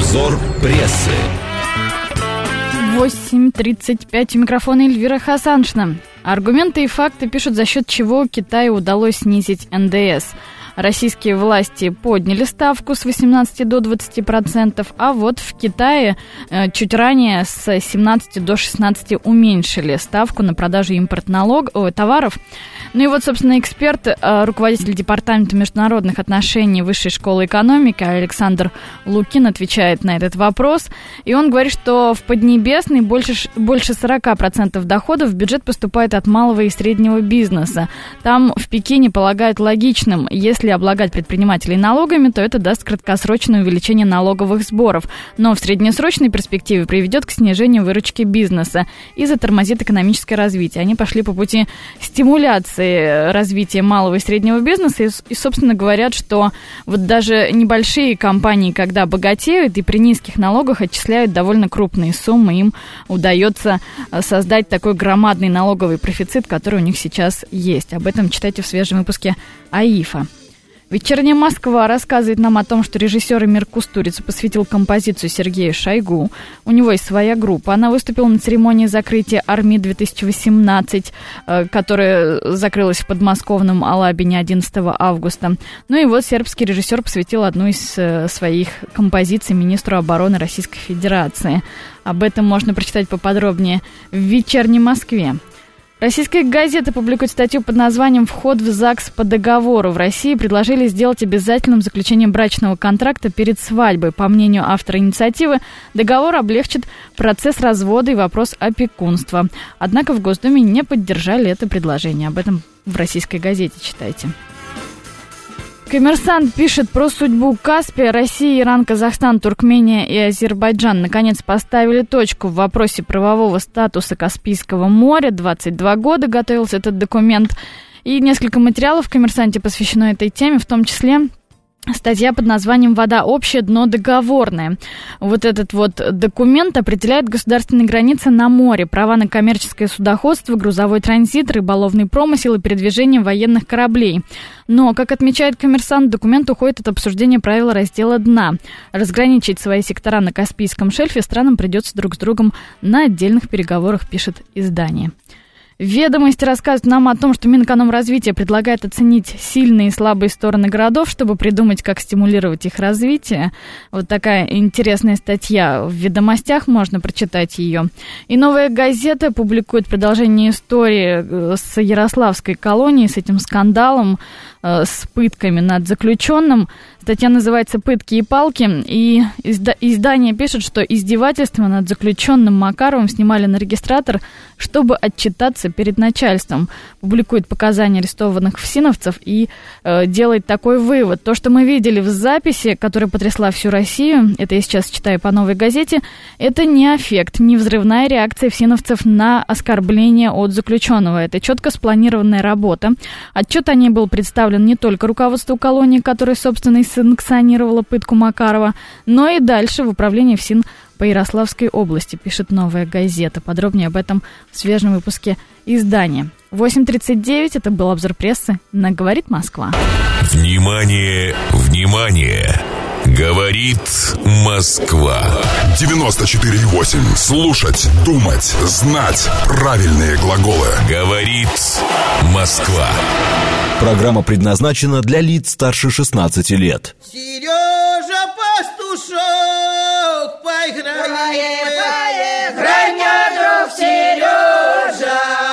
Обзор прессы. 8:35. У микрофона Эльвира Хасаншина. Аргументы и факты пишут, за счет чего Китаю удалось снизить НДС. Российские власти подняли ставку с 18 до 20%, а вот в Китае чуть ранее с 17 до 16 уменьшили ставку на продажу импортных товаров. Ну и вот, собственно, эксперт, руководитель Департамента международных отношений Высшей школы экономики Александр Лукин отвечает на этот вопрос. И он говорит, что в Поднебесной больше 40% доходов в бюджет поступает от малого и среднего бизнеса. Там в Пекине полагают логичным, если облагать предпринимателей налогами, то это даст краткосрочное увеличение налоговых сборов, но в среднесрочной перспективе приведет к снижению выручки бизнеса и затормозит экономическое развитие. Они пошли по пути стимуляции развития малого и среднего бизнеса и, собственно, говорят, что вот даже небольшие компании, когда богатеют и при низких налогах отчисляют довольно крупные суммы, им удается создать такой громадный налоговый профицит, который у них сейчас есть. Об этом читайте в свежем выпуске АИФа. «Вечерняя Москва» рассказывает нам о том, что режиссер Эмир Кустурица посвятил композицию Сергею Шойгу. У него есть своя группа. Она выступила на церемонии закрытия Арми-2018, которая закрылась в подмосковном Алабине 11 августа. Ну и вот сербский режиссер посвятил одну из своих композиций министру обороны Российской Федерации. Об этом можно прочитать поподробнее в «Вечерней Москве». Российская газета публикует статью под названием «Вход в ЗАГС по договору». В России предложили сделать обязательным заключение брачного контракта перед свадьбой. По мнению автора инициативы, договор облегчит процесс развода и вопрос опекунства. Однако в Госдуме не поддержали это предложение. Об этом в российской газете читайте. «Коммерсант» пишет про судьбу Каспия. Россия, Иран, Казахстан, Туркмения и Азербайджан наконец поставили точку в вопросе правового статуса Каспийского моря. 22 года готовился этот документ. И несколько материалов в «Коммерсанте» посвящено этой теме, в том числе статья под названием «Вода общая, дно договорное». Вот этот вот документ определяет государственные границы на море, права на коммерческое судоходство, грузовой транзит, рыболовный промысел и передвижение военных кораблей. Но, как отмечает «Коммерсант», документ уходит от обсуждения правил раздела дна. Разграничить свои сектора на Каспийском шельфе странам придется друг с другом на отдельных переговорах, пишет издание. «Ведомости» рассказывают нам о том, что Минэкономразвития предлагает оценить сильные и слабые стороны городов, чтобы придумать, как стимулировать их развитие. Вот такая интересная статья в «Ведомостях», можно прочитать ее. И «Новая газета» публикует продолжение истории с Ярославской колонией, с этим скандалом, с пытками над заключенным. Статья называется «Пытки и палки», и издание пишет, что издевательства над заключенным Макаровым снимали на регистратор, чтобы отчитаться перед начальством. Публикует показания арестованных фсиновцев и делает такой вывод. То, что мы видели в записи, которая потрясла всю Россию, это я сейчас читаю по «Новой газете», это не аффект, не взрывная реакция фсиновцев на оскорбление от заключенного. Это четко спланированная работа. Отчет о ней был представлен не только руководству колонии, которое, собственно, и санкционировало пытку Макарова, но и дальше в управлении ФСИН по Ярославской области, пишет «Новая газета». Подробнее об этом в свежем выпуске издания. 8:39, это был обзор прессы на «Говорит Москва». Внимание, внимание! Говорит Москва. 94,8. Слушать, думать, знать правильные глаголы. Говорит Москва. Программа предназначена для лиц старше 16 лет. Сережа Пастушок, поиграй, мне, друг Сережа,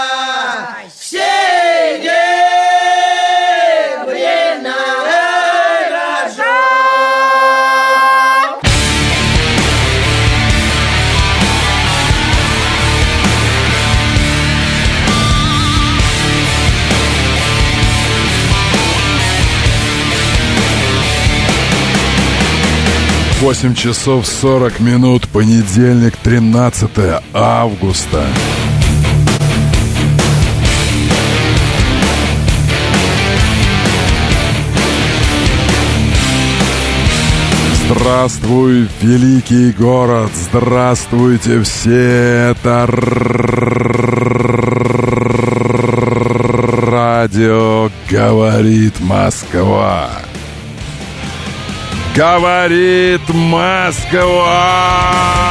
Восемь часов 40 минут, понедельник, 13 августа. Здравствуй, великий город! Здравствуйте все! Это радио «Говорит Москва». Говорит Москва.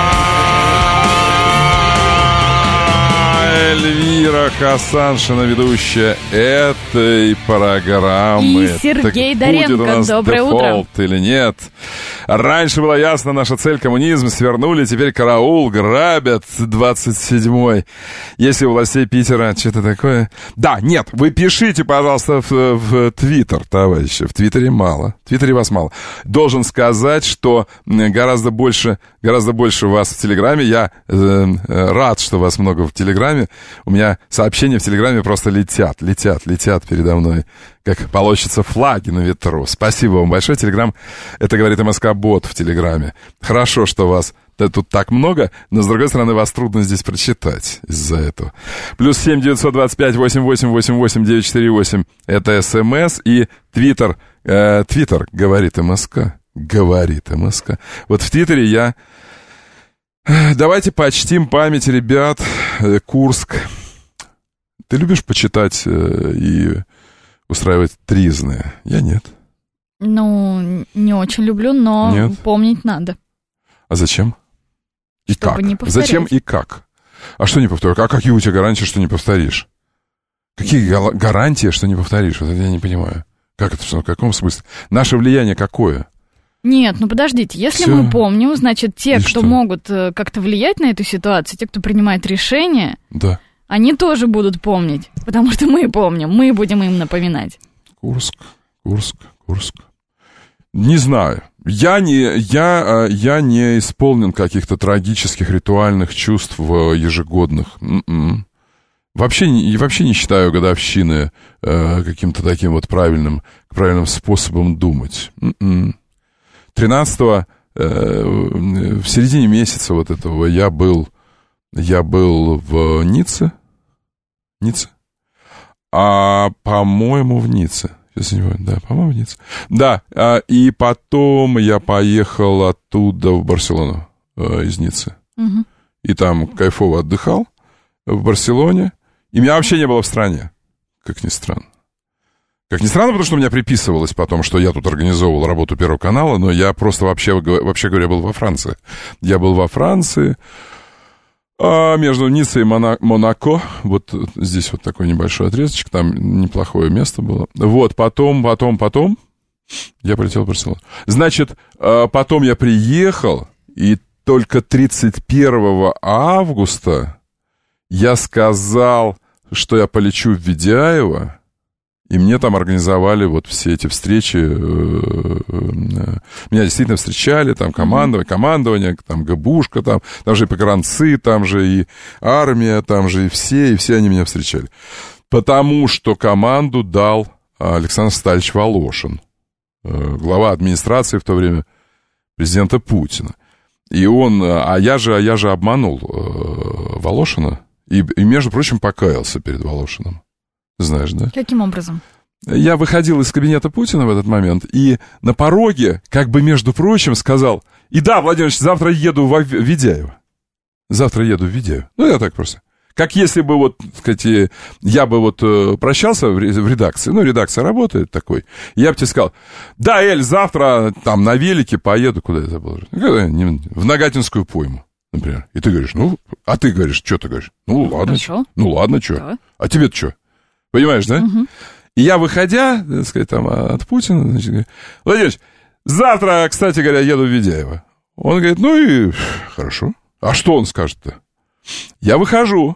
Эльвира Хасаншина, ведущая этой программы. И Сергей так будет у Доренко. нас Доброе дефолт утро. или нет? Раньше было ясно, наша цель — коммунизм. Свернули, теперь караул, грабят 27-й. Если у властей Питера что-то такое... Да, нет, вы пишите, пожалуйста, в Твиттер, товарищи. В Твиттере мало. В Твиттере вас мало. Должен сказать, что гораздо больше вас в Телеграме. Я рад, что вас много в Телеграме. У меня сообщения в Телеграме просто летят передо мной, как полощутся флаги на ветру. Спасибо вам большое. Телеграм — это, говорит МСК-бот в Телеграме. Хорошо, что вас тут так много, но, с другой стороны, вас трудно здесь прочитать из-за этого. +7 925 88 88 948 — это СМС, и Твиттер, говорит МСК. Говорит МСК. Вот в Твиттере я... Давайте почтим память ребят. Курск. Ты любишь почитать и устраивать тризны? Я нет. Ну, не очень люблю, но Нет? помнить надо. А зачем? И Чтобы как? не повторять. Зачем и как? А что не повторишь? А какие у тебя гарантии, что не повторишь? Какие гарантии, что не повторишь? Вот это я не понимаю. Как это? Что, в каком смысле? Наше влияние какое? Нет, ну подождите, если Всё. мы помним, значит, те, И кто что? могут как-то влиять на эту ситуацию, те, кто принимает решения, Да. они тоже будут помнить, потому что мы помним, мы будем им напоминать. Курск. Не знаю. Я не исполнен каких-то трагических ритуальных чувств ежегодных. Вообще не считаю годовщины каким-то таким вот правильным способом думать. 13-го, в середине месяца вот этого я был в Ницце, по-моему, в Ницце. Если не помню, да, по-моему, в Ницце. Да, и потом я поехал оттуда в Барселону, из Ниццы. Угу. И там кайфово отдыхал в Барселоне. И меня вообще не было в стране, как ни странно. Потому что у меня приписывалось потом, что я тут организовывал работу Первого канала, но я просто, вообще говоря, был во Франции. Я был во Франции, между Ниццей и Монако. Вот здесь вот такой небольшой отрезочек, там неплохое место было. Вот, потом я полетел в Барселону. Значит, потом я приехал, и только 31 августа я сказал, что я полечу в Ведяево, и мне там организовали вот все эти встречи. Меня действительно встречали, там командование, там ГБУшка, там же и погранцы, там же и армия, там же и все они меня встречали. Потому что команду дал Александр Стальевич Волошин, глава администрации в то время президента Путина. И он, я же обманул Волошина и, между прочим, покаялся перед Волошиным. Знаешь, да? Каким образом? Я выходил из кабинета Путина в этот момент, и на пороге, как бы, между прочим, сказал: и да, Владимир Ильич, завтра еду в Ведяево. Ну, я так просто. Как если бы, вот, сказать, я бы вот прощался в редакции, ну, редакция работает такой, я бы тебе сказал: да, Эль, завтра там на велике поеду, куда я забыл, в Нагатинскую пойму, например. И ты говоришь: а ты говоришь, что ты говоришь? Ну, ладно. Хорошо. Ну, ладно, что? Да. А тебе-то что? Понимаешь, да? Угу. И я, выходя, так сказать, там, от Путина, значит, говорю: Владимир Ильич, завтра, кстати говоря, еду в Ведяево. Он говорит: ну и хорошо. А что он скажет-то? Я выхожу.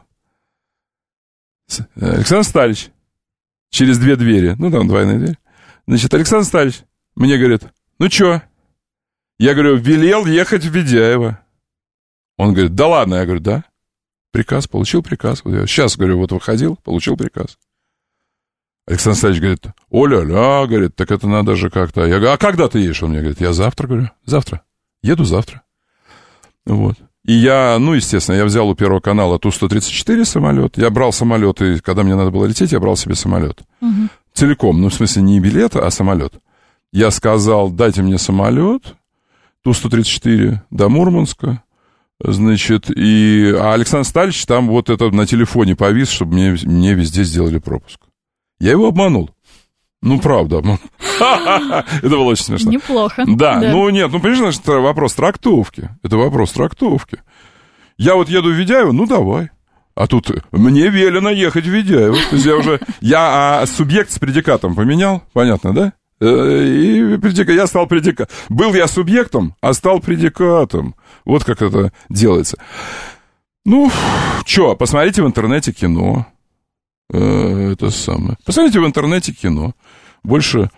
Александр Стальевич, через 2 двери, ну, там двойная дверь. Значит, Александр Стальевич мне говорит: ну, чё? Я говорю: велел ехать в Ведяево. Он говорит: да ладно. Я говорю: да. Приказ, получил приказ. Вот я сейчас, говорю, вот выходил, получил приказ. Александр Стальевич говорит: о-ля-ля, говорит, так это надо же как-то. Я говорю: а когда ты едешь? Он мне говорит: я завтра, говорю, завтра. Еду завтра. Вот. И я, ну, естественно, я взял у Первого канала Ту-134 самолет. Я брал самолет, и когда мне надо было лететь, я брал себе самолет. Угу. Целиком, ну, в смысле, не билет, а самолет. Я сказал: дайте мне самолет Ту-134 до Мурманска. Значит, а Александр Стальевич там вот это на телефоне повис, чтобы мне везде сделали пропуск. Я его обманул. Ну, правда, обманул. Это было очень смешно. Неплохо. Да, ну нет, ну понимаешь, это вопрос трактовки. Это вопрос трактовки. Я вот еду в Ведяево, ну давай. А тут мне велено ехать в Ведяево. То есть я субъект с предикатом поменял, понятно, да? И я стал предикатом. Был я субъектом, а стал предикатом. Вот как это делается. Ну, что, посмотрите в интернете кино. Это самое. Посмотрите в интернете кино. Больше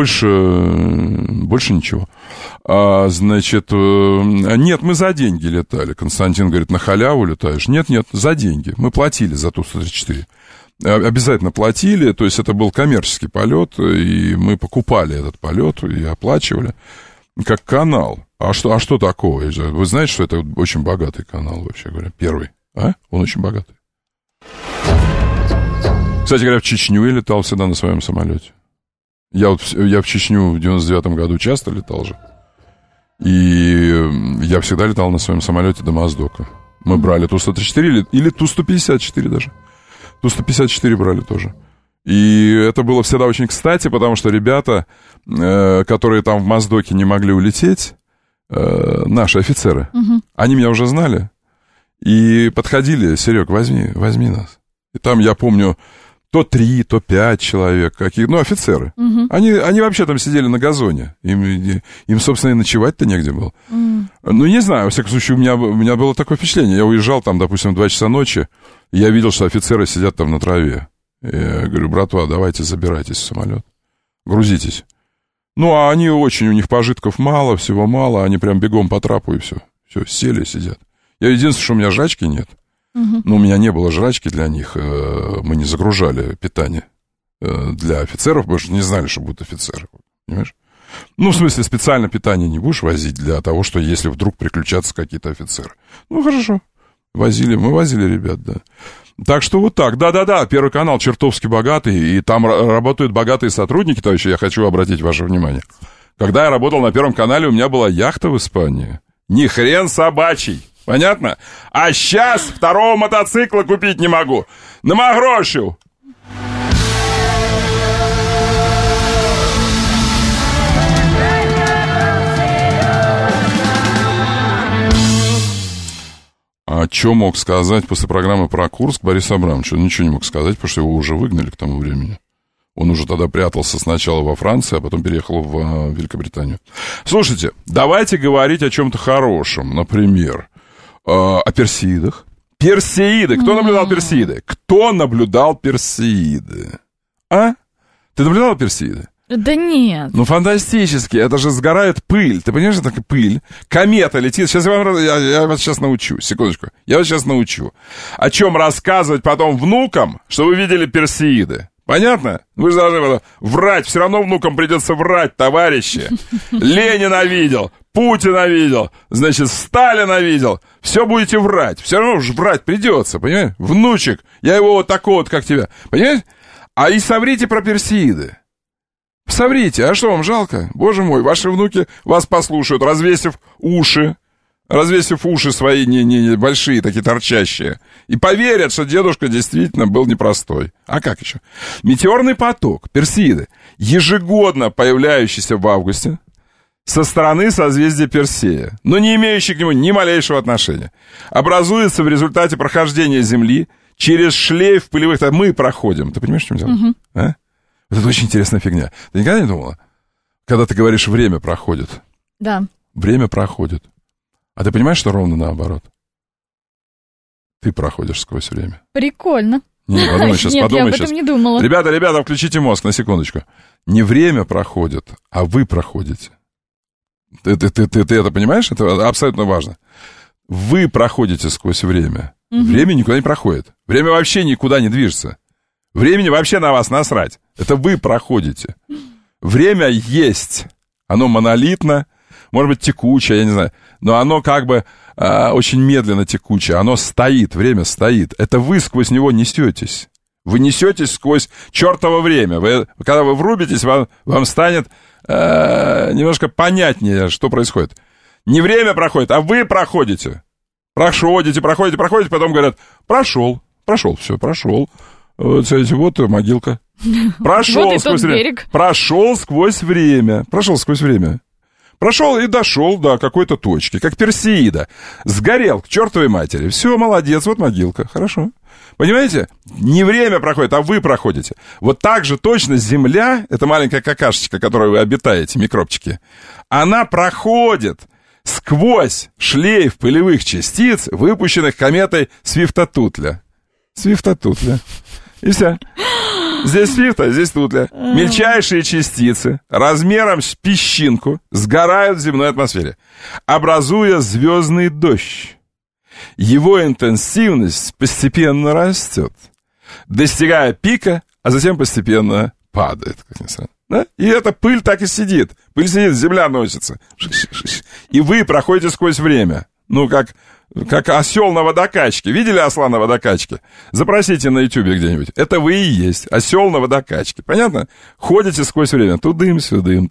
ничего. Значит, нет, мы за деньги летали. Константин говорит, на халяву летаешь? Нет, за деньги. Мы платили за Ту-134. Обязательно платили, то есть это был коммерческий полет, и мы покупали этот полет и оплачивали. Как канал. А что такого? Вы знаете, что это очень богатый канал, вообще говоря? Первый. Он очень богатый. Кстати говоря, в Чечню я летал всегда на своем самолете. Я в Чечню в 99-м году часто летал же. И я всегда летал на своем самолете до Моздока. Мы брали Ту-134 или Ту-154 даже. Ту-154 брали тоже. И это было всегда очень кстати, потому что ребята, которые там в Моздоке не могли улететь, наши офицеры, они меня уже знали. И подходили: Серег, возьми нас. И там, я помню, то 3, то 5 человек, офицеры. Они вообще там сидели на газоне. Им, собственно, и ночевать-то негде было. Ну, не знаю, во всяком случае, у меня было такое впечатление. Я уезжал там, допустим, в 2 часа ночи, и я видел, что офицеры сидят там на траве. Я говорю: братва, давайте забирайтесь в самолет, грузитесь. Ну, а они очень, у них пожитков мало, всего мало, они прям бегом по трапу и все. Все, сели, сидят. Единственное, что у меня жрачки нет. Но у меня не было жрачки для них, мы не загружали питание для офицеров, потому что не знали, что будут офицеры, понимаешь? Ну, в смысле, специально питание не будешь возить для того, что если вдруг приключатся какие-то офицеры. Ну, хорошо, мы возили ребят, да. Так что вот так, да-да-да, Первый канал чертовски богатый, и там работают богатые сотрудники, товарищи, я хочу обратить ваше внимание. Когда я работал на Первом канале, у меня была яхта в Испании, ни хрен собачий. Понятно? А сейчас второго мотоцикла купить не могу. Намагрошил. А что мог сказать после программы про Курск Борис Абрамович? Он ничего не мог сказать, потому что его уже выгнали к тому времени. Он уже тогда прятался сначала во Франции, а потом переехал в Великобританию. Слушайте, давайте говорить о чем-то хорошем. Например, о Персеидах. Персеиды. Кто наблюдал Персеиды? Кто наблюдал Персеиды? А? Ты наблюдал Персеиды? Да нет. Ну, фантастически. Это же сгорает пыль. Ты понимаешь, это пыль. Комета летит. Сейчас я вас сейчас научу. Секундочку. Я вас сейчас научу. О чем рассказывать потом внукам, что вы видели Персеиды. Понятно? Вы же должны врать. Все равно внукам придется врать, товарищи. Ленина видел, Путина видел, значит, Сталина видел. Все будете врать. Все равно уж врать придется, понимаешь? Внучек, я его вот такой вот, как тебя. Понимаешь? А и соврите про Персеиды. Соврите. А что вам жалко? Боже мой, ваши внуки вас послушают, развесив уши свои не большие, такие торчащие, и поверят, что дедушка действительно был непростой. А как еще? Метеорный поток, Персеиды, ежегодно появляющийся в августе со стороны созвездия Персея, но не имеющий к нему ни малейшего отношения, образуется в результате прохождения Земли через шлейф пылевых... Мы проходим. Ты понимаешь, в чем дело? А? Вот это очень интересная фигня. Ты никогда не думала? Когда ты говоришь, время проходит. Да. Время проходит. А ты понимаешь, что ровно наоборот? Ты проходишь сквозь время. Прикольно. Не, подумай сейчас, Нет, подумай я об сейчас. этом не думала. Ребята, включите мозг на секундочку. Не время проходит, а вы проходите. Ты это понимаешь? Это абсолютно важно. Вы проходите сквозь время. Время никуда не проходит. Время вообще никуда не движется. Времени вообще на вас насрать. Это вы проходите. Время есть. Оно монолитно, может быть, текучее, я не знаю. Но оно как бы очень медленно текучее. Оно стоит, время стоит. Это вы сквозь него несетесь. Вы несетесь сквозь чертово время. Когда вы врубитесь, вам станет немножко понятнее, что происходит. Не время проходит, а вы проходите. Проходите, потом говорят: прошел, все, прошел. Вот, смотрите, вот могилка. Прошел Вот и сквозь тот время. берег. Прошел сквозь время. Прошел и дошел до какой-то точки, как Персеида. Сгорел к чертовой матери. Все, молодец, вот могилка. Хорошо. Понимаете? Не время проходит, а вы проходите. Вот так же точно Земля, это маленькая какашечка, в которой вы обитаете, микробчики, она проходит сквозь шлейф пылевых частиц, выпущенных кометой Свифта-Тутля. И все. Здесь Свифта, здесь Тутля. Мельчайшие частицы размером с песчинку сгорают в земной атмосфере, образуя звездный дождь. Его интенсивность постепенно растет, достигая пика, а затем постепенно падает, как ни странно. Да? И эта пыль так и сидит. Пыль сидит, земля носится. И вы проходите сквозь время. Ну, как осел на водокачке. Видели осла на водокачке? Запросите на ютубе где-нибудь. Это вы и есть осел на водокачке. Понятно? Ходите сквозь время. Тудым-сюдым,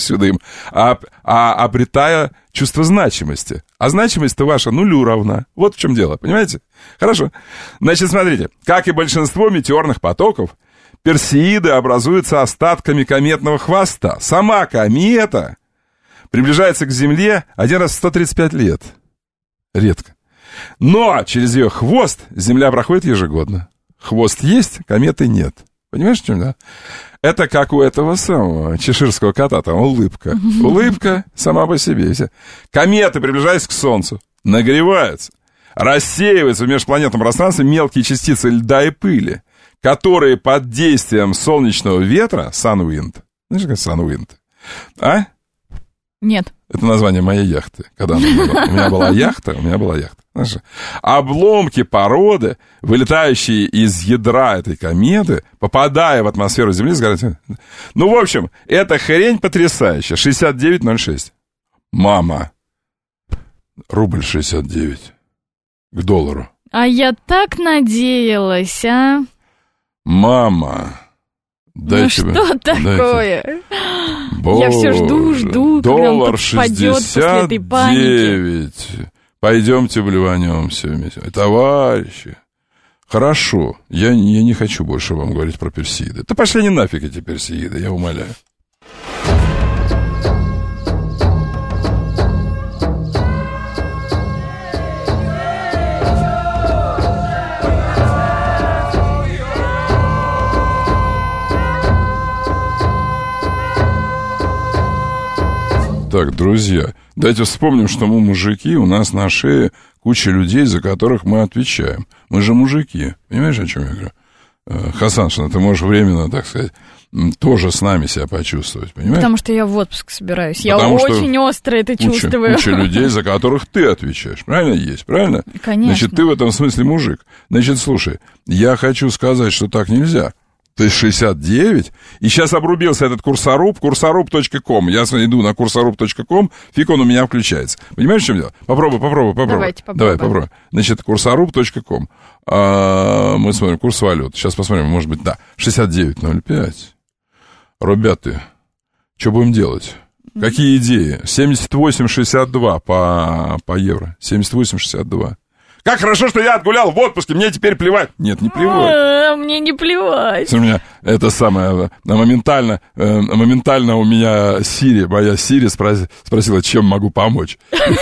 обретая чувство значимости. А значимость-то ваша нулю равна. Вот в чем дело. Понимаете? Хорошо. Значит, смотрите. Как и большинство метеорных потоков, Персеиды образуются остатками кометного хвоста. Сама комета приближается к Земле один раз в 135 лет. Редко. Но через ее хвост Земля проходит ежегодно. Хвост есть, кометы нет. Понимаешь, в чем дело? Это как у этого самого чеширского кота, там улыбка. Улыбка сама по себе. Кометы, приближаясь к Солнцу, нагреваются, рассеиваются в межпланетном пространстве мелкие частицы льда и пыли, которые под действием солнечного ветра, Sunwind, знаешь, как Sunwind, а? Нет. Это название моей яхты. Когда она была. У меня была яхта. Знаешь, обломки породы, вылетающие из ядра этой кометы, попадая в атмосферу Земли, сгорают. Ну, в общем, эта хрень потрясающая. 69,06. Мама. Рубль 69. К доллару. А я так надеялась, а? Мама. Дайте ну что такое? Боже, я все жду, когда он падет после этой паники. Пойдемте блеванемся вместе. Товарищи, хорошо, я не хочу больше вам говорить про Персеиды. Да пошли не нафиг эти Персеиды, я умоляю. Так, друзья, давайте вспомним, что мы мужики, у нас на шее куча людей, за которых мы отвечаем. Мы же мужики, понимаешь, о чем я говорю? Хасаншина, ты можешь временно, так сказать, тоже с нами себя почувствовать, понимаешь? Потому что я в отпуск собираюсь, я очень остро это чувствую. Куча людей, за которых ты отвечаешь, правильно есть, правильно? Конечно. Значит, ты в этом смысле мужик. Значит, слушай, я хочу сказать, что так нельзя. То есть 69, и сейчас обрубился этот курсоруб, курсоруб.ком. Я иду на курсоруб.ком, фиг он у меня включается. Понимаешь, в чем дело? Попробуй. Давайте попробуем. Давай, попробуй. Значит, курсоруб.ком. Мы смотрим курс валют. Сейчас посмотрим, может быть, да, 69,05. Ребята, что будем делать? Какие идеи? 78,62 по евро. 78,62. Как хорошо, что я отгулял в отпуске, мне теперь плевать. Нет, не плевать. Мне не плевать. У меня это самое, моментально у меня моя Сири спросила, чем могу помочь.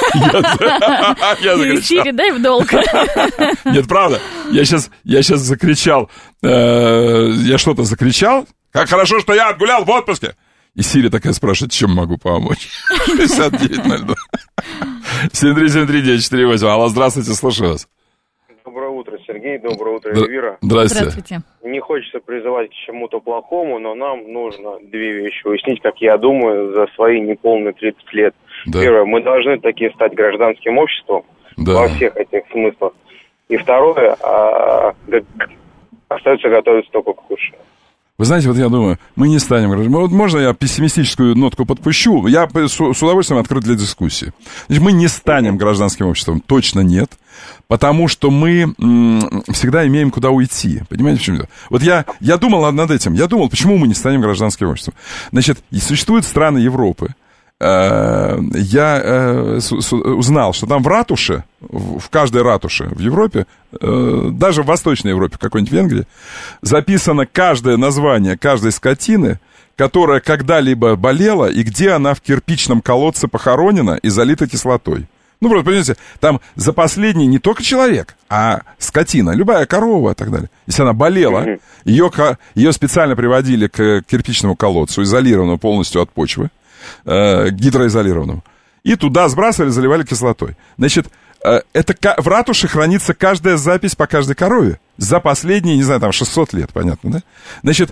Я закричал. Сири, дай в долг. Нет, правда, я сейчас закричал, я что-то закричал. Как хорошо, что я отгулял в отпуске. И Сири такая спрашивает, чем могу помочь. 6902. 7373948. Алло, здравствуйте, слушаю вас. Доброе утро, Сергей. Доброе утро, Эльвира. Здравствуйте. Не хочется призывать к чему-то плохому, но нам нужно две вещи уяснить, как я думаю, за свои неполные 30 лет. Да. Первое, мы должны таки стать гражданским обществом во всех этих смыслах. И второе, остается готовиться только к худшему. Вы знаете, вот я думаю, мы не станем гражданами. Вот можно я пессимистическую нотку подпущу? Я с удовольствием открыт для дискуссии. Значит, мы не станем гражданским обществом. Точно нет. Потому что мы всегда имеем куда уйти. Понимаете, в чем дело? Вот я думал над этим. Я думал, почему мы не станем гражданским обществом. Значит, существуют страны Европы. Я узнал, что там в ратуше в каждой ратуше в Европе, даже в Восточной Европе, в какой-нибудь Венгрии, записано каждое название каждой скотины, которая когда-либо болела, и где она в кирпичном колодце похоронена и залита кислотой. Ну, просто, понимаете, там за последний не только человек, а скотина, любая корова и так далее. Если она болела, ее специально приводили к кирпичному колодцу, изолированному полностью от почвы, гидроизолированному, и туда сбрасывали, заливали кислотой. Значит, это в ратуше хранится каждая запись по каждой корове за последние, не знаю, там 600 лет, понятно, да? Значит,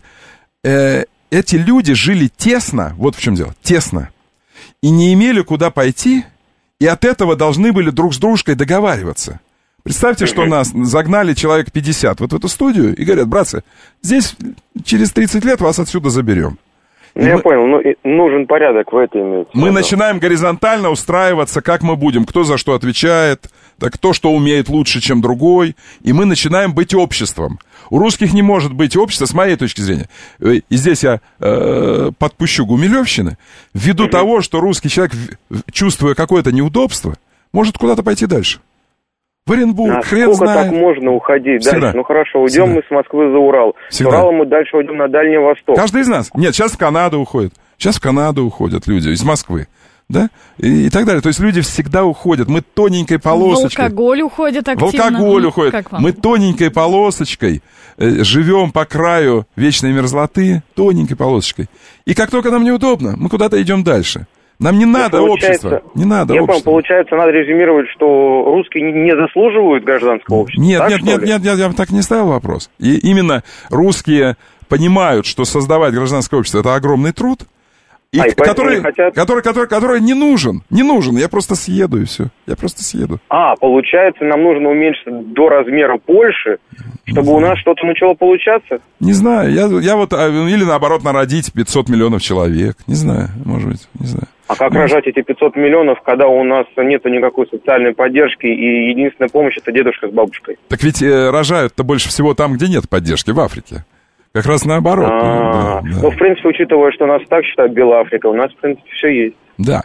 эти люди жили тесно, вот в чем дело, тесно, и не имели куда пойти, и от этого должны были друг с дружкой договариваться. Представьте, что нас загнали человек 50 вот в эту студию и говорят: братцы, здесь через 30 лет вас отсюда заберем. Я понял, нужен порядок в этой имеется. Мы начинаем горизонтально устраиваться, как мы будем, кто за что отвечает, так кто что умеет лучше, чем другой, и мы начинаем быть обществом. У русских не может быть общества, с моей точки зрения. И здесь я подпущу гумилевщины, ввиду того, что русский человек, чувствуя какое-то неудобство, может куда-то пойти дальше. В Оренбург, хрен знает. Сколько так можно уходить Всегда. дальше? Ну хорошо, уйдем мы с Москвы за Урал. Всегда. С Урала мы дальше уйдем на Дальний Восток. Каждый из нас. Нет, сейчас в Канаду уходят. Сейчас в Канаду уходят люди из Москвы. Да? И так далее. То есть люди всегда уходят. Мы тоненькой полосочкой. В алкоголь уходят активно. В алкоголь уходят. Как вам? Мы тоненькой полосочкой живем по краю вечной мерзлоты, тоненькой полосочкой. И как только нам неудобно, мы куда-то идем дальше. Нам не надо общества. Не надо я общества. Получается, надо резюмировать, что русские не заслуживают гражданского общества. Нет, я бы так не ставил вопрос. И именно русские понимают, что создавать гражданское общество — это огромный труд, и который не нужен. Не нужен. Я просто съеду, и все. Я просто съеду. Получается, нам нужно уменьшиться до размера Польши, чтобы у нас что-то начало получаться? Не знаю. Я вот... Или, наоборот, народить 500 миллионов человек. Не знаю, может быть, не знаю. А как рожать эти 500 миллионов, когда у нас нету никакой социальной поддержки, и единственная помощь — это дедушка с бабушкой? Так ведь рожают-то больше всего там, где нет поддержки, в Африке. Как раз наоборот. Да. Ну, в принципе, учитывая, что нас так считают Белая Африка, у нас, в принципе, все есть. Да,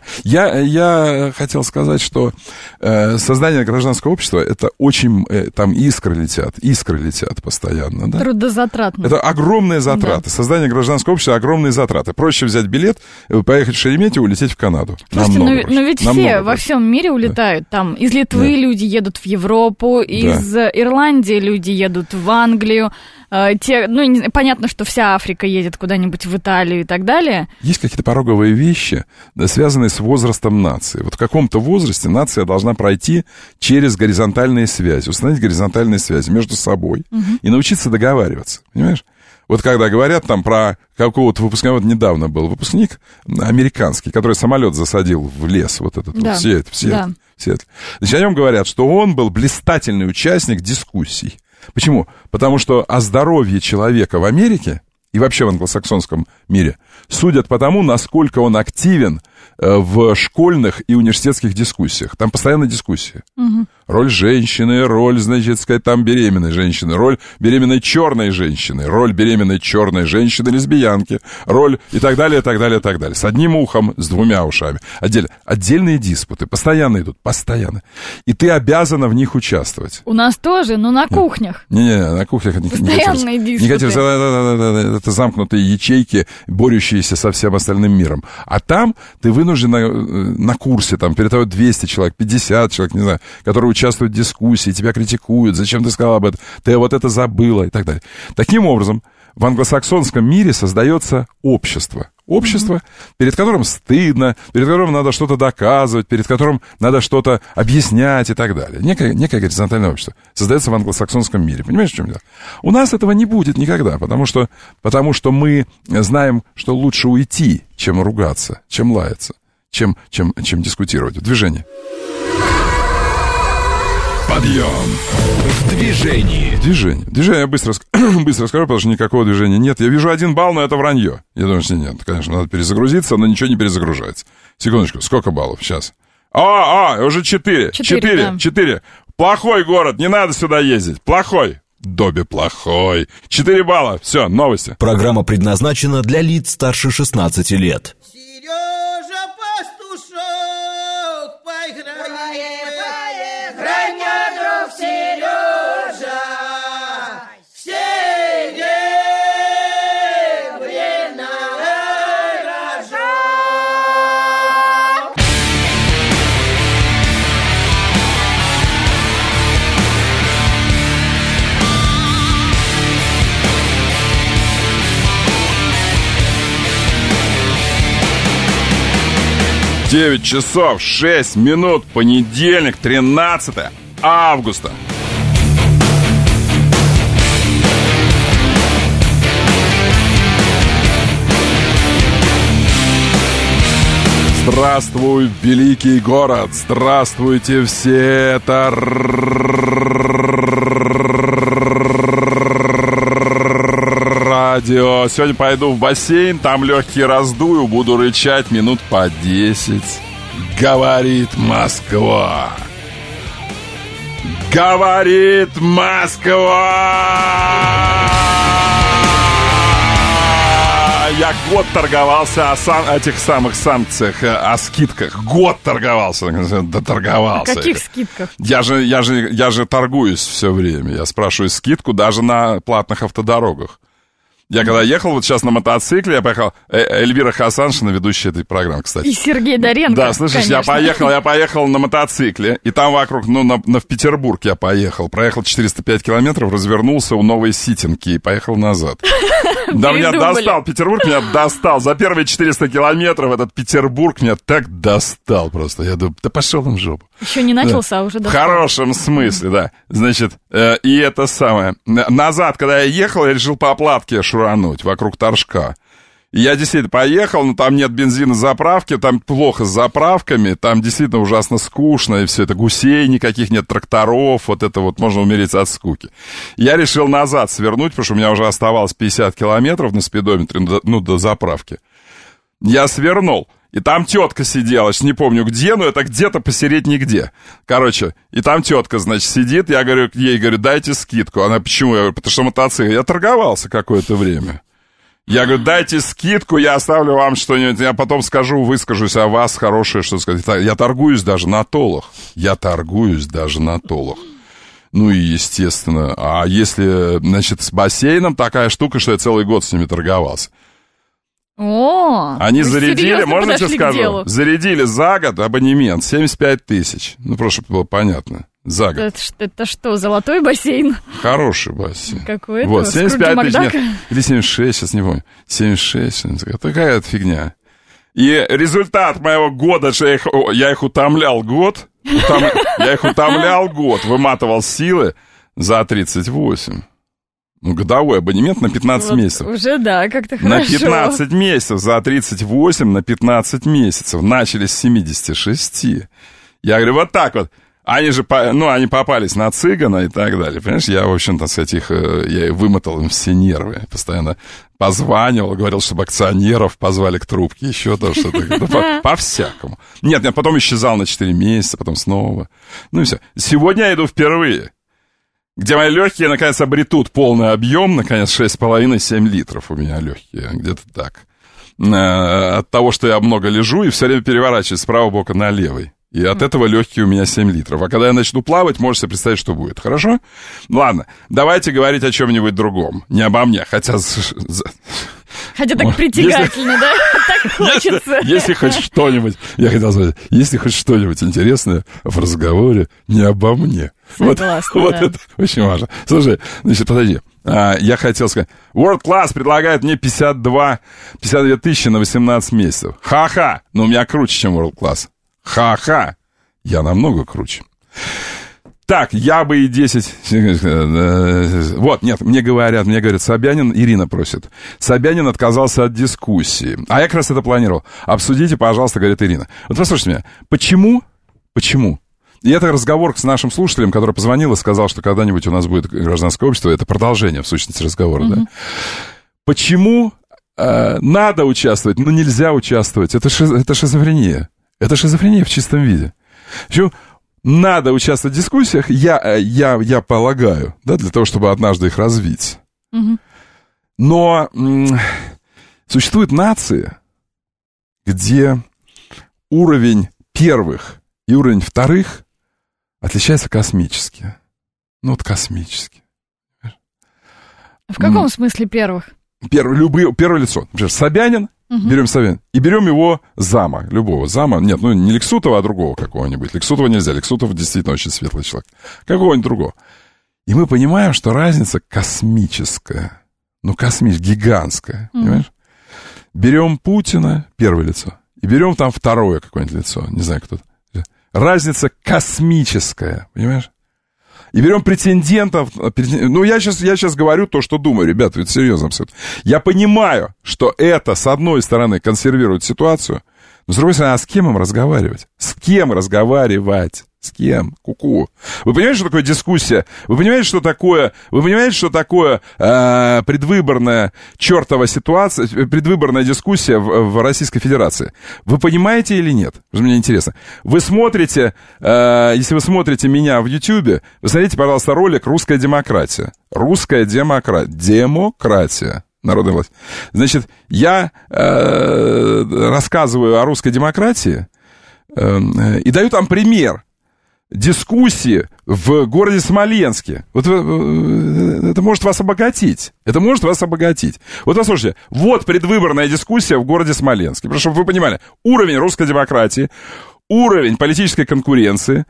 я хотел сказать, что создание гражданского общества — это очень, там искры летят постоянно, да? Трудозатратно. Это огромные затраты. Да. Создание гражданского общества — огромные затраты. Проще взять билет, поехать в Шереметьево, улететь в Канаду. Слушайте, но ведь все во всем мире улетают. Там из Литвы люди едут в Европу, из Ирландии люди едут в Англию. Понятно, что вся Африка едет куда-нибудь в Италию и так далее. Есть какие-то пороговые вещи, связанные с возрастом нации. Вот в каком-то возрасте нация должна пройти через горизонтальные связи, установить горизонтальные связи между собой и научиться договариваться. Понимаешь? Вот когда говорят там про какого-то выпускника, вот недавно был выпускник американский, который самолет засадил в лес, вот этот вот, в Сиэтле. Значит, о нем говорят, что он был блистательный участник дискуссий. Почему? Потому что о здоровье человека в Америке и вообще в англосаксонском мире судят по тому, насколько он активен в школьных и университетских дискуссиях. Там постоянно дискуссии. Роль женщины, роль, значит, сказать, там беременной женщины, роль беременной черной женщины, роль беременной черной женщины-лесбиянки, роль и так далее, и так далее, и так далее. С одним ухом, с двумя ушами. Отдельные диспуты постоянно идут, постоянно. И ты обязана в них участвовать. У нас тоже, но на кухнях. Не, на кухнях не постоянные диспуты. Это замкнутые ячейки, борющиеся со всем остальным миром. А там ты вынужден на курсе, там, перед тобой 200 человек, 50 человек, не знаю, которые участвуют в дискуссии, тебя критикуют, зачем ты сказал об этом, ты вот это забыла и так далее. Таким образом, в англосаксонском мире создается общество. Общество, перед которым стыдно, перед которым надо что-то доказывать, перед которым надо что-то объяснять и так далее. Некое горизонтальное общество создается в англосаксонском мире. Понимаешь, в чем дело? У нас этого не будет никогда, потому что мы знаем, что лучше уйти, чем ругаться, чем лаяться, чем дискутировать. В движении. Подъем в движении. Движение я быстро скажу, потому что никакого движения нет. Я вижу 1 балл, но это вранье. Я думаю, что нет. Конечно, надо перезагрузиться, но ничего не перезагружается. Секундочку, сколько баллов сейчас? Уже 4. 4. Плохой город, не надо сюда ездить. Плохой. Добби плохой. 4 балла. Все, новости. Программа предназначена для лиц старше 16 лет. Сережа Пастушок, поиграй. 9 часов 6 минут, понедельник, 13 августа. Здравствуй, великий город! Здравствуйте все! Это радио. Сегодня пойду в бассейн, там легкие раздую, буду рычать минут по 10. Говорит Москва. Говорит Москва. Я год торговался о этих самых санкциях, о скидках. Год торговался, доторговался. О каких скидках? Я же торгуюсь все время. Я спрашиваю скидку даже на платных автодорогах. Я когда ехал вот сейчас на мотоцикле, я поехал... Эльвира Хасаншина, ведущая этой программы, кстати. И Сергей Доренко, да, слышишь, я поехал на мотоцикле, и там вокруг, в Петербург я поехал. Проехал 405 километров, развернулся у Новой Ситинки и поехал назад. Да, меня достал, Петербург меня достал. За первые 400 километров этот Петербург меня так достал просто. Я думаю, да пошел он в жопу. Еще не начался, а уже достал. В хорошем смысле, да. Значит, и это самое. Назад, когда я ехал, я решил по оплатке шурануть вокруг Торжка. И я действительно поехал, но там нет бензина заправки, там плохо с заправками, там действительно ужасно скучно, и все это, гусей никаких нет, тракторов, вот это вот, можно умереть от скуки. Я решил назад свернуть, потому что у меня уже оставалось 50 километров на спидометре, до заправки. Я свернул. И там тетка сидела, не помню где, но это где-то посередине нигде. Короче, и там тетка, значит, сидит, я говорю ей, дайте скидку. Она, почему? Я говорю, потому что мотоцикл. Я торговался какое-то время. Я говорю, дайте скидку, я оставлю вам что-нибудь, я потом выскажусь о вас хорошее, что сказать. Я торгуюсь даже на толах. Ну и естественно. А если, значит, с бассейном такая штука, что я целый год с ними торговался. Они зарядили, можно тебе скажу? Зарядили за год абонемент 75 тысяч. Ну, просто чтобы было понятно. За год. Это что, золотой бассейн? Хороший бассейн. Какой это? Вот, 75 тысяч, нет, или 76, сейчас не помню. 76, такая фигня. И результат моего года, что я их утомлял год, выматывал силы за 38. Ну, годовой абонемент на 15 месяцев. Уже, да, как-то хорошо. На 15 месяцев, за 38 на 15 месяцев. Начали с 76. Я говорю, вот так вот. Они же, они попались на цыгана и так далее. Понимаешь, я, в общем-то, я вымотал им все нервы. Постоянно позванивал, говорил, чтобы акционеров позвали к трубке, еще то, что-то. По-всякому. Нет, потом исчезал на 4 месяца, потом снова. Ну и все. Сегодня я иду впервые. Где мои легкие, наконец, обретут полный объем, наконец, 6,5-7 литров у меня легкие, где-то так. От того, что я много лежу и все время переворачиваюсь с правого бока на левый. И от этого легкие у меня 7 литров. А когда я начну плавать, можете себе представить, что будет. Хорошо? Ладно, давайте говорить о чем-нибудь другом. Не обо мне, хотя так притягательно, да? Так хочется. Если хоть что-нибудь, я хотел сказать, если хоть что-нибудь интересное в разговоре, не обо мне. Согласна, вот это очень важно. Слушай, значит, подожди. Я хотел сказать, World Class предлагает мне 52 тысячи на 18 месяцев. Ха-ха, но у меня круче, чем World Class. Ха-ха, я намного круче. Так, я бы и 10... Вот, нет, мне говорят, Собянин, Ирина просит. Собянин отказался от дискуссии. А я как раз это планировал. Обсудите, пожалуйста, говорит Ирина. Вот послушайте меня, почему? И это разговор с нашим слушателем, который позвонил и сказал, что когда-нибудь у нас будет гражданское общество. Это продолжение, в сущности, разговора, да? Почему надо участвовать, но нельзя участвовать? Это шизофрения. Это шизофрения в чистом виде. Почему? Надо участвовать в дискуссиях, я полагаю, да, для того, чтобы однажды их развить. Но существуют нации, где уровень первых и уровень вторых отличается космически. Ну, вот космически. В каком смысле первых? Первое лицо. Например, Собянин. Берем Собянина. И берем его зама, любого зама. Нет, не Лексутова, а другого какого-нибудь. Лексутова нельзя. Лексутов действительно очень светлый человек. Какого-нибудь другого. И мы понимаем, что разница космическая. Ну, гигантская. Понимаешь? Берем Путина, первое лицо, и берем там второе какое-нибудь лицо, не знаю кто. Разница космическая, понимаешь? И берем претендентов. Ну, я сейчас говорю то, что думаю, ребята, это серьезно абсолютно. Я понимаю, что это, с одной стороны, консервирует ситуацию, но с другой стороны, а с кем им разговаривать? С кем разговаривать? С кем? Ку-ку. Вы понимаете, что такое дискуссия? Вы понимаете, что такое предвыборная чертова ситуация, предвыборная дискуссия в Российской Федерации? Вы понимаете или нет? Мне интересно. Вы смотрите, если вы смотрите меня в Ютьюбе, вы смотрите, пожалуйста, ролик «Русская демократия». Русская демократия. Народная власть. Значит, я рассказываю о русской демократии и даю там пример дискуссии в городе Смоленске. Вот это может вас обогатить. Вот послушайте, вот предвыборная дискуссия в городе Смоленске. Потому что вы понимали, уровень русской демократии, уровень политической конкуренции,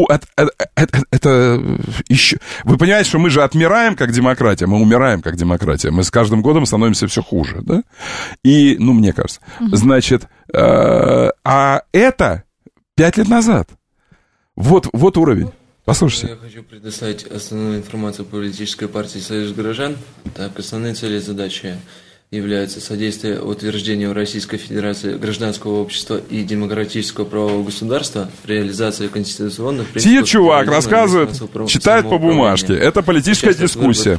это еще... Вы понимаете, что мы же отмираем как демократия, мы умираем как демократия. Мы с каждым годом становимся все хуже, да? И, мне кажется. Значит, а это 5 лет назад. Вот уровень. Послушайте. Я хочу предоставить основную информацию по политической партии «Союз горожан». Так, основные цели и задачи являются содействие утверждению Российской Федерации гражданского общества и демократического правового государства, реализация конституционных принципов... Сидит чувак, рассказывает, читает по бумажке. Это политическая дискуссия.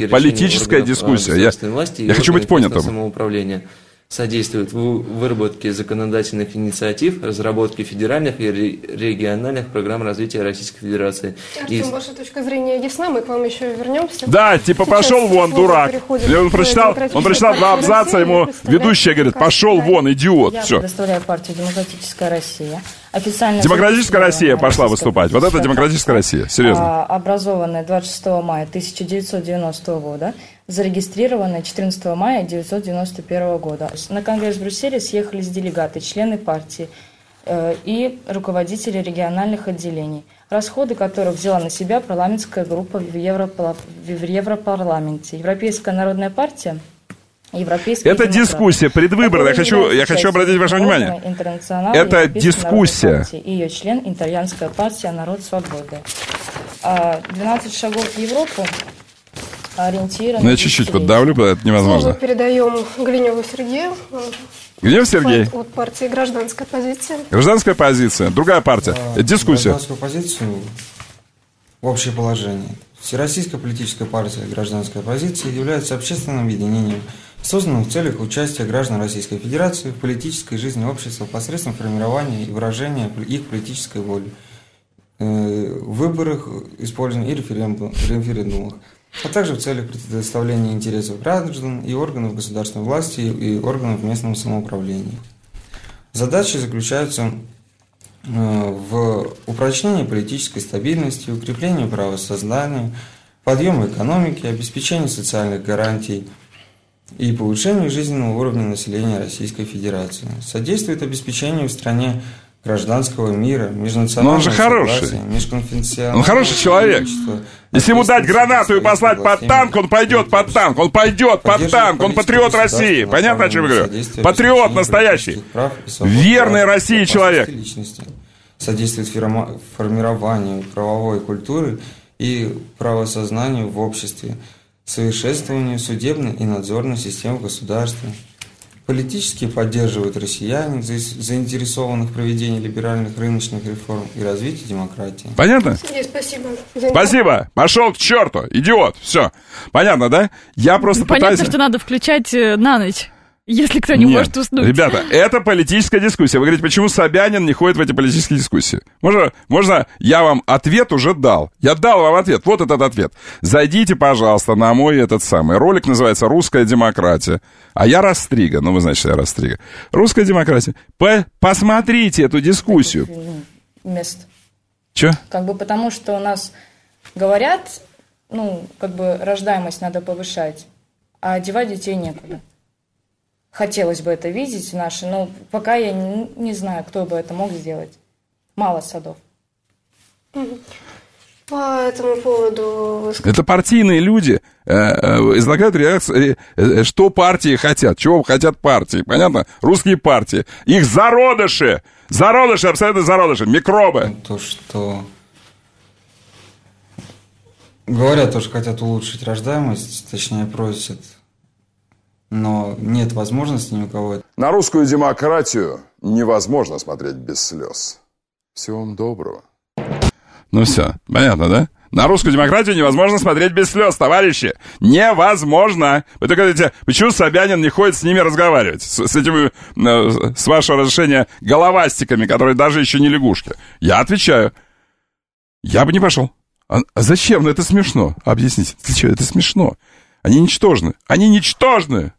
Я хочу быть понятым. Самоуправления содействует выработке законодательных инициатив, разработке федеральных и региональных программ развития Российской Федерации. Артем, ваша точка зрения ясна, мы к вам еще вернемся. Да, типа пошел вон, дурак. Он прочитал 2 абзаца, ему ведущая говорит, пошел вон, идиот. Я Все. предоставляю партию «Демократическая Россия». Официально Демократическая Россия пошла выступать. Вот это Демократическая Россия, серьезно. Образованная 26 мая 1990 года, зарегистрированная 14 мая 1991 года. На Конгресс в Брюсселе съехались делегаты, члены партии и руководители региональных отделений, расходы которых взяла на себя парламентская группа в Европарламенте. Европейская народная партия. Это дискуссия предвыборная. Я хочу обратить ваше внимание. Это дискуссия. Ее член Итальянская партия «Народ свободы». 12 шагов в Европу ориентированы... Я чуть-чуть поддавлю, это невозможно. Слово передаем Глиневу Сергею. Глинев Сергей. От партии «Гражданская позиция». Гражданская позиция. Другая партия. Это дискуссия. Гражданскую позицию в общее положение. Всероссийская политическая партия «Гражданская позиция» является общественным объединением, созданным в целях участия граждан Российской Федерации в политической жизни общества посредством формирования и выражения их политической воли, в выборах, использовании и референдумах, а также в целях предоставления интересов граждан и органов государственной власти и органов местного самоуправления. Задачи заключаются в упрочнении политической стабильности, укреплении правосознания, подъему экономики, обеспечении социальных гарантий и повышению жизненного уровня населения Российской Федерации. Содействует обеспечению в стране гражданского мира, межнационального согласия, межконфессионального... Он хороший человек. Если ему дать гранату и послать под танк, он пойдет под танк. Он пойдет под танк. Он патриот России. Понятно, о чем я говорю? Патриот настоящий. Верный России человек. Содействует формированию правовой культуры и правосознанию в обществе, совершенствованию судебной и надзорной систем в государстве. Политически поддерживают россияне, заинтересованных в проведении либеральных рыночных реформ и развитии демократии. Понятно? Сергей, спасибо. Спасибо. Пошел к черту, идиот. Все. Понятно, да? Я просто Понятно, пытаюсь... что надо включать на ночь, если кто не может уснуть. Ребята, это политическая дискуссия. Вы говорите, почему Собянин не ходит в эти политические дискуссии? Можно я вам ответ уже дал? Я дал вам ответ. Вот этот ответ. Зайдите, пожалуйста, на мой этот самый ролик, называется «Русская демократия». А я Растрига. Ну, вы знаете, что я Растрига. «Русская демократия». Посмотрите эту дискуссию. Мест. Че? Потому что у нас говорят, рождаемость надо повышать, а одевать детей некуда. Хотелось бы это видеть наши, но пока я не знаю, кто бы это мог сделать. Мало садов. По этому поводу... Это партийные люди излагают реакцию, что партии хотят, чего хотят партии, понятно? Русские партии. Их зародыши, абсолютно зародыши, микробы. То, что... Говорят, что хотят улучшить рождаемость, точнее просят, но нет возможности ни у кого. На русскую демократию невозможно смотреть без слез. Всего вам доброго. Ну все, понятно, да? На русскую демократию невозможно смотреть без слез, товарищи. Невозможно. Вы только говорите, почему Собянин не ходит с ними разговаривать? С этими, с вашего разрешения, головастиками, которые даже еще не лягушки. Я отвечаю. Я бы не пошел. А зачем? Ну это смешно. Объясните. Ты что, это смешно. Они ничтожны. Они ничтожны.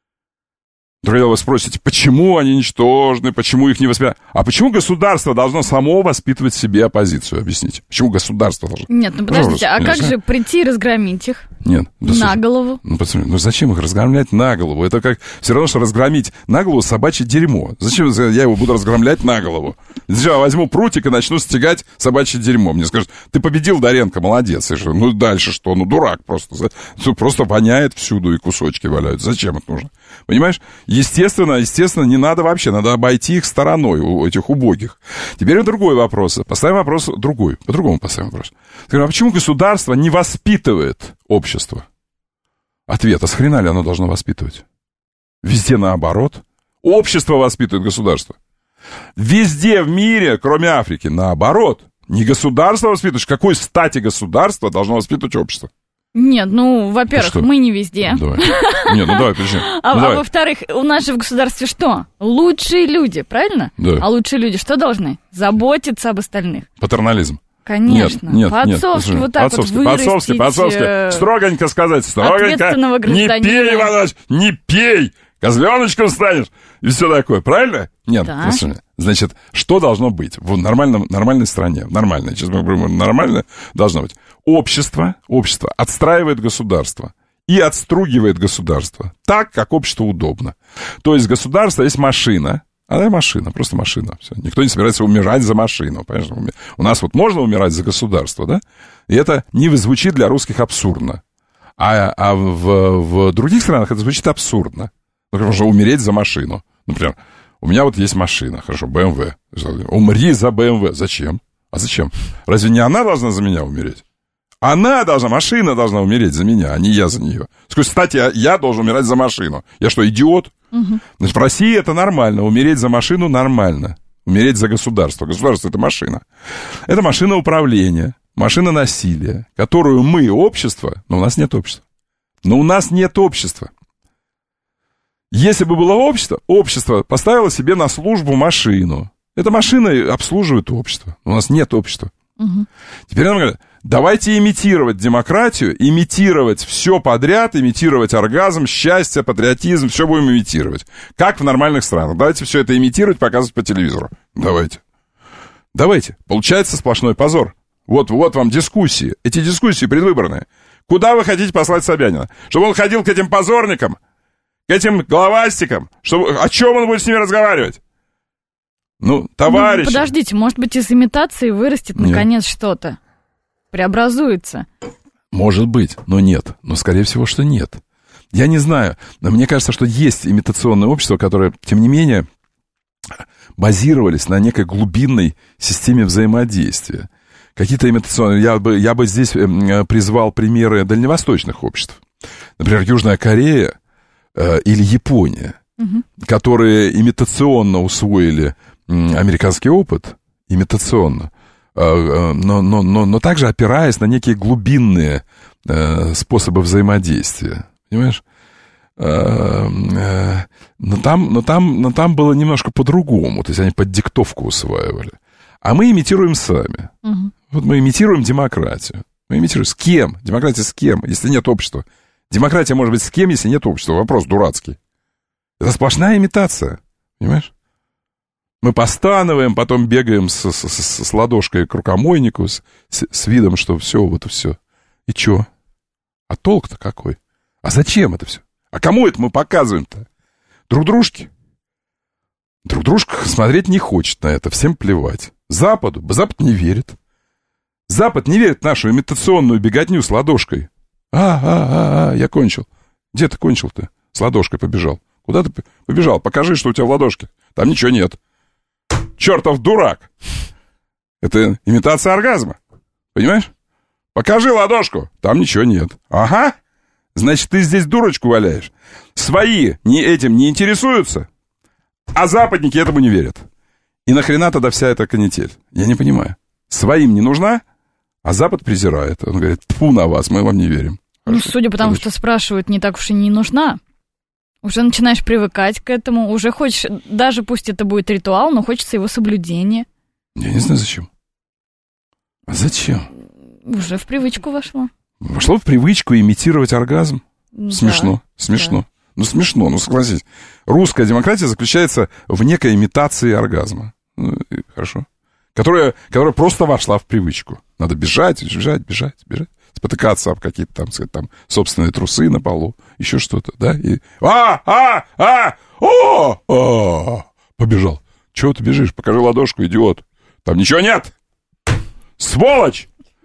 Когда вы спросите, почему они ничтожны, почему их не воспитывают? А почему государство должно само воспитывать в себе оппозицию? Объясните. Почему государство должно? Нет, ну подождите, а как же прийти и разгромить их? Нет. На голову? Ну, посмотрите, ну зачем их разгромлять на голову? Это как все равно, что разгромить на голову собачье дерьмо. Зачем я его буду разгромлять на голову? Зачем я возьму прутик и начну стягать собачье дерьмо? Мне скажут, ты победил, Доренко, молодец. Я говорю, ну дальше что? Ну дурак просто. Просто воняет всюду и кусочки валяются. Зачем это нужно? Понимаешь? Естественно, не надо вообще. Надо обойти их стороной, у этих убогих. Теперь другой вопрос. Поставим вопрос другой. По-другому поставим вопрос. А почему государство не воспитывает общество? Ответ, а с хрена ли оно должно воспитывать? Везде наоборот. Общество воспитывает государство. Везде в мире, кроме Африки, наоборот. Не государство воспитывает. Какой стати государство должно воспитывать общество? Нет, ну, во-первых, мы не везде. Давай. Нет, ну давай, подожди. А во-вторых, у нас же в государстве что? Лучшие люди, правильно? Да. А лучшие люди что должны? Заботиться об остальных. Патернализм. Конечно. Нет, по-отцовски вот так вот вырастить. По-отцовски. Строгонько сказать, ответственного гражданина. Не пей, Иванович, не пей. Козленочком станешь. И все такое, правильно? Нет, да. Значит, что должно быть в нормальной стране? Нормальной, сейчас мы говорим, нормально должно быть. Общество отстраивает государство и отстругивает государство так, как обществу удобно. То есть государство есть машина, она машина, просто машина. Все. Никто не собирается умирать за машину. Понимаешь? У нас вот можно умирать за государство, да? И это не звучит для русских абсурдно. А в других странах это звучит абсурдно. Например, можно умереть за машину. Например, у меня вот есть машина, хорошо, BMW. Умри за BMW. Зачем? А зачем? Разве не она должна за меня умереть? Машина должна умереть за меня, а не я за нее. Кстати, я должен умирать за машину. Я что, идиот? Угу. Значит, в России это нормально. Умереть за машину нормально. Умереть за государство. Государство — это машина. Это машина управления, машина насилия, которую мы, общество, но у нас нет общества. Если бы было общество поставило себе на службу машину. Эта машина обслуживает общество. У нас нет общества. Угу. Теперь нам говорят, давайте имитировать демократию, имитировать все подряд, имитировать оргазм, счастье, патриотизм, все будем имитировать. Как в нормальных странах. Давайте все это имитировать, показывать по телевизору. Давайте. Получается сплошной позор. Вот вам дискуссии. Эти дискуссии предвыборные. Куда вы хотите послать Собянина? Чтобы он ходил к этим позорникам, к этим головастикам? О чем он будет с ними разговаривать? Ну, товарищи. Подождите, может быть, из имитации вырастет наконец что-то? Преобразуется? Может быть, но нет. Но, скорее всего, что нет. Я не знаю. Но мне кажется, что есть имитационное общество, которое, тем не менее, базировались на некой глубинной системе взаимодействия. Какие-то имитационные... Я бы здесь призвал примеры дальневосточных обществ. Например, Южная Корея или Япония, которые имитационно усвоили американский опыт, имитационно, но также опираясь на некие глубинные способы взаимодействия. Понимаешь? Но там было немножко по-другому. То есть они под диктовку усваивали. А мы имитируем сами. Вот мы имитируем демократию. Мы имитируем с кем? Демократия с кем, если нет общества? Демократия может быть с кем, если нет общества? Вопрос дурацкий. Это сплошная имитация. Понимаешь? Мы постанываем, потом бегаем с ладошкой к рукомойнику, с видом, что все, вот и все. И чё? А толк-то какой? А зачем это все? А кому это мы показываем-то? Друг дружке? Друг дружка смотреть не хочет на это, всем плевать. Запад не верит. Запад не верит в нашу имитационную беготню с ладошкой. Я кончил. Где ты кончил-то? С ладошкой побежал. Куда ты побежал? Покажи, что у тебя в ладошке. Там ничего нет. Чертов дурак. Это имитация оргазма. Понимаешь? Покажи ладошку. Там ничего нет. Ага. Значит, ты здесь дурочку валяешь. Свои этим не интересуются, а западники этому не верят. И нахрена тогда вся эта канитель? Я не понимаю. Своим не нужна, а Запад презирает. Он говорит, тьфу на вас, мы вам не верим. Ну, судя по тому, что спрашивают, не так уж и не нужна. Уже начинаешь привыкать к этому, уже хочешь, даже пусть это будет ритуал, но хочется его соблюдения. Я не знаю, зачем. А зачем? Уже в привычку вошло. Вошло в привычку имитировать оргазм? Да, смешно. Да. Ну, смешно, ну, согласись. Русская демократия заключается в некой имитации оргазма. Ну, хорошо. Которая просто вошла в привычку. Надо бежать. Спотыкаться об какие-то там, сказать, там собственные трусы на полу, еще что-то, да? И... Побежал. Чего ты бежишь? Покажи ладошку, идиот. Там ничего нет! Сволочь!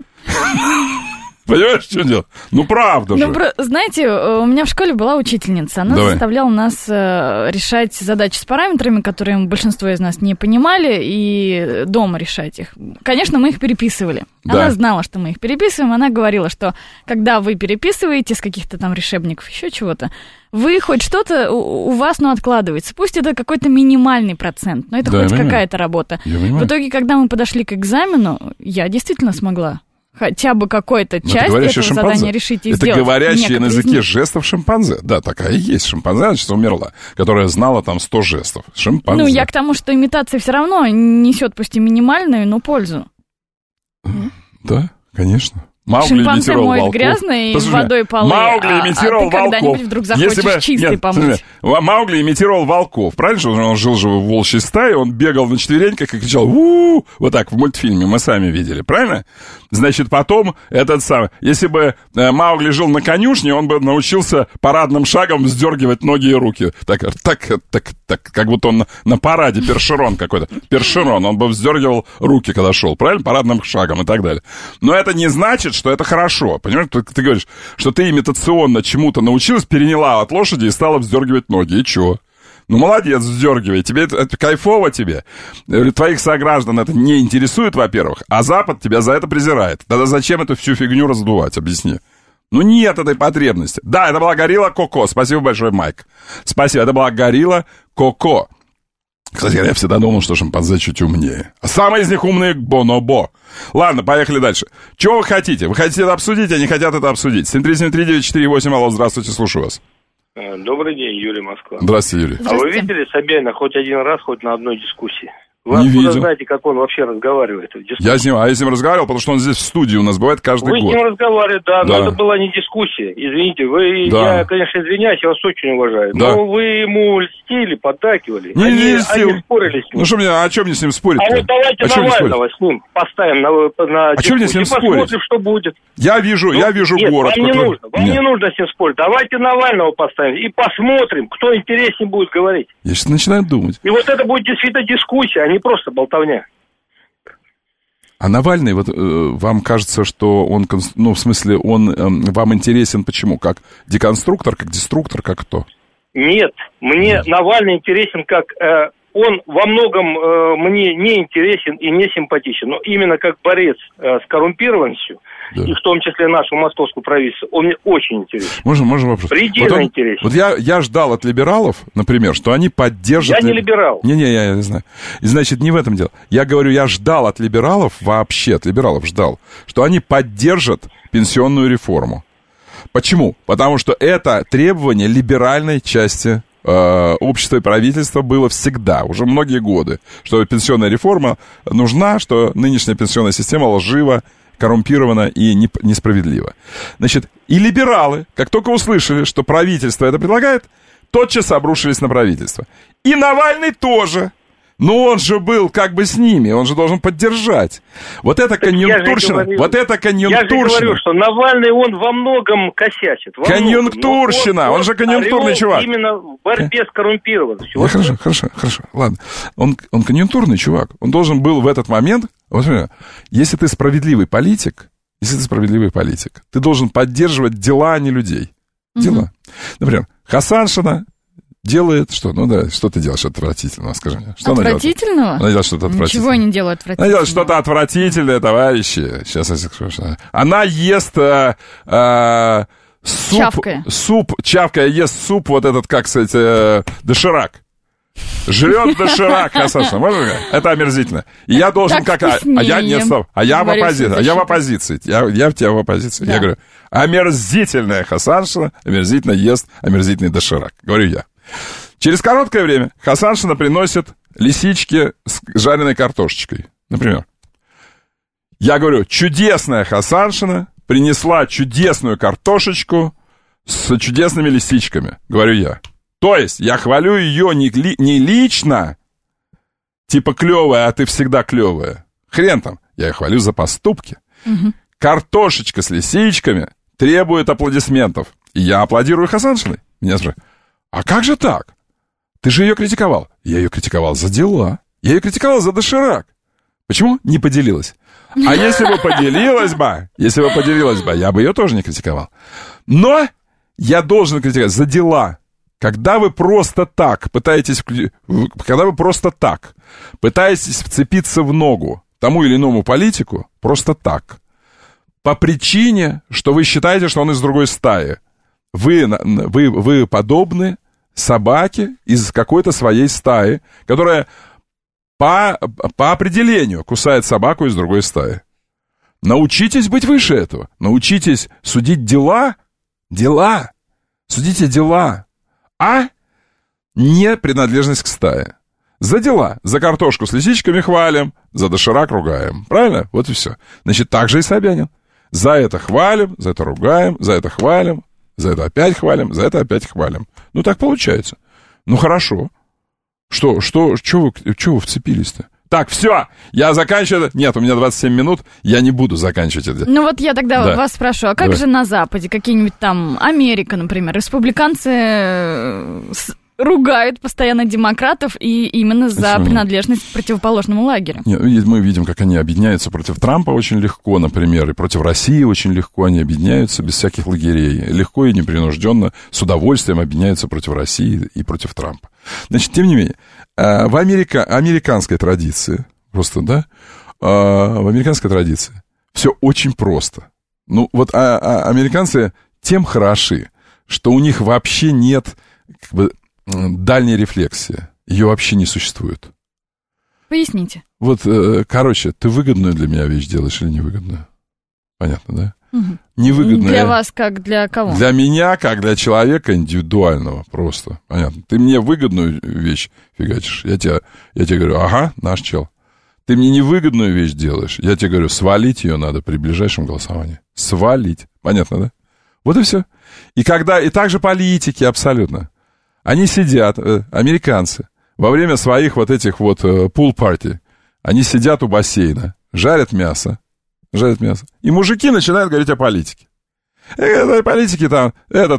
Понимаешь, что делать? Ну, правда же. Знаете, у меня в школе была учительница. Она заставляла нас решать задачи с параметрами, которые большинство из нас не понимали, и дома решать их. Конечно, мы их переписывали. Да. Она знала, что мы их переписываем. Она говорила, что когда вы переписываете с каких-то там решебников, еще чего-то, вы хоть что-то у вас, откладывается. Пусть это какой-то минимальный процент, но это хоть какая-то работа. В итоге, когда мы подошли к экзамену, я действительно смогла хотя бы какой-то часть этого задания решить и сделать. Это говорящие на языке жестов шимпанзе. Да, такая и есть шимпанзе, значит, умерла, которая знала там 100 жестов. Шимпанзе. Ну, я к тому, что имитация все равно несет, пусть и минимальную, но пользу. Да, конечно. Маугли шимпанзе имитировал моет волков. грязно и водой полы, Маугли имитировал ты когда-нибудь волков. вдруг захочешь чистый помыть. Маугли имитировал волков. Правильно, что он жил же в волчьей стае, он бегал на четвереньках и кричал «У-у-у!» Вот так в мультфильме мы сами видели, правильно? Значит, потом если бы Маугли жил на конюшне, он бы научился парадным шагом вздергивать ноги и руки. Так, как будто он на параде, першерон какой-то. Першерон, он бы вздергивал руки, когда шел, правильно? Парадным шагом и так далее. Но это не значит, что это хорошо. Понимаешь, ты говоришь, что ты имитационно чему-то научилась, переняла от лошади и стала вздергивать ноги. И чё? Ну, молодец, вздергивай. Тебе это кайфово тебе. Твоих сограждан это не интересует, во-первых, а Запад тебя за это презирает. Тогда зачем эту всю фигню раздувать? Объясни. Ну, нет этой потребности. Да, это была горилла Коко. Спасибо большое, Майк. Спасибо. Это была горилла Коко. Кстати, я всегда думал, что шимпанзе чуть умнее. А самые из них умные бонобо. Ладно, поехали дальше. Чего вы хотите? Вы хотите это обсудить, а не хотят это обсудить? 7373948, алло, здравствуйте, слушаю вас. Добрый день, Юрий, Москва. Здравствуйте, Юрий. А вы видели Собянина хоть один раз, хоть на одной дискуссии? Вы не откуда видел. знаете, как он вообще разговаривает? Я с ним разговаривал, потому что он здесь в студии у нас бывает каждый год. Вы с ним разговаривали, да, но это была не дискуссия. Извините, я, конечно, извиняюсь, я вас очень уважаю. Да. Но вы ему льстили, поддакивали. Не они спорили с ним. Ну что мне, о чем мне с ним спорить? А вот давайте Навального с ним поставим на а что мне с ним спорить? Посмотрим, что будет. Я вижу нет, город. Вам не нужно с ним спорить. Давайте Навального поставим и посмотрим, кто интереснее будет говорить. Я сейчас начинаю думать. И вот это будет действительно дискуссия, а не просто болтовня. А Навальный, вот вам кажется, что он, ну, в смысле, он вам интересен почему? Как деконструктор, как деструктор, как кто? Нет, мне Навальный интересен как... он во многом мне не интересен и не симпатичен, но именно как борец с коррумпированностью, и в том числе нашу московскую правительство, он мне очень интересен. Можно вопрос? Предельно интересен. Вот я ждал от либералов, например, что они поддержат... Я не либерал. Я не знаю. И, значит, не в этом дело. Я говорю, я ждал от либералов, вообще от либералов ждал, что они поддержат пенсионную реформу. Почему? Потому что это требование либеральной части общества и правительства было всегда, уже многие годы, что пенсионная реформа нужна, что нынешняя пенсионная система лжива, коррумпирована и несправедлива. Значит, и либералы, как только услышали, что правительство это предлагает, тотчас обрушились на правительство. И Навальный тоже. Ну, он же был как бы с ними, он же должен поддержать. Вот это конъюнктурщина. Я же говорю, что Навальный, он во многом косячит. Конъюнктурщина, он же конъюнктурный чувак. Именно в борьбе с коррумпированностью. Хорошо, ладно. Он конъюнктурный чувак. Он должен был в этот момент... Вот смотри, если ты справедливый политик, ты должен поддерживать дела, а не людей. Дела. Например, Хасаншина делает что? Ну да, что ты делаешь отвратительного, скажи мне. Что отвратительного? Она делает что-то отвратительное. Ничего я не делаю отвратительного. Она делает что-то отвратительное, товарищи. Сейчас я скажу. Она ест чавкая ест суп, вот этот, как сказать, доширак. Жрет доширак, Хасаншина. Можно сказать? Это омерзительно. И я должен я в оппозиции. Я в тебя в оппозиции. Да. Я говорю, омерзительная Хасаншина, омерзительно ест омерзительный доширак. Говорю я. Через короткое время Хасаншина приносит лисички с жареной картошечкой. Например. Я говорю, чудесная Хасаншина принесла чудесную картошечку с чудесными лисичками. Говорю я. То есть я хвалю ее не лично, типа клевая, а ты всегда клевая. Хрен там. Я ее хвалю за поступки. Угу. Картошечка с лисичками требует аплодисментов. И я аплодирую Хасаншиной. Меня спрашивают, а как же так? Ты же ее критиковал. Я ее критиковал за дела. Я ее критиковал за доширак. Почему? Не поделилась. А если бы поделилась бы, я бы ее тоже не критиковал. Но я должен критиковать за дела. Когда вы просто так пытаетесь вцепиться в ногу тому или иному политику, просто так, по причине, что вы считаете, что он из другой стаи, вы подобны собаке из какой-то своей стаи, которая по определению кусает собаку из другой стаи. Научитесь быть выше этого. Научитесь судить дела. Судите дела. А не принадлежность к стае. За дела. За картошку с лисичками хвалим, за доширак ругаем. Правильно? Вот и все. Значит, так же и Собянин. За это хвалим, за это ругаем, за это хвалим, за это опять хвалим, за это опять хвалим. Ну, так получается. Ну, хорошо. Чего вы вцепились-то? Так, все, я заканчиваю. Нет, у меня 27 минут, я не буду заканчивать это. Ну вот я тогда вас спрошу, а как же на Западе, какие-нибудь там, Америка, например, республиканцы ругают постоянно демократов и именно за принадлежность к противоположному лагерю? Нет, мы видим, как они объединяются против Трампа очень легко, например, и против России очень легко они объединяются без всяких лагерей. Легко и непринужденно, с удовольствием объединяются против России и против Трампа. Значит, тем не менее, в американской традиции, в американской традиции все очень просто. Ну, вот американцы тем хороши, что у них вообще нет дальней рефлексии. Ее вообще не существует. Поясните. Вот, короче, ты выгодную для меня вещь делаешь или невыгодную? Понятно, да? Угу. Невыгодную. Для вас как для кого? Для меня, как для человека индивидуального, просто. Понятно. Ты мне выгодную вещь фигачишь, я тебе говорю, ага, наш чел. Ты мне невыгодную вещь делаешь, я тебе говорю, свалить ее надо при ближайшем голосовании. Свалить. Понятно, да? Вот и все. И так же политики абсолютно. Они сидят, американцы, во время своих вот этих вот пул-парти, они сидят у бассейна, жарят мясо. И мужики начинают говорить о политике. Политики то,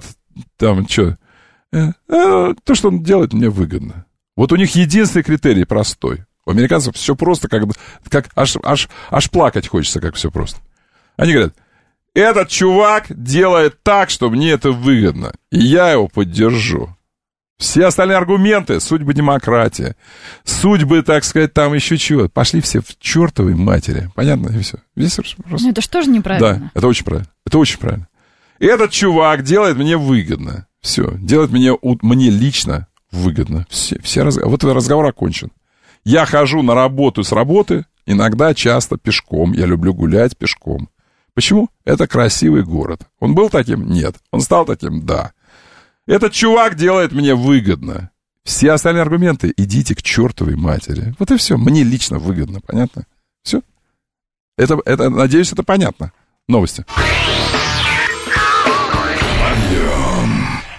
что он делает, мне выгодно. Вот у них единственный критерий простой. У американцев все просто, как аж плакать хочется, как все просто. Они говорят, этот чувак делает так, что мне это выгодно, и я его поддержу. Все остальные аргументы, судьбы демократии, судьбы, так сказать, там еще чего, пошли все в чертовой матери. Понятно? И все. Здесь просто... Ну, это же тоже неправильно. Да, это очень правильно. Этот чувак делает мне выгодно. Все. Делает мне лично выгодно. Вот разговор окончен. Я хожу на работу с работы, иногда часто пешком. Я люблю гулять пешком. Почему? Это красивый город. Он был таким? Нет. Он стал таким? Да. Этот чувак делает мне выгодно. Все остальные аргументы идите к чертовой матери. Вот и все. Мне лично выгодно. Понятно? Все. Надеюсь, это понятно. Новости.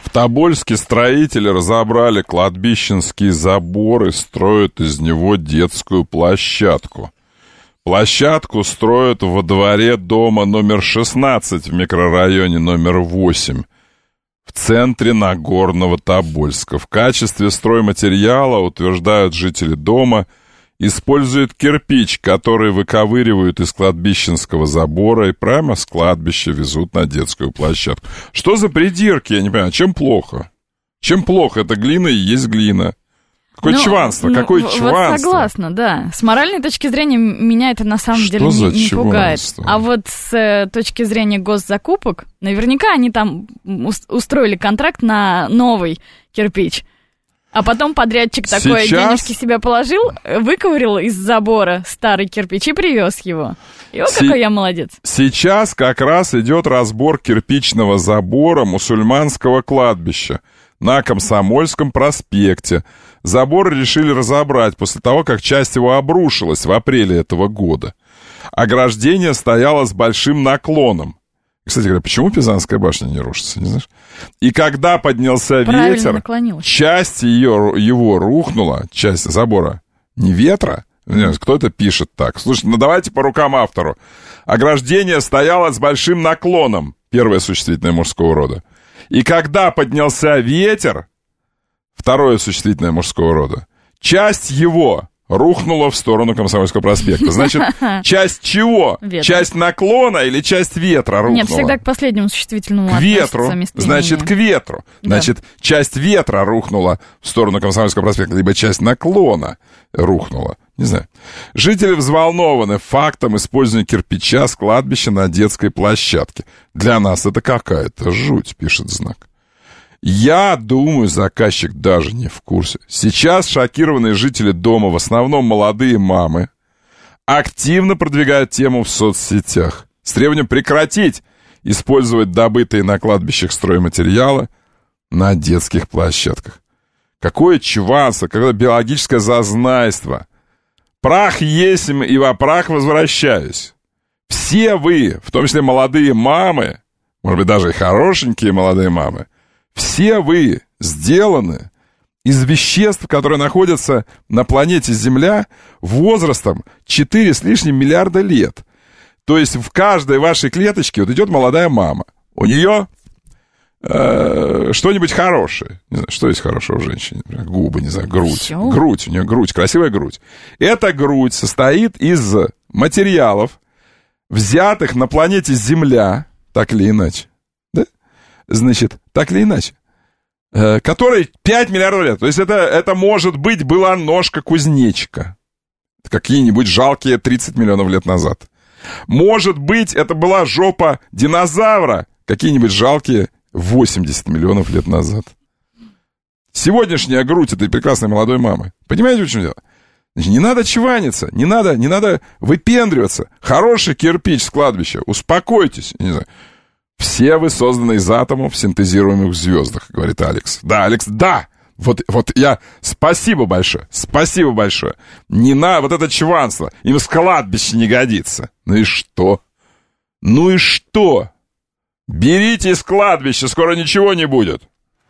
В Тобольске строители разобрали кладбищенский забор и строят из него детскую площадку. Площадку строят во дворе дома номер 16 в микрорайоне номер 8 в центре Нагорного Тобольска. В качестве стройматериала, утверждают жители дома, используют кирпич, который выковыривают из кладбищенского забора и прямо с кладбища везут на детскую площадку. Что за придирки, я не понимаю, чем плохо? Чем плохо? Это глина и есть глина. Какое чванство, какое чванство. Вот согласна, да. С моральной точки зрения меня это на самом деле не пугает. А вот с точки зрения госзакупок, наверняка они там устроили контракт на новый кирпич. А потом подрядчик такой денежки себе положил, выковырил из забора старый кирпич и привез его. И вот какой я молодец. Сейчас как раз идет разбор кирпичного забора мусульманского кладбища на Комсомольском проспекте. Забор решили разобрать после того, как часть его обрушилась в апреле этого года. Ограждение стояло с большим наклоном. Кстати говоря, почему Пизанская башня не рушится, не знаешь? И когда поднялся ветер, часть его рухнула, часть забора, не ветра, кто это пишет так? Слушай, ну давайте по рукам автору. Ограждение стояло с большим наклоном, первое существительное мужского рода. И когда поднялся ветер, второе существительное мужского рода, часть его рухнула в сторону Комсомольского проспекта. Значит, часть чего? Ветра. Часть наклона или часть ветра рухнула? Нет, всегда к последнему существительному к ветру, значит, к ветру. Да. Значит, часть ветра рухнула в сторону Комсомольского проспекта, либо часть наклона рухнула. Не знаю. Жители взволнованы фактом использования кирпича с кладбища на детской площадке. Для нас это какая-то жуть, пишет знак. Я думаю, заказчик даже не в курсе. Сейчас шокированные жители дома, в основном молодые мамы, активно продвигают тему в соцсетях с требованием прекратить использовать добытые на кладбищах стройматериалы на детских площадках. Какое чванство, какое биологическое зазнайство. Прах есмь и во прах возвращаюсь. Все вы, в том числе молодые мамы, может быть, даже и хорошенькие молодые мамы, все вы сделаны из веществ, которые находятся на планете Земля возрастом 4 с лишним миллиарда лет. То есть в каждой вашей клеточке вот идет молодая мама. У нее что-нибудь хорошее. Не знаю, что есть хорошего в женщине? Губы, не знаю, грудь. Всё? Грудь, у нее грудь, красивая грудь. Эта грудь состоит из материалов, взятых на планете Земля, так или иначе. Значит, так или иначе, который 5 миллиардов лет. То есть это может быть, была ножка кузнечика. Какие-нибудь жалкие 30 миллионов лет назад. Может быть, это была жопа динозавра. Какие-нибудь жалкие 80 миллионов лет назад. Сегодняшняя грудь этой прекрасной молодой мамы. Понимаете, в чем дело? Значит, не надо чваниться, не надо выпендриваться. Хороший кирпич с кладбища. Успокойтесь. Не знаю. Все вы созданы из атомов, синтезируемых в звездах, говорит Алекс. Да, Алекс, да! Вот я... Спасибо большое. Не на вот это чванство. Им с кладбища не годится. Ну и что? Берите из кладбища, скоро ничего не будет.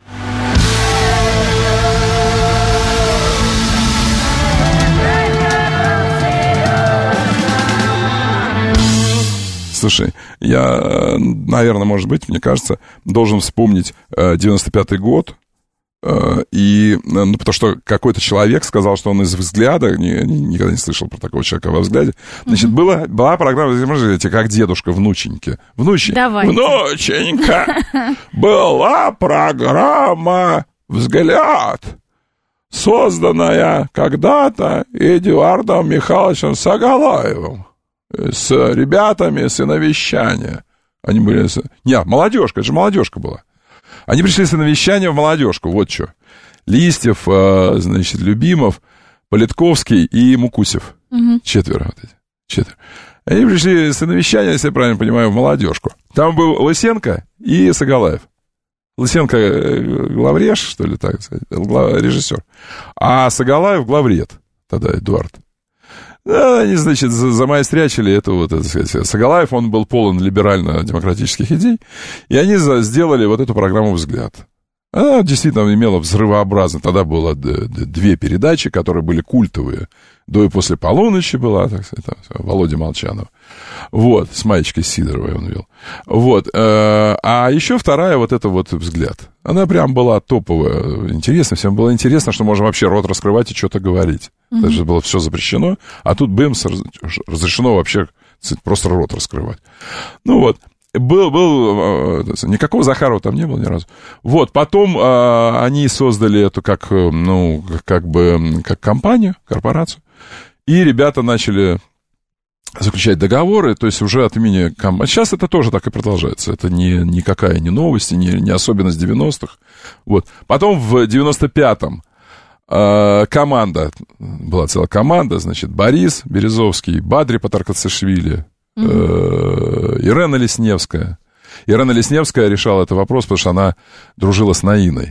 Слушай, я, наверное, может быть, мне кажется, должен вспомнить 95-й год, потому что какой-то человек сказал, что он из «Взгляда», никогда не слышал про такого человека во «Взгляде», значит, была программа, как дедушка, внученька. Внученька, была программа «Взгляд», созданная когда-то Эдуардом Михайловичем Сагалаевым. С ребятами с иновещания. Они были... молодежка, это же молодежка была. Они пришли с иновещания в молодежку, вот что. Листьев, значит, Любимов, Политковский и Мукусев. Четверо. Они пришли с иновещания, если я правильно понимаю, в молодежку. Там был Лысенко и Сагалаев. Лысенко главреж, что ли, так сказать, режиссер. А Сагалаев главред, тогда Эдуард. Да, они, значит, замайстрячили это сказать, Сагалаев, он был полон либерально-демократических идей, и они сделали вот эту программу «Взгляд». Она действительно имела взрывообразно. Тогда было 2 передачи, которые были культовые. До и после полуночи была, так сказать, Володя Молчанов. Вот, с Маечкой Сидоровой он вел. Вот. А еще вторая, вот это вот «Взгляд». Она прям была топовая, интересно. Всем было интересно, что можно вообще рот раскрывать и что-то говорить. Это же было все запрещено. А тут, бэмс, разрешено вообще просто рот раскрывать. Ну вот. Никакого Захарова там не было ни разу. Вот, потом они создали эту как компанию, корпорацию, и ребята начали заключать договоры, то есть уже от имени компании. Сейчас это тоже так и продолжается. Это никакая не новость, не особенность 90-х. Вот. Потом в 95-м команда, была целая команда, значит, Борис Березовский, Бадри Патаркацишвили, Ирена Лесневская. Ирена Лесневская решала этот вопрос, потому что она дружила с Наиной.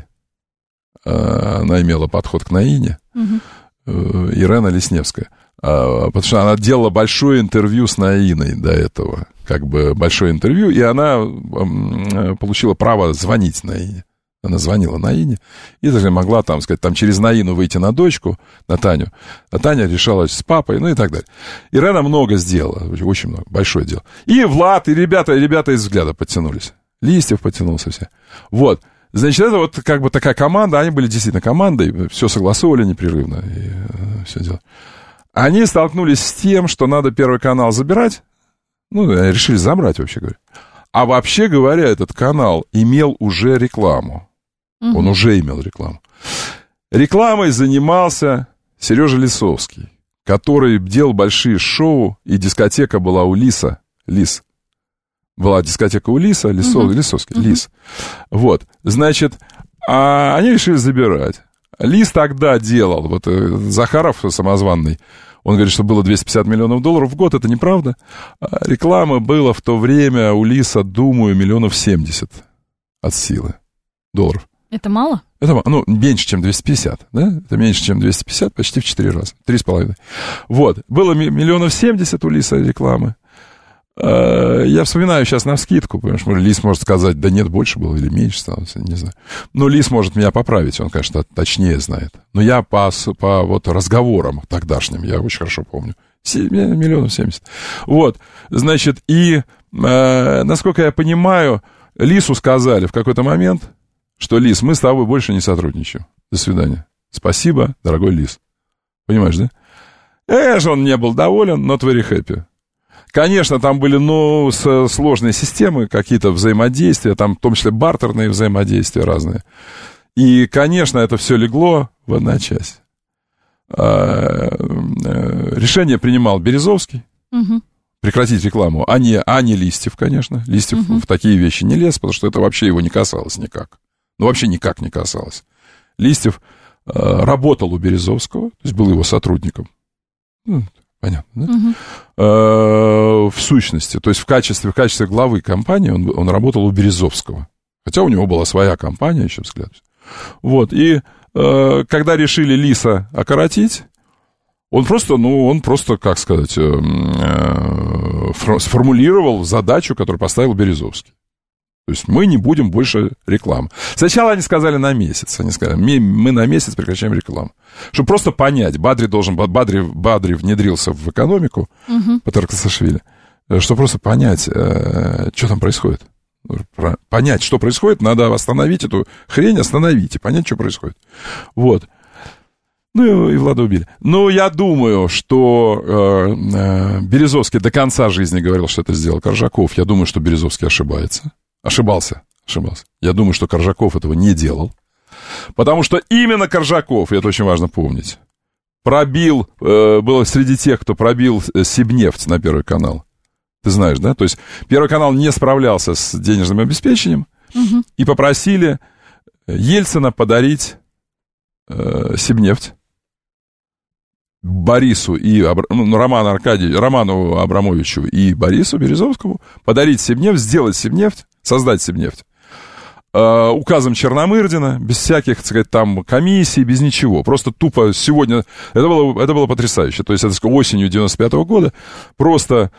Она имела подход к Наине. Ирена Лесневская. Потому что она делала большое интервью с Наиной до этого. Как бы большое интервью, и она получила право звонить Наине. Она звонила Наине и даже могла, там, сказать, там, через Наину выйти на дочку, на Таню. А Таня решалась с папой, ну и так далее. Ирена много сделала, очень много, большое дело. И Влад, и ребята из «Взгляда» подтянулись. Листьев подтянулся все. Вот. Значит, это вот как бы такая команда, они были действительно командой, все согласовывали непрерывно, и все делали. Они столкнулись с тем, что надо Первый канал забирать. Ну, решили забрать, вообще говоря. А вообще говоря, этот канал имел уже рекламу. Он уже имел рекламу. Рекламой занимался Сережа Лисовский, который делал большие шоу, и дискотека была у Лиса. Лис. Была дискотека у Лиса, Лисовский, Лис. Вот, значит, они решили забирать. Лис тогда делал, вот Захаров самозванный, он говорит, что было $250 миллионов в год, это неправда. Рекламы было в то время у Лиса, думаю, 70 миллионов от силы долларов. Это мало? Это, ну, меньше, чем 250, да? Это меньше, чем 250, почти в 4 раза, 3,5. Вот, было 70 миллионов у Лиса рекламы. Я вспоминаю сейчас навскидку, потому что Лис может сказать, да нет, больше было или меньше стало, не знаю. Но Лис может меня поправить, он, конечно, точнее знает. Но я по вот разговорам тогдашним, я очень хорошо помню, 70 миллионов. Вот, значит, и, насколько я понимаю, Лису сказали в какой-то момент, что, Лис, мы с тобой больше не сотрудничаем. До свидания. Спасибо, дорогой Лис. Понимаешь, да? Он не был доволен, not very happy. Конечно, там были, сложные системы, какие-то взаимодействия, там в том числе бартерные взаимодействия разные. И, конечно, это все легло в одночасье. Решение принимал Березовский. Прекратить рекламу, а не Листьев, конечно. Листьев в такие вещи не лез, потому что это вообще его не касалось никак. Ну, вообще никак не касалось. Листьев работал у Березовского, то есть был его сотрудником. Понятно, да? В сущности, то есть в качестве главы компании он работал у Березовского. Хотя у него была своя компания, еще «Взгляд». Вот, и когда решили Лиса окоротить, он просто, как сказать, сформулировал задачу, которую поставил Березовский. То есть мы не будем больше рекламы. Сначала они сказали на месяц. Они сказали, мы на месяц прекращаем рекламу. Чтобы просто понять, Бадри внедрился в экономику Патаркацишвили, чтобы просто понять, что там происходит. Понять, что происходит, надо остановить эту хрень, остановить и понять, что происходит. Вот. Ну и Влада убили. Но я думаю, что Березовский до конца жизни говорил, что это сделал Коржаков. Я думаю, что Березовский ошибался. Я думаю, что Коржаков этого не делал. Потому что именно Коржаков, и это очень важно помнить, было среди тех, кто пробил Сибнефть на Первый канал. Ты знаешь, да? То есть Первый канал не справлялся с денежным обеспечением и попросили Ельцина подарить Сибнефть Борису и Роману Абрамовичу и Борису Березовскому, подарить Сибнефть, сделать Сибнефть, создать Сибнефть. указом Черномырдина, без всяких, так сказать, там комиссий, без ничего. Просто тупо сегодня... Это было потрясающе. То есть, это осенью 95-го года просто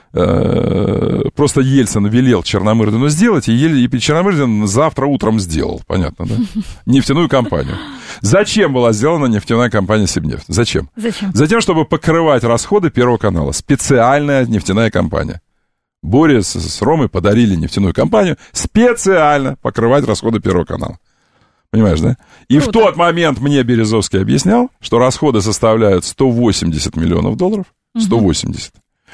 Ельцин велел Черномырдину сделать, и Черномырдин завтра утром сделал. Понятно, да? Нефтяную компанию. Зачем была сделана нефтяная компания «Сибнефть»? Зачем? Затем, чтобы покрывать расходы Первого канала. Специальная нефтяная компания. Боре с Ромой подарили нефтяную компанию специально покрывать расходы Первого канала. Понимаешь, да? И в тот момент мне Березовский объяснял, что расходы составляют $180 миллионов. 180.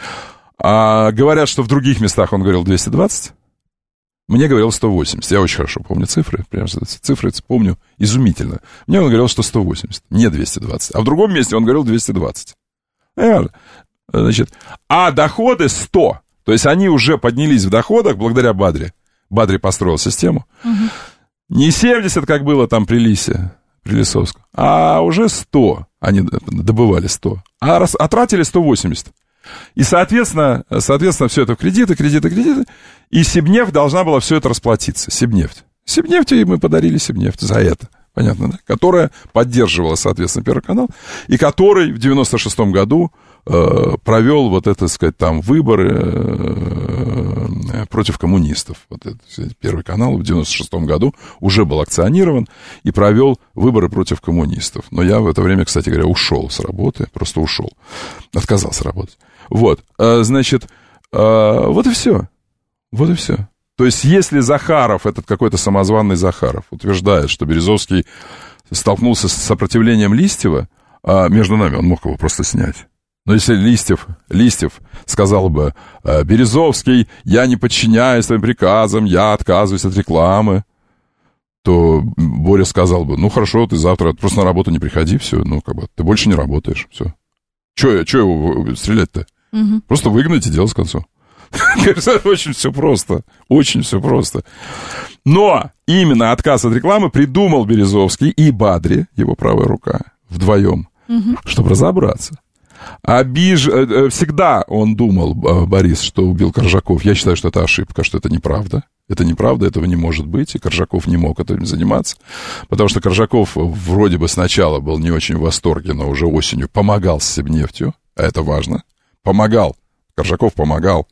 А говорят, что в других местах он говорил 220. Мне говорил 180. Я очень хорошо помню цифры. Прям цифры помню изумительно. Мне он говорил, что 180, не 220. А в другом месте он говорил 220. Значит, а доходы 100. То есть они уже поднялись в доходах благодаря Бадре. Бадре построил систему. Не 70, как было там при Лисе, при Лисовском, а уже 100. Они добывали 100. А тратили 180. И, соответственно, все это в кредиты. И Сибнефть должна была все это расплатиться. Сибнефть, и мы подарили Сибнефть за это. Понятно, да? Которая поддерживала, соответственно, Первый канал. И который в 96-м году провел вот это, так сказать, там выборы против коммунистов. Вот это, Первый канал в 96-м году уже был акционирован и провел выборы против коммунистов. Но я в это время, кстати говоря, ушел с работы, просто ушел, отказался работать. Вот, значит, вот и все. Вот и все. То есть, если Захаров, этот какой-то самозванный Захаров, утверждает, что Березовский столкнулся с сопротивлением Листьева, между нами он мог его просто снять. Но если Листьев сказал бы: Березовский, я не подчиняюсь твоим приказам, я отказываюсь от рекламы, то Боря сказал бы: ну хорошо, ты завтра просто на работу не приходи, все, ну как бы ты больше не работаешь, все. Че его стрелять-то? Просто выгнать и дело с концом. Очень все просто, очень все просто. Но именно отказ от рекламы придумал Березовский и Бадри, его правая рука, вдвоем, чтобы разобраться. Всегда он думал, Борис, что убил Коржаков. Я считаю, что это ошибка, что это неправда. Это неправда, этого не может быть, и Коржаков не мог этим заниматься, потому что Коржаков вроде бы сначала был не очень в восторге, но уже осенью помогал с Сибнефтью, а это важно. Помогал, Коржаков помогал.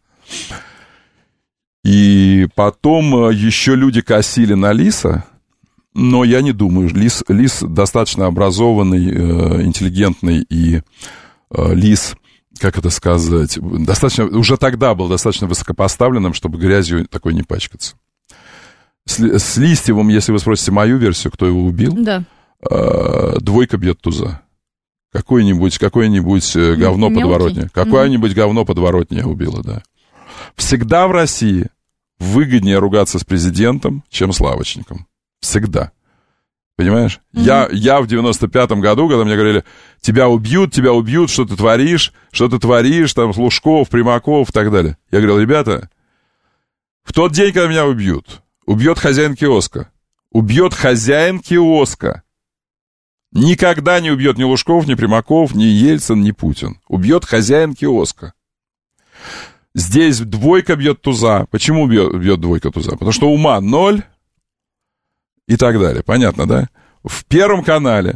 И потом еще люди косили на Лиса, но я не думаю, Лис достаточно образованный, интеллигентный, и Лис, как это сказать, уже тогда был достаточно высокопоставленным, чтобы грязью такой не пачкаться. С Листьевым, если вы спросите мою версию, кто его убил, да. Двойка бьет туза. Какое-нибудь говно подворотня. Какое-нибудь говно подворотня убило, да. Всегда в России выгоднее ругаться с президентом, чем с лавочником. Всегда. Понимаешь? Я в 95-м году, когда мне говорили: тебя убьют, что ты творишь, там, Лужков, Примаков и так далее. Я говорил: ребята, в тот день, когда меня убьет хозяин киоска. Убьет хозяин киоска. Никогда не убьет ни Лужков, ни Примаков, ни Ельцин, ни Путин. Убьет хозяин киоска. Здесь двойка бьет туза. Почему бьет двойка туза? Потому что ума 0 и так далее. Понятно, да? В Первом канале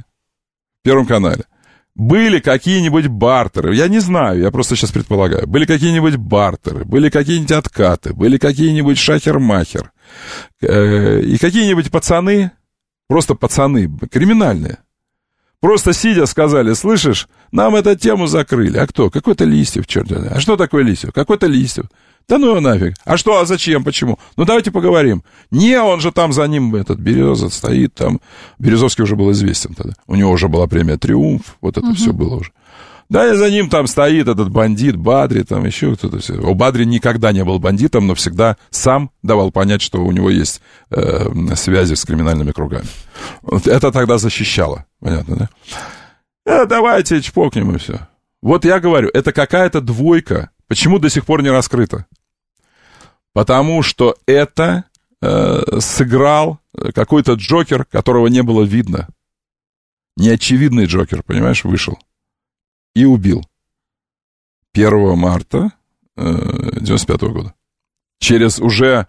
были какие-нибудь бартеры. Я не знаю, я просто сейчас предполагаю. Были какие-нибудь бартеры, были какие-нибудь откаты, были какие-нибудь шахер-махер. И какие-нибудь пацаны, просто пацаны, криминальные. Просто сидя сказали: слышишь, нам эту тему закрыли. А кто? Какой-то Листьев, черт. А что такое Листьев? Какой-то Листьев. Да ну его нафиг. А что, а зачем, почему? Ну давайте поговорим. Не, он же там за ним, этот Береза стоит там. Березовский уже был известен тогда. У него уже была премия «Триумф». Вот это все было уже. Да, и за ним там стоит этот бандит Бадри, там еще кто-то. У Бадри никогда не был бандитом, но всегда сам давал понять, что у него есть связи с криминальными кругами. Вот это тогда защищало. Понятно, да? Давайте чпокнем и все. Вот я говорю, это какая-то двойка. Почему до сих пор не раскрыто? Потому что это сыграл какой-то Джокер, которого не было видно. Неочевидный Джокер, понимаешь, вышел. И убил 1 марта 95 года.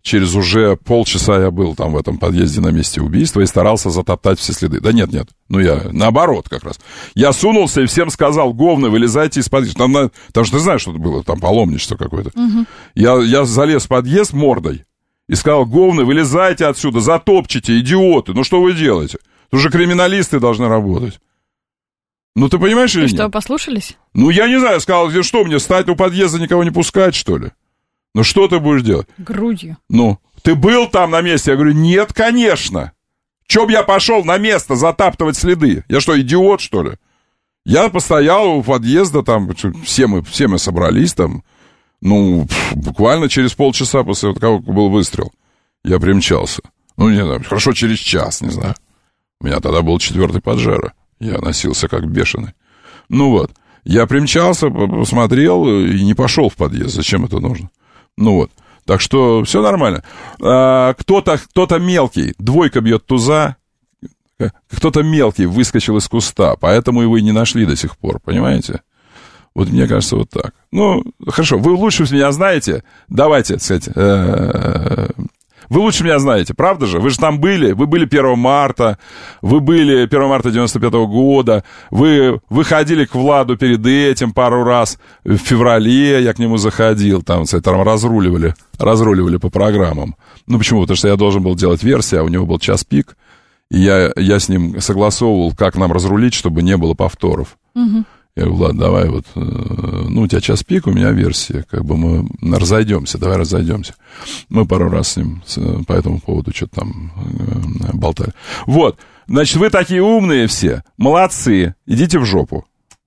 через уже полчаса я был там в этом подъезде на месте убийства и старался затоптать все следы. Да нет, ну я наоборот как раз. Я сунулся и всем сказал: говны, вылезайте из подъезда. Потому что ты знаешь, что это было, там паломничество какое-то. Угу. Я залез в подъезд мордой и сказал: говны, вылезайте отсюда, затопчите, идиоты. Ну что вы делаете? Тут же криминалисты должны работать. Ну ты понимаешь или нет? И что, послушались? Ну я не знаю, сказал: что мне, встать у подъезда, никого не пускать, что ли? Ну, что ты будешь делать? Грудью. Ну, ты был там на месте? Я говорю: нет, конечно. Чё б я пошел на место затаптывать следы? Я что, идиот, что ли? Я постоял у подъезда, там, все мы собрались там. Ну, буквально через полчаса после того, как был выстрел, я примчался. Ну, не знаю, хорошо, через час, не знаю. У меня тогда был 4-й поджара. Я носился как бешеный. Ну вот, я примчался, посмотрел и не пошел в подъезд. Зачем это нужно? Ну вот, так что все нормально. Кто-то мелкий, двойка бьет туза, кто-то мелкий выскочил из куста, поэтому его и не нашли до сих пор, понимаете? Вот мне кажется, вот так. Ну, хорошо, вы лучше меня знаете, давайте, кстати, вы лучше меня знаете, правда же? Вы же там были, вы были 1 марта, вы были 1 марта 95-го года, вы выходили к Владу перед этим пару раз, в феврале я к нему заходил, там разруливали по программам. Ну, почему? Потому что я должен был делать версию, а у него был час пик, и я с ним согласовывал, как нам разрулить, чтобы не было повторов. Угу. Я говорю: Влад, давай вот, ну, у тебя час пик, у меня версия, как бы мы давай разойдемся. Мы пару раз с ним по этому поводу что-то там болтали. Вот, значит, вы такие умные все, молодцы, идите в жопу.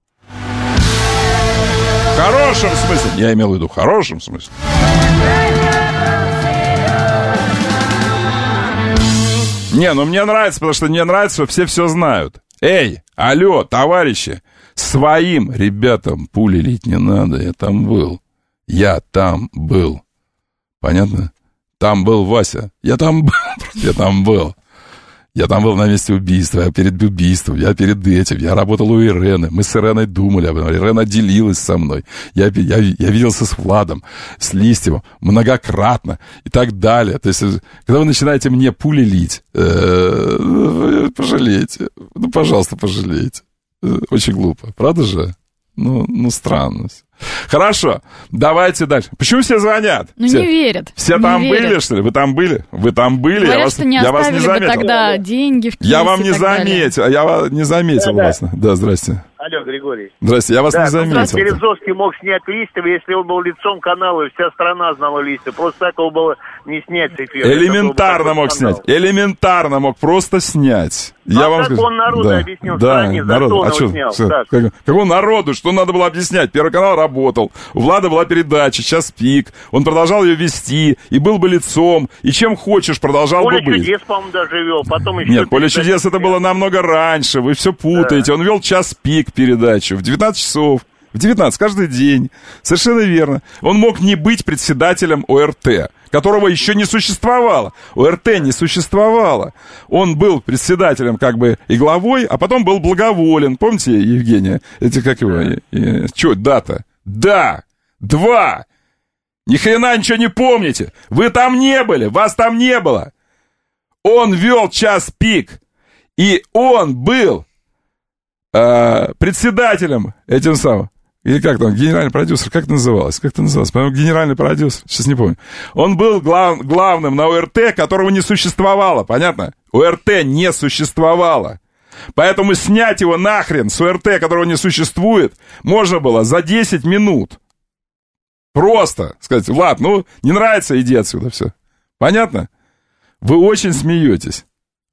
В хорошем смысле, я имел в виду в хорошем смысле. Не, ну мне нравится, потому что мне нравится, что все знают. Эй, алло, товарищи, своим ребятам пули лить не надо, я там был. Понятно? Там был Вася. Я там был. Я там был на месте убийства, я перед убийством, я перед этим, я работал у Ирены, мы с Иреной думали об этом, Ирена делилась со мной, я виделся с Владом, с Листьевым многократно и так далее. То есть, когда вы начинаете мне пули лить, пожалейте, ну, пожалуйста, пожалейте. Очень глупо, правда же? Ну, странно. Хорошо, давайте дальше. Почему все звонят? Ну, не верят. Все там были, что ли? Вы там были? Говорят, что не оставили бы тогда деньги в кейсе. Я вам не заметил вас. Да, здрасте. Алло, Григорий. Здрасте, я вас не заметил. Березовский мог снять Листьева, если он был лицом канала, и вся страна знала Листьева. Просто так его было не снять с эфира. Элементарно мог снять. Элементарно мог просто снять. Я вам скажу. Он народу объяснил стране, за что он его снял. Какому народу? Что надо было объяснять? Первый канал работал. У Влада была передача «Час пик». Он продолжал ее вести. И был бы лицом. И чем хочешь продолжал бы быть. «Поле чудес», по-моему, даже вел. Потом еще... Нет, «Поле чудес» это было намного раньше. Вы все путаете. Он вел «Час пик» передачу в 19 часов. В 19, каждый день. Совершенно верно. Он мог не быть председателем ОРТ, которого еще не существовало. ОРТ не существовало. Он был председателем как бы и главой, а потом был благоволен. Помните, Евгения? Это как его? Чё, дата? Да! 2! Ни хрена ничего не помните. Вы там не были, вас там не было. Он вел «Час пик». И он был председателем этим самым. Или как там, генеральный продюсер, как это называлось? По-моему, генеральный продюсер, сейчас не помню. Он был главным на ОРТ, которого не существовало, понятно? ОРТ не существовало. Поэтому снять его нахрен с ОРТ, которого не существует, можно было за 10 минут. Просто сказать: Влад, ну, не нравится, иди отсюда, все. Понятно? Вы очень смеетесь.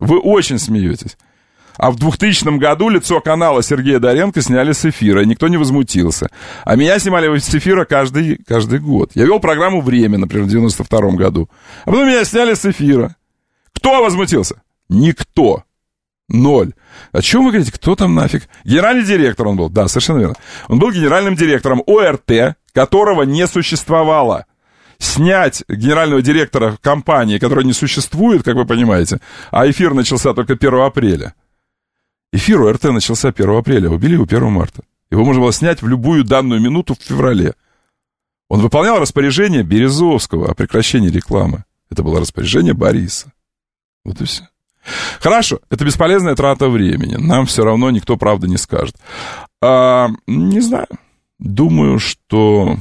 А в 2000 году лицо канала Сергея Доренко сняли с эфира, и никто не возмутился. А меня снимали с эфира каждый год. Я вел программу «Время», например, в 92 году. А потом меня сняли с эфира. Кто возмутился? Никто. 0. О чем вы говорите? Кто там нафиг? Генеральный директор он был. Да, совершенно верно. Он был генеральным директором ОРТ, которого не существовало. Снять генерального директора компании, которая не существует, как вы понимаете, а эфир начался только 1 апреля. Эфир ОРТ начался 1 апреля, убили его 1 марта. Его можно было снять в любую данную минуту в феврале. Он выполнял распоряжение Березовского о прекращении рекламы. Это было распоряжение Бориса. Вот и все. Хорошо, это бесполезная трата времени. Нам все равно никто правды не скажет. Не знаю. Думаю, что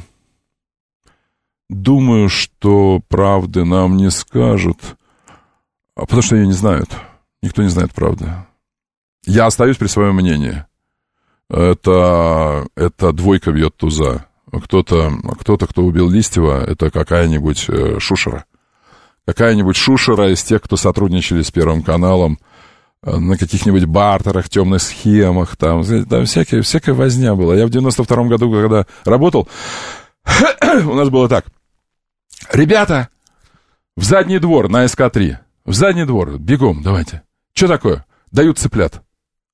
правды нам не скажут, потому что ее не знают. Никто не знает правды. Я остаюсь при своем мнении. Это двойка бьет туза. Кто-то, кто убил Листьева, это какая-нибудь шушера. Какая-нибудь шушера из тех, кто сотрудничали с Первым каналом на каких-нибудь бартерах, темных схемах. Там всякая возня была. Я в 92-м году, когда работал, у нас было так. Ребята, в задний двор на СК-3. В задний двор, бегом, давайте. Что такое? Дают цыплят.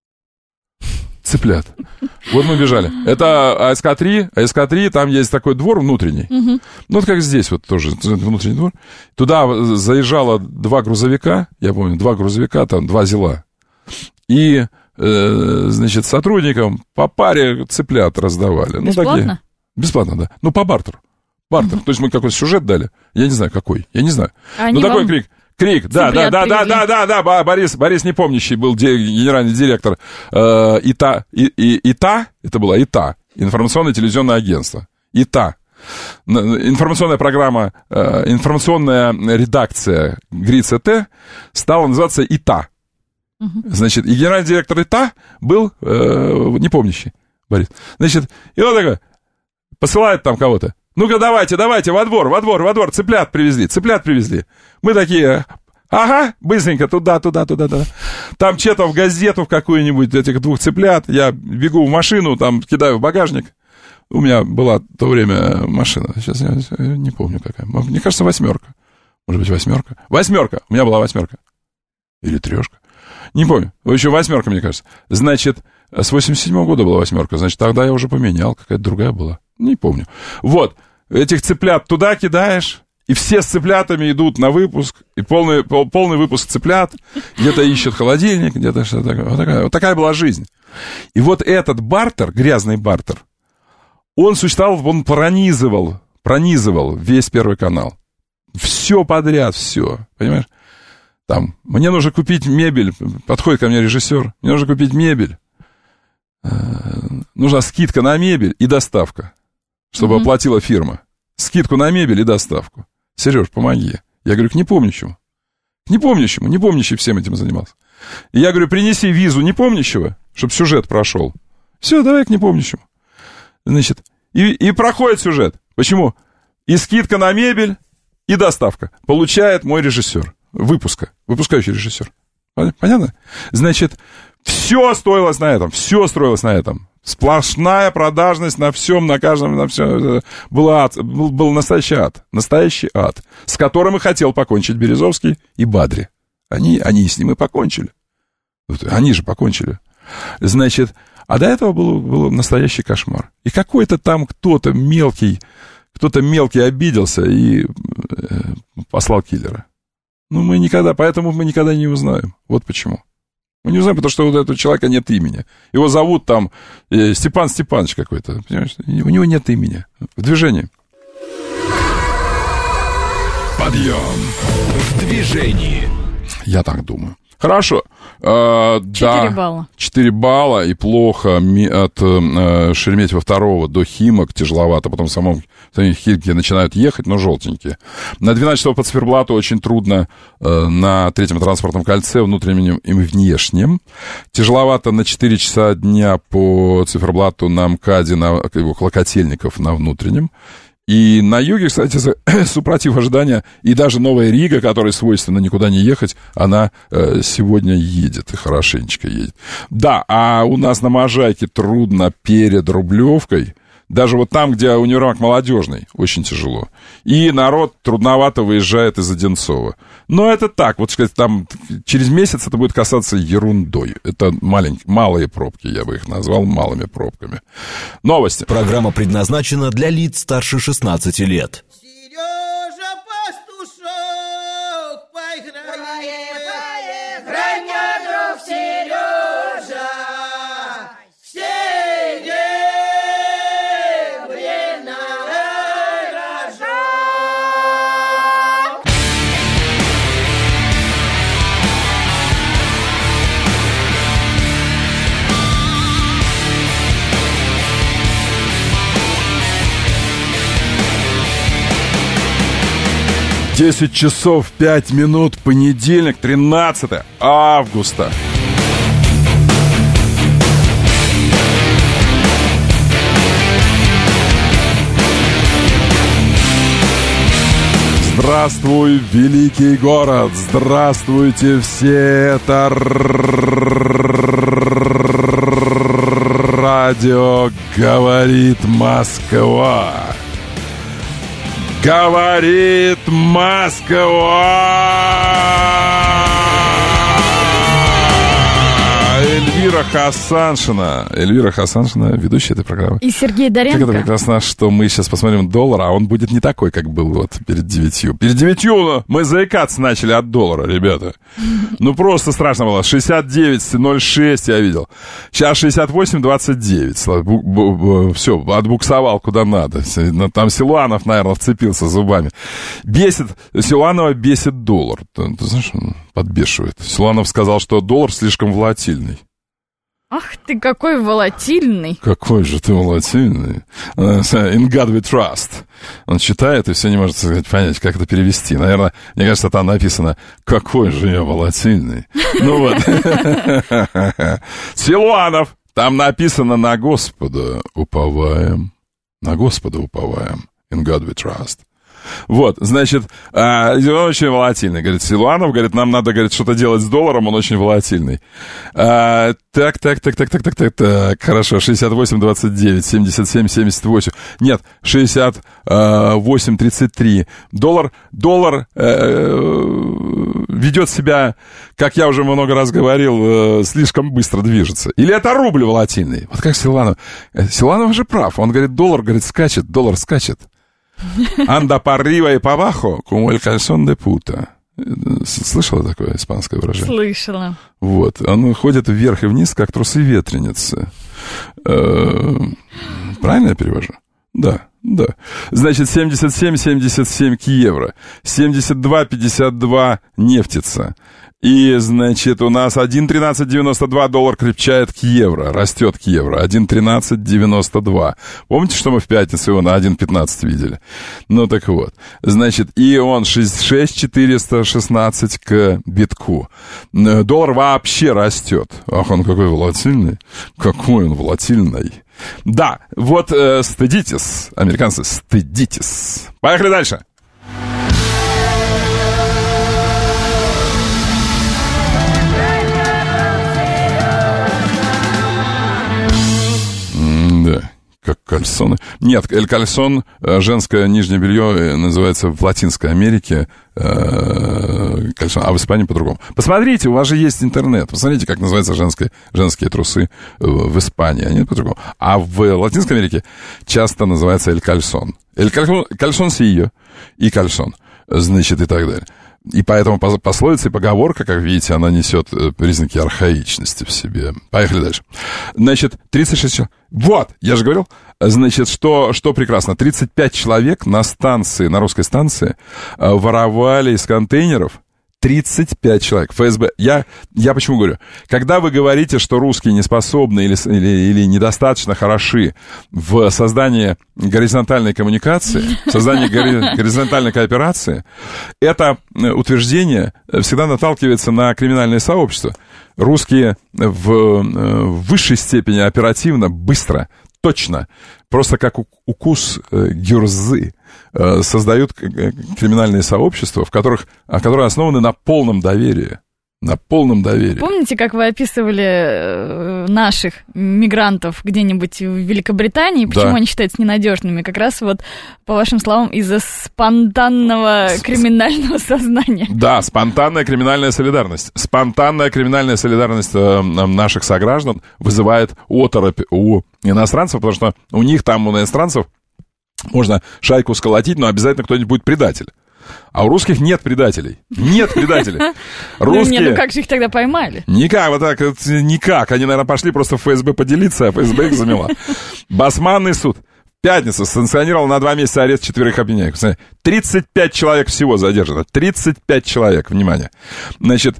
Цыплят. Вот мы бежали. Это АСК-3. АСК-3, там есть такой двор внутренний. Ну, вот как здесь вот тоже внутренний двор. Туда заезжало 2 грузовика, я помню, 2 грузовика, там 2 ЗИЛа. И, значит, сотрудникам по паре цыплят раздавали. Бесплатно? Ну, такие. Бесплатно, да. Ну, по бартеру. Бартер. То есть мы какой-то сюжет дали. Я не знаю, какой. Я не знаю. Ну, такой крик. Крик, да, Борис Непомнящий был генеральный директор ИТА, это было ИТА, информационное телевизионное агентство, ИТА, информационная программа, информационная редакция ГРИЦ-Т стала называться ИТА. Значит, и генеральный директор ИТА был Непомнящий Борис. Значит, и он такой, посылает там кого-то. Ну-ка, давайте, во двор, цыплят привезли. Мы такие, ага, быстренько, туда. Там что-то в газету в какую-нибудь этих 2 цыплят. Я бегу в машину, там кидаю в багажник. У меня была в то время машина. Сейчас я не помню какая. Мне кажется, 8. Может быть, 8. 8. У меня была 8. Или 3. Не помню. Еще 8, мне кажется. Значит, с 87-го года была 8. Значит, тогда я уже поменял. Какая-то другая была. Не помню. Вот. Этих цыплят туда кидаешь, и все с цыплятами идут на выпуск, и полный выпуск цыплят, где-то ищут холодильник, где-то что-то такое. Вот такая была жизнь. И вот этот бартер, грязный бартер, он существовал, он пронизывал весь Первый канал. Все подряд, все, понимаешь? Там, мне нужно купить мебель, подходит ко мне режиссер, мне нужно купить мебель, нужна скидка на мебель и доставка. Чтобы оплатила фирма. Скидку на мебель и доставку. Сереж, помоги. Я говорю, к непомнящему. Непомнящий всем этим занимался. И я говорю, принеси визу непомнящего, чтобы сюжет прошел. Все, давай к непомнящему. Значит, и проходит сюжет. Почему? И скидка на мебель, и доставка. Получает мой режиссер. Выпускающий режиссер. Понятно? Значит, все строилось на этом. Сплошная продажность на всем, на каждом, на всем. Был настоящий ад, с которым и хотел покончить Березовский и Бадри. Они с ним и покончили. Они же покончили. Значит, а до этого был настоящий кошмар. И какой-то там кто-то мелкий обиделся и послал киллера. Поэтому мы никогда не узнаем. Вот почему. Мы не узнаем, потому что у этого человека нет имени. Его зовут там Степан Степанович какой-то. Понимаешь? У него нет имени. В движении. Подъем в движении. Я так думаю. Хорошо. 4 балла. 4 балла, и плохо от Шереметьево 2 до Химок, тяжеловато, потом сами Химки начинают ехать, но желтенькие. На 12 часов по циферблату очень трудно на 3-м транспортном кольце, внутреннем и внешнем. Тяжеловато на 4 часа дня по циферблату на МКАДе, на Локотельников на внутреннем. И на юге, кстати, супротив ожидания, и даже Новая Рига, которой свойственно никуда не ехать, она сегодня едет, и хорошенечко едет. Да, а у нас на Можайке трудно перед Рублевкой, даже вот там, где универмаг Молодежный, очень тяжело. И народ трудновато выезжает из Одинцова. Но это так, вот сказать, там через месяц это будет касаться ерундой. Это малые пробки, я бы их назвал малыми пробками. Новости. Программа предназначена для лиц старше 16 лет. Сережа Пастушок, поиграем, граня друг Сережа, 10 часов 5 минут, понедельник, 13 августа. Здравствуй, великий город! Здравствуйте все! Это радио «Говорит Москва». Говорит Москва! Эльвира Хасаншина, ведущая этой программы. И Сергей Доренко. Как это прекрасно, что мы сейчас посмотрим доллар, а он будет не такой, как был вот перед 9. Перед 9 мы заикаться начали от доллара, ребята. Ну, просто страшно было. 69,06 я видел. Сейчас 68,29. Все, отбуксовал куда надо. Там Силуанов, наверное, вцепился зубами. Силуанова бесит доллар. Ты знаешь, он подбешивает. Силуанов сказал, что доллар слишком волатильный. Ах ты, какой волатильный. Какой же ты волатильный. In God we trust. Он читает и все не может понять, как это перевести. Наверное, мне кажется, там написано, какой же я волатильный. Ну вот. Силуанов. Там написано, на Господа уповаем. На Господа уповаем. In God we trust. Вот, значит, он очень волатильный. Говорит, Силуанов, говорит, нам надо, говорит, что-то делать с долларом, он очень волатильный. Так, хорошо, 68,29, 77,78. Нет, 68,33. Доллар ведет себя, как я уже много раз говорил, слишком быстро движется. Или это рубль волатильный? Вот как Силуанов. Силуанов же прав. Он говорит, доллар, говорит, скачет, доллар скачет. Анда паррива и павахо, como el calzón de puta. Слышала такое испанское выражение? Слышала. Вот. Он ходит вверх и вниз, как трусы ветреницы. Правильно я перевожу? Да. Значит, 77,77 к евро. 72,52 нефтица. И, значит, у нас 1,1392 доллар крепчает к евро, растет к евро, 1,1392. Помните, что мы в пятницу его на 1,15 видели? Ну, так вот. Значит, и он 6,416 к битку. Доллар вообще растет. Ах, он какой волатильный. Какой он волатильный. Да, вот стыдитесь, американцы, стыдитесь. Поехали дальше. Да, как кальсоны. Нет, эль кальсон, женское нижнее белье, называется в Латинской Америке кальсон, а в Испании по-другому. Посмотрите, у вас же есть интернет. Посмотрите, как называются женские трусы в Испании. Они по-другому. А в Латинской Америке часто называется эль кальсон. Эль кальсон сио и кальсон, значит, и так далее. И поэтому пословица и поговорка, как видите, она несет признаки архаичности в себе. Поехали дальше. Значит, 36 человек. Вот, я же говорил. Значит, что прекрасно. 35 человек на русской станции воровали из контейнеров. 35 человек. ФСБ. Я почему говорю? Когда вы говорите, что русские не способны или недостаточно хороши в создании горизонтальной коммуникации, в создании горизонтальной кооперации, это утверждение всегда наталкивается на криминальное сообщество. Русские в высшей степени оперативно, быстро, точно, просто как укус гюрзы, создают криминальные сообщества, которые основаны на полном доверии. На полном доверии. Помните, как вы описывали наших мигрантов где-нибудь в Великобритании? Почему они считаются ненадежными? Как раз вот, по вашим словам, из-за спонтанного криминального сознания. Да, спонтанная криминальная солидарность. Спонтанная криминальная солидарность наших сограждан вызывает оторопь у иностранцев, потому что у них там, у иностранцев, можно шайку сколотить, но обязательно кто-нибудь будет предатель. А у русских нет предателей. Нет предателей. Русские... Ну как же их тогда поймали? Никак, вот так, никак. Они, наверное, пошли просто в ФСБ поделиться, а ФСБ их замела. Басманный суд в пятницу санкционировал на 2 месяца арест 4 обвиняемых. 35 человек всего задержано. 35 человек, внимание. Значит,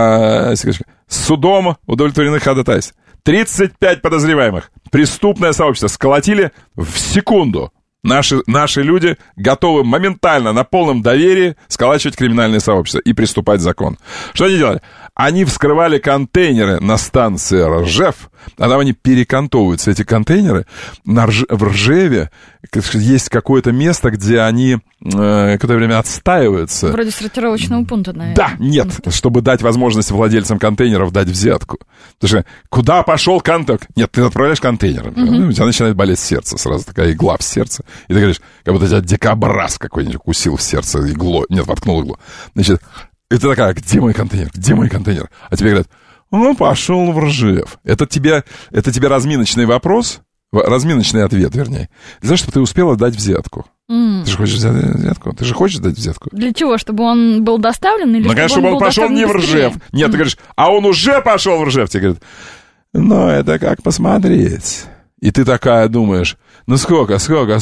судом удовлетворены ходатайств. 35 подозреваемых. Преступное сообщество сколотили в секунду. Наши люди готовы моментально, на полном доверии сколачивать криминальное сообщество и приступать к закону. Что они делали? Они вскрывали контейнеры на станции Ржев, а там они перекантовываются, эти контейнеры. В Ржеве есть какое-то место, где они какое-то время отстаиваются. Вроде сортировочного пункта, наверное. Да, нет, чтобы дать возможность владельцам контейнеров дать взятку. Потому что куда пошел контейнер? Нет, ты отправляешь контейнер. У тебя начинает болеть сердце, сразу такая игла в сердце. И ты говоришь, как будто тебя дикобраз какой-нибудь укусил в сердце иглой. Нет, воткнул иглу. Значит, и ты такая, где мой контейнер? Где мой контейнер? А тебе говорят, пошел в Ржев. Это тебе разминочный вопрос, разминочный ответ, вернее. Для того, чтобы ты успела дать взятку. Ты же хочешь взять взятку? Ты же хочешь дать взятку? Для чего? Чтобы он был доставлен? Или конечно, он пошел не в Ржев. Нет, ты говоришь, а он уже пошел в Ржев. Тебе говорят, это как посмотреть. И ты такая думаешь, сколько?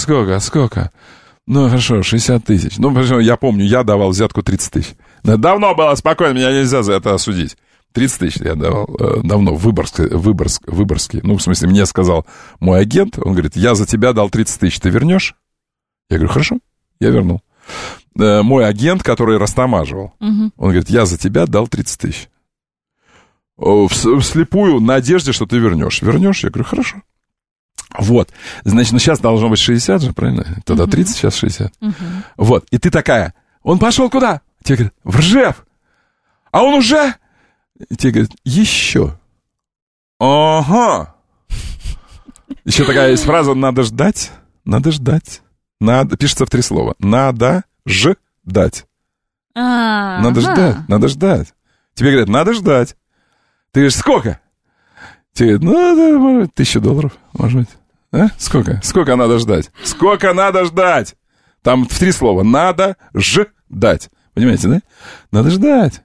Хорошо, 60 тысяч. Я помню, я давал взятку 30 тысяч. Давно было спокойно, меня нельзя за это осудить. 30 тысяч я давал давно, Выборгский. В смысле, мне сказал мой агент, он говорит, я за тебя дал 30 тысяч, ты вернешь? Я говорю, хорошо, я вернул. Мой агент, который растамаживал, он говорит, я за тебя дал 30 тысяч. Вслепую, в надежде, что ты вернешь. Вернешь? Я говорю, хорошо. Вот, значит, сейчас должно быть 60 же, правильно? Тогда 30, сейчас 60. Вот, и ты такая, он пошел куда? Тебе говорят, в Ржев. А он уже? И тебе говорят, еще. Ага. Еще такая есть фраза, надо ждать. Пишется в 3 слова. Надо ждать. Надо ждать. Тебе говорят, надо ждать. Ты говоришь, сколько? Тебе говорят, может быть, $1000, может быть. А? Сколько надо ждать? Сколько надо ждать? Там в 3 слова. Надо ждать. Понимаете, да? Надо ждать.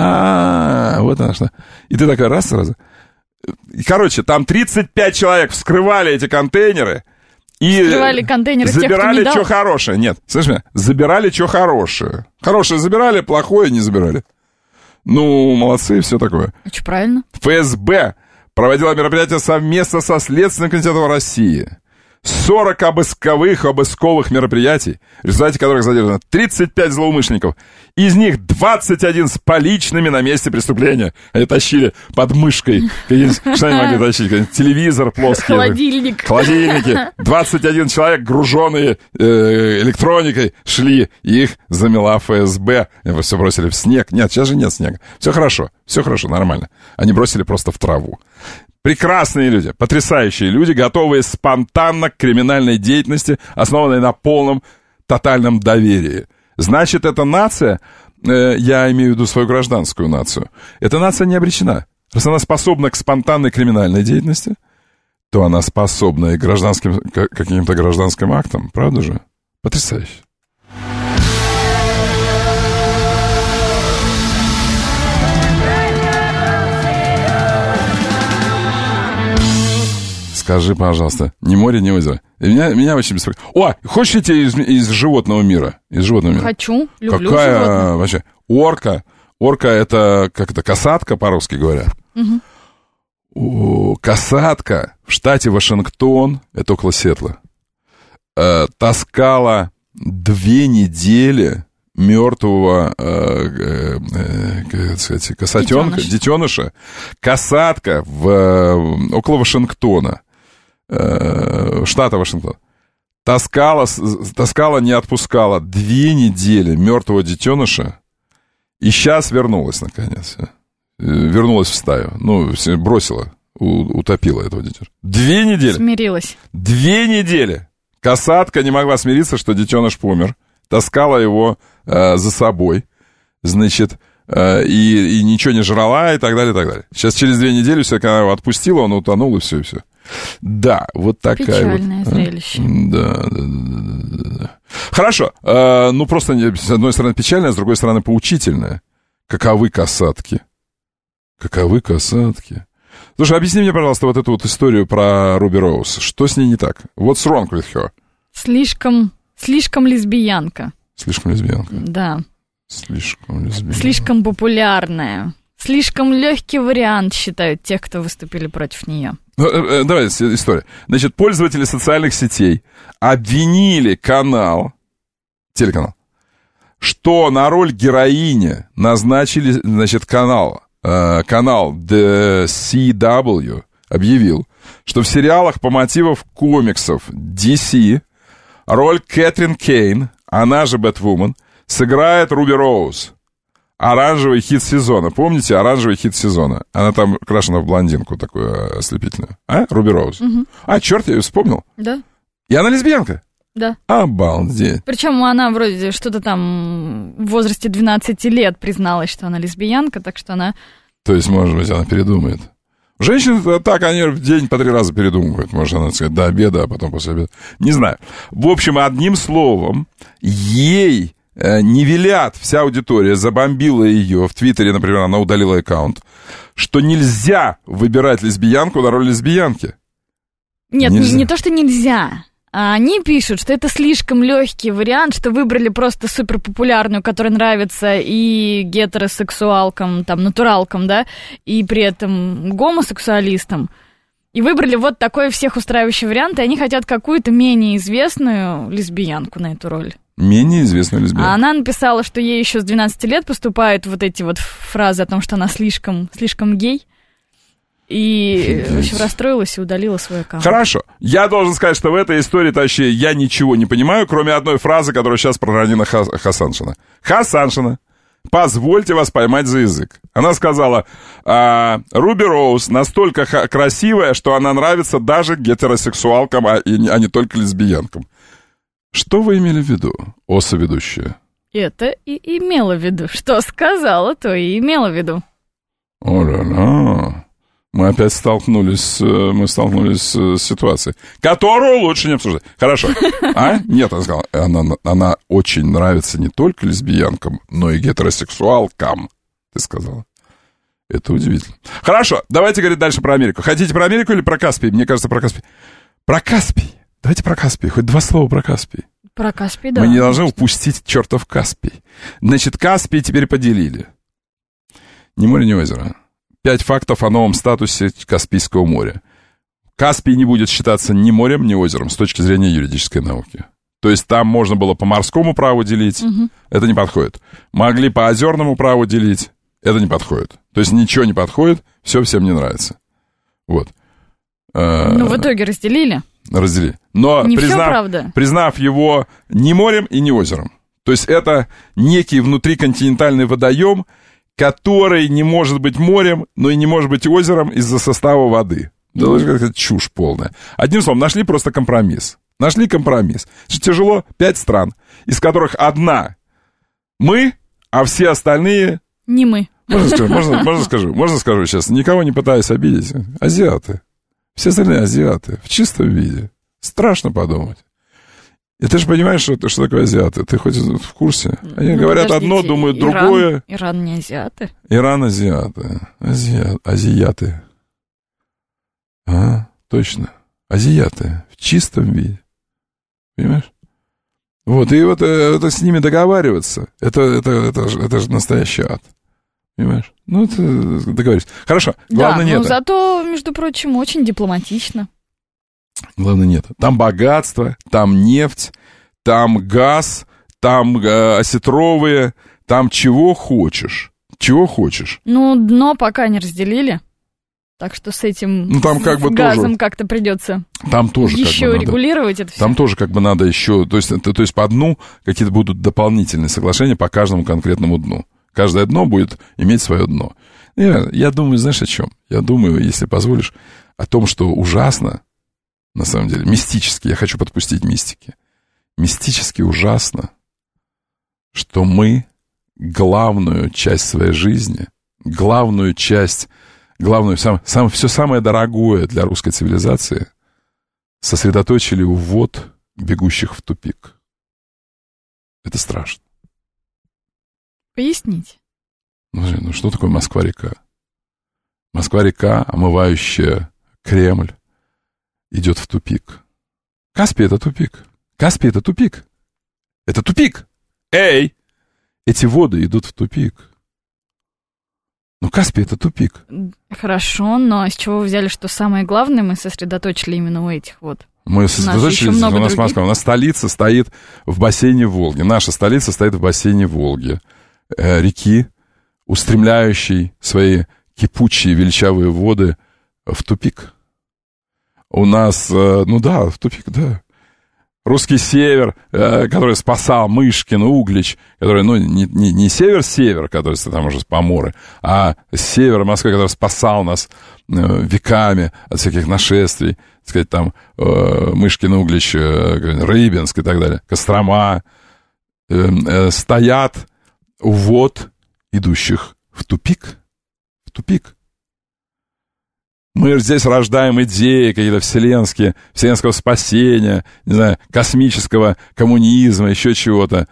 Вот она что. И ты такая раз сразу. Короче, там 35 человек вскрывали эти контейнеры. И вскрывали контейнеры забирали, тех, кто не дал? что хорошее. Нет, слышишь меня? Забирали, что хорошее. Хорошее забирали, плохое не забирали. Молодцы, все такое. Очень правильно. ФСБ проводила мероприятие совместно со Следственным комитетом России. 40 обысковых мероприятий, в результате которых задержано 35 злоумышленников. Из них 21 с поличными на месте преступления. Они тащили под мышкой. Что они могли тащить? Телевизор плоский. Холодильники. 21 человек, груженные электроникой, шли. Их замела ФСБ. Все бросили в снег. Нет, сейчас же нет снега. Все хорошо, нормально. Они бросили просто в траву. Прекрасные люди, потрясающие люди, готовые спонтанно к криминальной деятельности, основанной на полном, тотальном доверии. Значит, эта нация, я имею в виду свою гражданскую нацию, эта нация не обречена. Раз она способна к спонтанной криминальной деятельности, то она способна и к каким-то гражданским актам, правда же? Потрясающе. Скажи, пожалуйста, ни море, ни озеро. Меня очень беспокоит. Хочешь идти из животного мира? Хочу, люблю Какая животных. вообще? Орка. Орка это, как это, касатка по-русски говорят. Касатка в штате Вашингтон, это около Сиэтла, таскала 2 недели мертвого касатенка, детеныша. Касатка около Вашингтона, штата Вашингтон. Таскала, не отпускала 2 недели мертвого детеныша. И сейчас вернулась, наконец. Вернулась в стаю. Бросила, утопила этого детеныша. 2 недели. Смирилась. 2 недели. Касатка не могла смириться, что детеныш помер. Таскала его за собой. Значит, и ничего не жрала, и так далее, и так далее. Сейчас через 2 недели все, когда его отпустила, он утонул, и все, и все. Да, вот такая печальное вот. Зрелище. Да. Хорошо. Просто, с одной стороны, печальное, с другой стороны, поучительное. Каковы касатки? Слушай, объясни мне, пожалуйста, вот эту вот историю про Руби Роуз. Что с ней не так? What's wrong with her? Слишком лесбиянка. Слишком лесбиянка? Да. Слишком лесбиянка. Слишком популярная. Слишком легкий вариант, считают те, кто выступили против нее. Давай история. Значит, пользователи социальных сетей обвинили телеканал, что на роль героини назначили, значит, канал The CW объявил, что в сериалах по мотивам комиксов DC роль Кэтрин Кейн, она же Бэтвумен, сыграет Руби Роуз. Оранжевый хит сезона. Помните, оранжевый хит сезона? Она там крашена в блондинку такую ослепительную. Руби Роуз. Угу. Черт, я ее вспомнил. Да. И она лесбиянка? Да. Обалдеть. Причем она вроде что-то там в возрасте 12 лет призналась, что она лесбиянка, так что она... То есть, может быть, она передумает. Женщины так, они в день по 3 раза передумывают. Может, она сказать, до обеда, а потом после обеда. Не знаю. В общем, одним словом, ей не велят, вся аудитория забомбила ее. В Твиттере, например, она удалила аккаунт, что нельзя выбирать лесбиянку на роль лесбиянки. Нет, не то, что нельзя. Они пишут, что это слишком легкий вариант, что выбрали просто суперпопулярную, которая нравится и гетеросексуалкам, там, натуралкам, да, и при этом гомосексуалистам. И выбрали вот такой всех устраивающий вариант, и они хотят какую-то менее известную лесбиянку на эту роль. Менее известную лесбиянку. А она написала, что ей еще с 12 лет поступают вот эти вот фразы о том, что она слишком гей. И, в общем, расстроилась и удалила свой аккаунт. Хорошо. Я должен сказать, что в этой истории, товарищи, я ничего не понимаю, кроме одной фразы, которую сейчас проронила Хасаншина. Хасаншина, позвольте вас поймать за язык. Она сказала, Руби Роуз настолько красивая, что она нравится даже гетеросексуалкам, а не только лесбиянкам. Что вы имели в виду, соведущая? Это и имела в виду. Что сказала, то и имела в виду. О-ля-ля. Мы опять столкнулись с ситуацией, которую лучше не обсуждать. Хорошо. Нет, она сказала, она очень нравится не только лесбиянкам, но и гетеросексуалкам, ты сказала. Это удивительно. Хорошо, давайте говорить дальше про Америку. Хотите про Америку или про Каспий? Мне кажется, про Каспий. Про Каспий. Давайте про Каспий. Хоть 2 слова про Каспий. Про Каспий, да. Мы не должны упустить чертов Каспий. Значит, Каспий теперь поделили. Ни море, ни озеро. 5 фактов о новом статусе Каспийского моря. Каспий не будет считаться ни морем, ни озером с точки зрения юридической науки. То есть там можно было по морскому праву делить, это не подходит. Могли по озерному праву делить, это не подходит. То есть ничего не подходит, все всем не нравится. Вот. Ну, в итоге разделили. Но не все, правда. Признав его ни морем и ни озером. То есть это некий внутриконтинентальный водоем, который не может быть морем, но и не может быть озером из-за состава воды. Да, это чушь полная. Одним словом, нашли просто компромисс. Тяжело 5 стран, из которых одна мы, а все остальные... Не мы. Можно скажу сейчас, никого не пытаюсь обидеть. Азиаты. Все остальные азиаты. В чистом виде. Страшно подумать. И ты же понимаешь, что такое азиаты? Ты хоть в курсе? Они говорят одно, думают другое. Иран не азиаты? Иран азиаты. Азиаты. Точно. Азиаты. В чистом виде. Понимаешь? Вот, и вот это с ними договариваться, это же настоящий ад. Понимаешь? Ну, это договорились. Хорошо, главное нет. Но зато, между прочим, очень дипломатично. Главное нет. Там богатство, там нефть, там газ, там осетровые, там чего хочешь. Ну, дно пока не разделили. Так что с этим там как бы газом тоже, как-то придется там тоже еще как бы регулировать это все. Там тоже как бы надо еще... То есть по дну какие-то будут дополнительные соглашения по каждому конкретному дну. Каждое дно будет иметь свое дно. Я думаю, знаешь о чем? Я думаю, если позволишь, о том, что ужасно, на самом деле, мистически, я хочу подпустить мистики. Мистически ужасно, что мы главную часть своей жизни, все самое дорогое для русской цивилизации сосредоточили у вод, бегущих в тупик. Это страшно. Поясните. Ну что такое Москва-река? Москва-река, омывающая Кремль, идет в тупик. Каспий — это тупик. Это тупик. Эти воды идут в тупик. Ну, Каспий — это тупик. Хорошо, но с чего вы взяли, что самое главное мы сосредоточили именно у этих вот? Мы сосредоточились, у нас Москва. У нас столица стоит в бассейне Волги. Наша столица стоит в бассейне Волги. Реки, устремляющей свои кипучие величавые воды в тупик. У нас, в тупик, да. Русский север, который спасал Мышкин, Углич, который, не север-север, который там уже с Поморы, а север Москвы, который спасал нас веками от всяких нашествий, так сказать, там Мышкин, Углич, Рыбинск и так далее, Кострома, стоят у вод, идущих в тупик. В тупик. Мы здесь рождаем идеи какие-то вселенского спасения, не знаю, космического коммунизма, еще чего-то,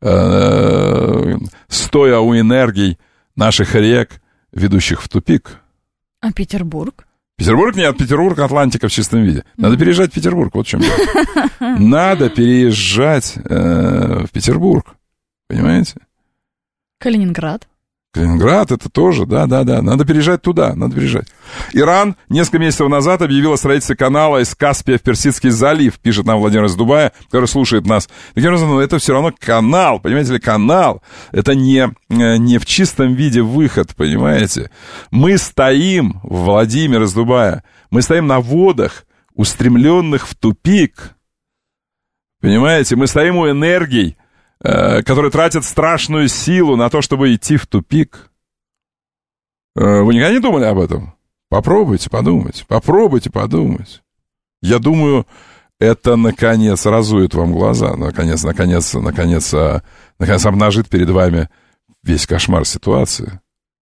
стоя у энергий наших рек, ведущих в тупик. А Петербург? Петербург нет, Петербург Атлантика в чистом виде. Надо переезжать в Петербург, вот в чем дело. Надо переезжать в Петербург, понимаете? Калининград. Калининград, это тоже, да. Надо переезжать туда, надо переезжать. Иран несколько месяцев назад объявил о строительстве канала из Каспия в Персидский залив, пишет нам Владимир из Дубая, который слушает нас. Таким образом, это все равно канал, понимаете ли, канал. Это не в чистом виде выход, понимаете. Мы стоим, Владимир из Дубая, мы стоим на водах, устремленных в тупик. Понимаете, мы стоим у энергий, которые тратят страшную силу на то, чтобы идти в тупик. Вы никогда не думали об этом? Попробуйте подумать. Я думаю, это, наконец, разует вам глаза, наконец обнажит перед вами весь кошмар ситуации.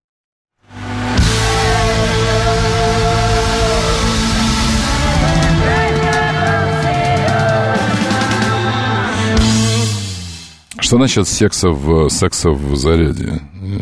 Что насчет секса в заряде?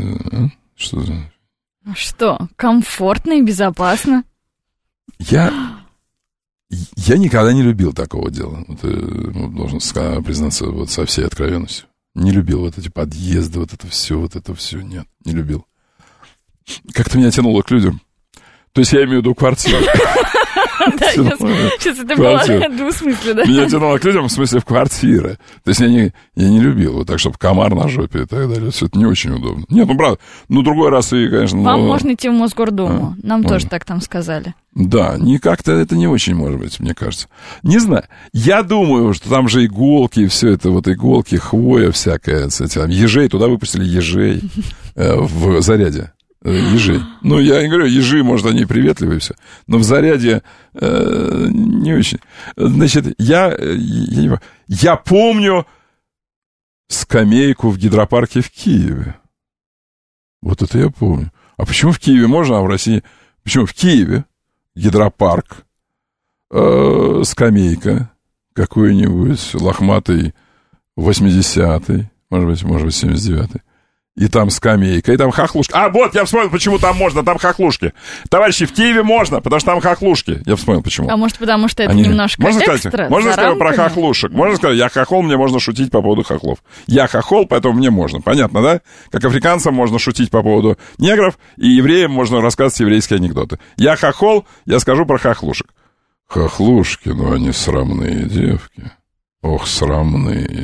Что, комфортно и безопасно? Я никогда не любил такого дела. Должен признаться со всей откровенностью. Не любил вот эти подъезды, вот это все. Нет, не любил. Как-то меня тянуло к людям. То есть я имею в виду квартиру. Да, сейчас это было двусмысленно. Меня тянуло к людям в смысле в квартиры. То есть я не любил вот так, чтобы комар на жопе и так далее. Все это не очень удобно. Нет, правда. Другой раз и, конечно... Вам можно идти в Мосгордуму. Нам тоже так там сказали. Да, как-то это не очень может быть, мне кажется. Не знаю. Я думаю, что там же иголки, и все это, вот иголки, хвоя всякая. Ежей, туда выпустили ежей в заряде. Ежи. Я не говорю, ежи, может, они приветливые все, но в заряде не очень. Значит, я помню скамейку в гидропарке в Киеве. Вот это я помню. А почему в Киеве можно, а в России... Почему в Киеве гидропарк, скамейка какой-нибудь лохматый 80-й, может быть, 79-й. И там скамейка, и там хохлушки. Вот, я вспомнил, почему там можно, там хохлушки. Товарищи, в Киеве можно, потому что там хохлушки. Я вспомнил, почему. А может, потому что это немножко экстра? Можно сказать про хохлушек? Можно сказать, я хохол, мне можно шутить по поводу хохлов. Я хохол, поэтому мне можно. Понятно, да? Как африканцам можно шутить по поводу негров, и евреям можно рассказывать еврейские анекдоты. Я хохол, я скажу про хохлушек. Хохлушки, они срамные девки. Ох, срамные.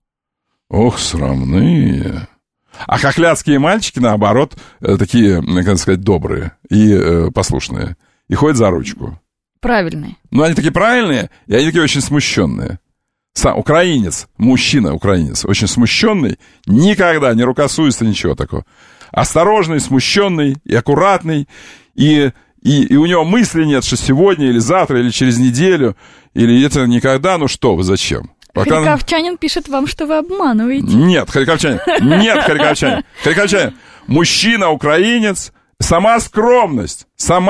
А хохлядские мальчики, наоборот, такие, как сказать, добрые и послушные. И ходят за ручку. Правильные. Они такие правильные, и они такие очень смущенные. Украинец, мужчина украинец, очень смущенный, никогда не рукосуется, ничего такого. Осторожный, смущенный и аккуратный, и у него мысли нет, что сегодня или завтра, или через неделю, или это никогда, что вы, зачем? Харьковчанин пишет вам, что вы обманываете. Нет, харьковчанин. Мужчина, украинец, сама скромность.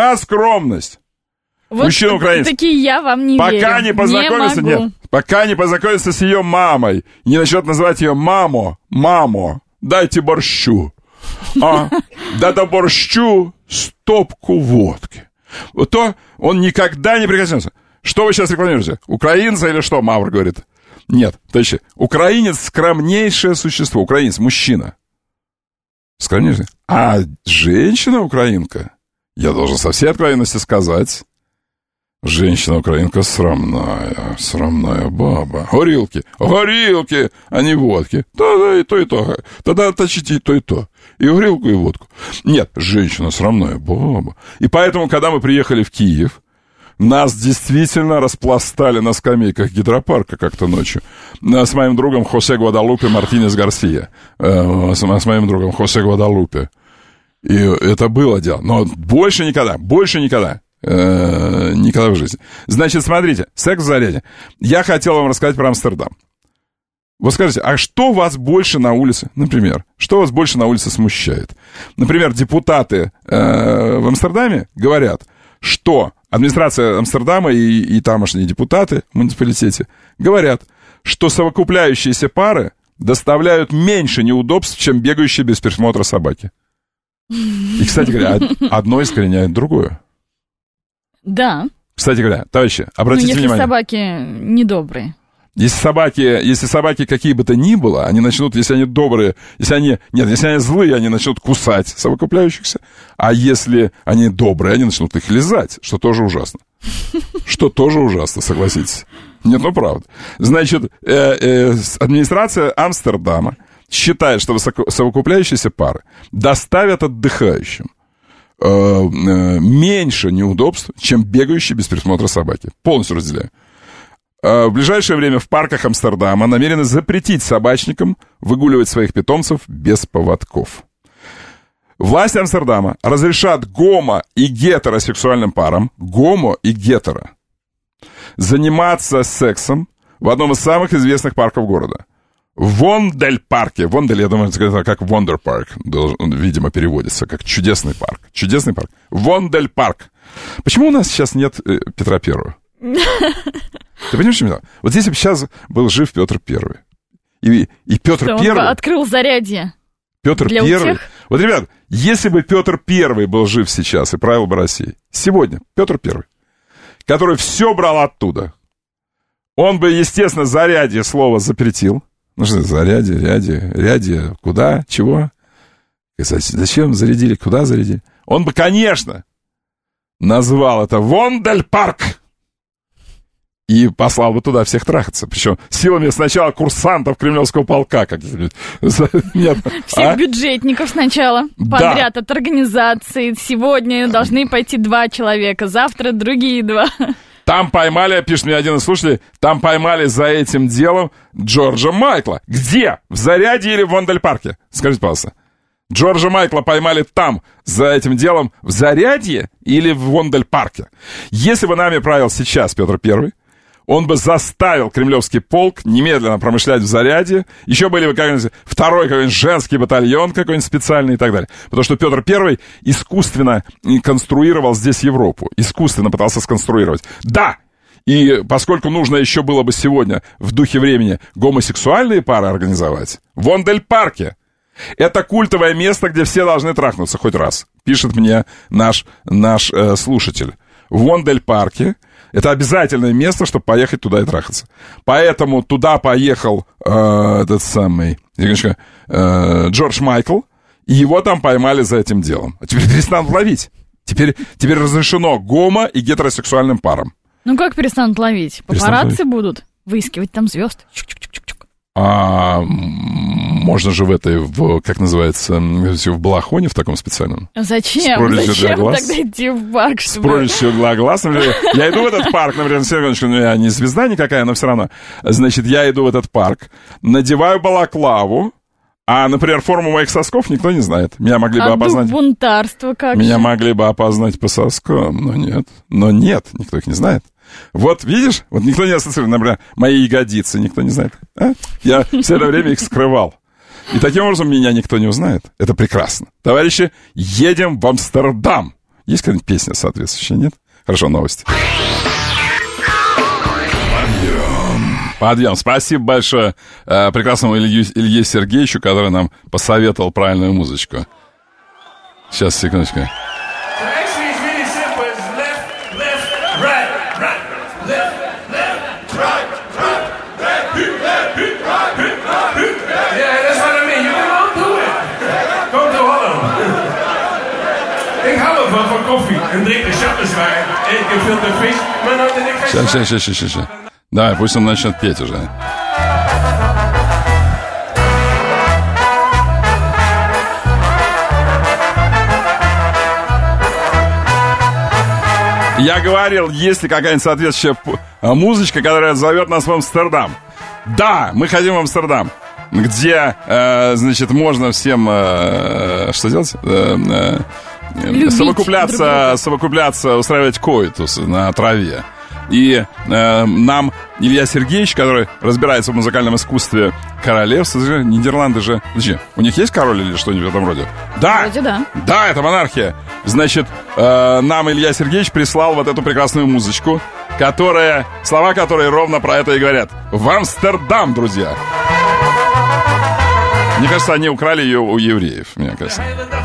Вот мужчина, украинец. Такие я вам не верю. Пока не познакомится с ее мамой, не начнет называть ее мамо, дайте борщу. Да борщу стопку водки. То он никогда не прикоснется. Что вы сейчас рекламируете? Украинца или что, Мавр говорит? Нет, точно. Украинец — скромнейшее существо. Украинец — мужчина. Скромнейшая. А женщина-украинка, я должен со всей откровенности сказать, женщина-украинка срамная баба. Горилки, а не водки. Да, и то, и то. Тогда точите и то, и то. И горилку, и водку. Нет, женщина срамная баба. И поэтому, когда мы приехали в Киев, нас действительно распластали на скамейках гидропарка как-то ночью. С моим другом Хосе Гвадалупе Мартинес Гарсия. С моим другом Хосе Гвадалупе. И это было дело. Но больше никогда. Никогда в жизни. Значит, смотрите, секс в заряде. Я хотел вам рассказать про Амстердам. Вот скажите, а что вас больше на улице, например, что вас больше на улице смущает? Например, депутаты в Амстердаме говорят, что администрация Амстердама и тамошние депутаты в муниципалитете говорят, что совокупляющиеся пары доставляют меньше неудобств, чем бегающие без присмотра собаки. И, кстати говоря, одно искореняет другое. Да. Кстати говоря, товарищи, обратите внимание. Если собаки недобрые. Если собаки какие бы то ни было, они начнут, если они добрые, если они злые, они начнут кусать совокупляющихся, а если они добрые, они начнут их лизать, что тоже ужасно. Что тоже ужасно, согласитесь. Нет, ну правда. Значит, администрация Амстердама считает, что совокупляющиеся пары доставят отдыхающим меньше неудобств, чем бегающие без присмотра собаки. Полностью разделяю. В ближайшее время в парках Амстердама намерены запретить собачникам выгуливать своих питомцев без поводков. Власти Амстердама разрешат гомо- и гетеросексуальным парам, заниматься сексом в одном из самых известных парков города. В Вондель-парке. Вондель, я думаю, это как Вондер-парк, он, видимо, переводится, как чудесный парк. Чудесный парк. Вондель-парк. Почему у нас сейчас нет Петра Первого? Ты понимаешь, что это? Вот если бы сейчас был жив Петр Первый. И Петр Первый... Он открыл зарядье. Петр Первый... Вот, ребят, если бы Петр Первый был жив сейчас и правил бы Россией, сегодня Петр Первый, который все брал оттуда, он бы, естественно, зарядье слово запретил. Ну что, ряди, куда, чего? Зачем зарядили, куда зарядили? Он бы, конечно, назвал это Вондель-парк и послал бы туда всех трахаться. Причем силами сначала курсантов Кремлевского полка каких-нибудь. Всех бюджетников сначала подряд от организации. Сегодня должны пойти 2 человека, завтра другие 2. Там поймали, пишет мне один из слушателей, там поймали за этим делом Джорджа Майкла. Где? В Зарядье или в Вондель-парке? Скажите, пожалуйста. Джорджа Майкла поймали там за этим делом в Зарядье или в Вондель-парке? Если бы нами правил сейчас Петр Первый, он бы заставил Кремлевский полк немедленно промышлять в Зарядье. Еще были бы второй какой-нибудь женский батальон какой-нибудь специальный и так далее. Потому что Петр Первый искусственно конструировал здесь Европу. Искусственно пытался сконструировать. Да! И поскольку нужно еще было бы сегодня в духе времени гомосексуальные пары организовать, в Вондель-парке. Это культовое место, где все должны трахнуться хоть раз. Пишет мне наш слушатель. В Вондель-парке это обязательное место, чтобы поехать туда и трахаться. Поэтому туда поехал этот самый Джордж Майкл, и его там поймали за этим делом. А теперь перестанут ловить. Теперь разрешено гомо- и гетеросексуальным парам. Ну как перестанут ловить? Папарацци будут выискивать там звезд. А можно же как называется, в балахоне в таком специальном? Зачем? Зачем тогда идти в парк? С прорезью для глаз. Я иду в этот парк, например, я не звезда никакая, но все равно. Значит, я иду в этот парк, надеваю балаклаву, а, например, форму моих сосков никто не знает. Меня могли бы опознать... бунтарство как Меня могли бы опознать по соскам, но нет, никто их не знает. Вот, видишь, вот никто не ассоциирует, например, мои ягодицы, никто не знает. А? Я все это время их скрывал. И таким образом меня никто не узнает. Это прекрасно. Товарищи, едем в Амстердам. Есть какая-нибудь песня соответствующая, нет? Хорошо, новости. Подъем. Спасибо большое прекрасному Илье Сергеевичу, который нам посоветовал правильную музычку. Сейчас, секундочку. Go to Сейчас. Давай, пусть он начнет петь уже. Я говорил, есть ли какая-нибудь соответствующая музычка, которая зовет нас в Амстердам. Да, мы хотим в Амстердам, где, значит, можно всем что делать? Совокупляться, устраивать коитус на траве. И нам Илья Сергеевич, который разбирается в музыкальном искусстве королевства, Нидерланды же... Подожди, у них есть король или что-нибудь в этом роде? Да! Вроде да. Да, это монархия. Значит, нам Илья Сергеевич прислал вот эту прекрасную музычку, слова которой ровно про это и говорят. В Амстердам, друзья! Мне кажется, они украли ее у евреев, мне кажется.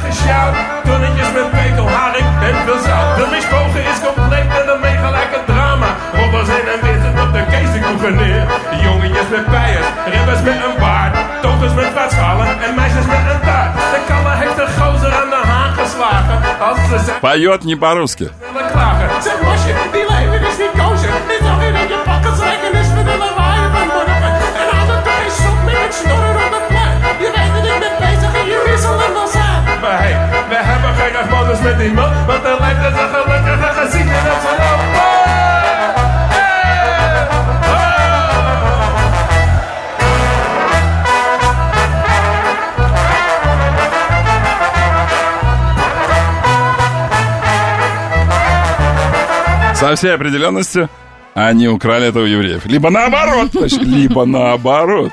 Zijn en witten op de keizerkoeken neer. Jongetjes met bijen, ribbers met een baard. Dochters met fruitschalen en meisjes met een taart. De kallen heeft de gozer aan de haan geslagen. Als ze zijn... Поет не по-русски. Zeg mosje, die leven is niet koosje. Niet nog in dat je pakken trekken is voor de lawaaien van morgen. En als het toch eens stop met het snorren op het plein. Je weet dat ik ben bezig en je wisselen wel zijn. Maar hey, we hebben geen modus met die man. Want er lijkt het een gelukkige gezicht in het salon. Со всей определенностью они украли это у евреев. Либо наоборот, либо наоборот.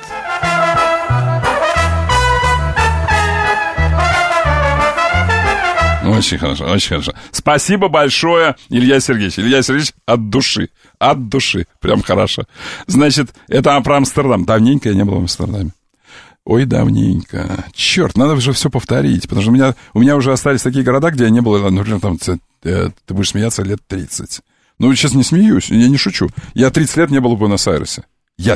Очень хорошо, очень хорошо. Спасибо большое, Илья Сергеевич. Илья Сергеевич от души. Прям хорошо. Значит, это про Амстердам. Давненько я не был в Амстердаме. Ой, давненько. Черт, надо же все повторить. Потому что у меня уже остались такие города, где я не был, например, там, ты будешь смеяться, лет 30. Ну, сейчас не смеюсь, я не шучу. Я 30 лет не был в Буэнос-Айресе.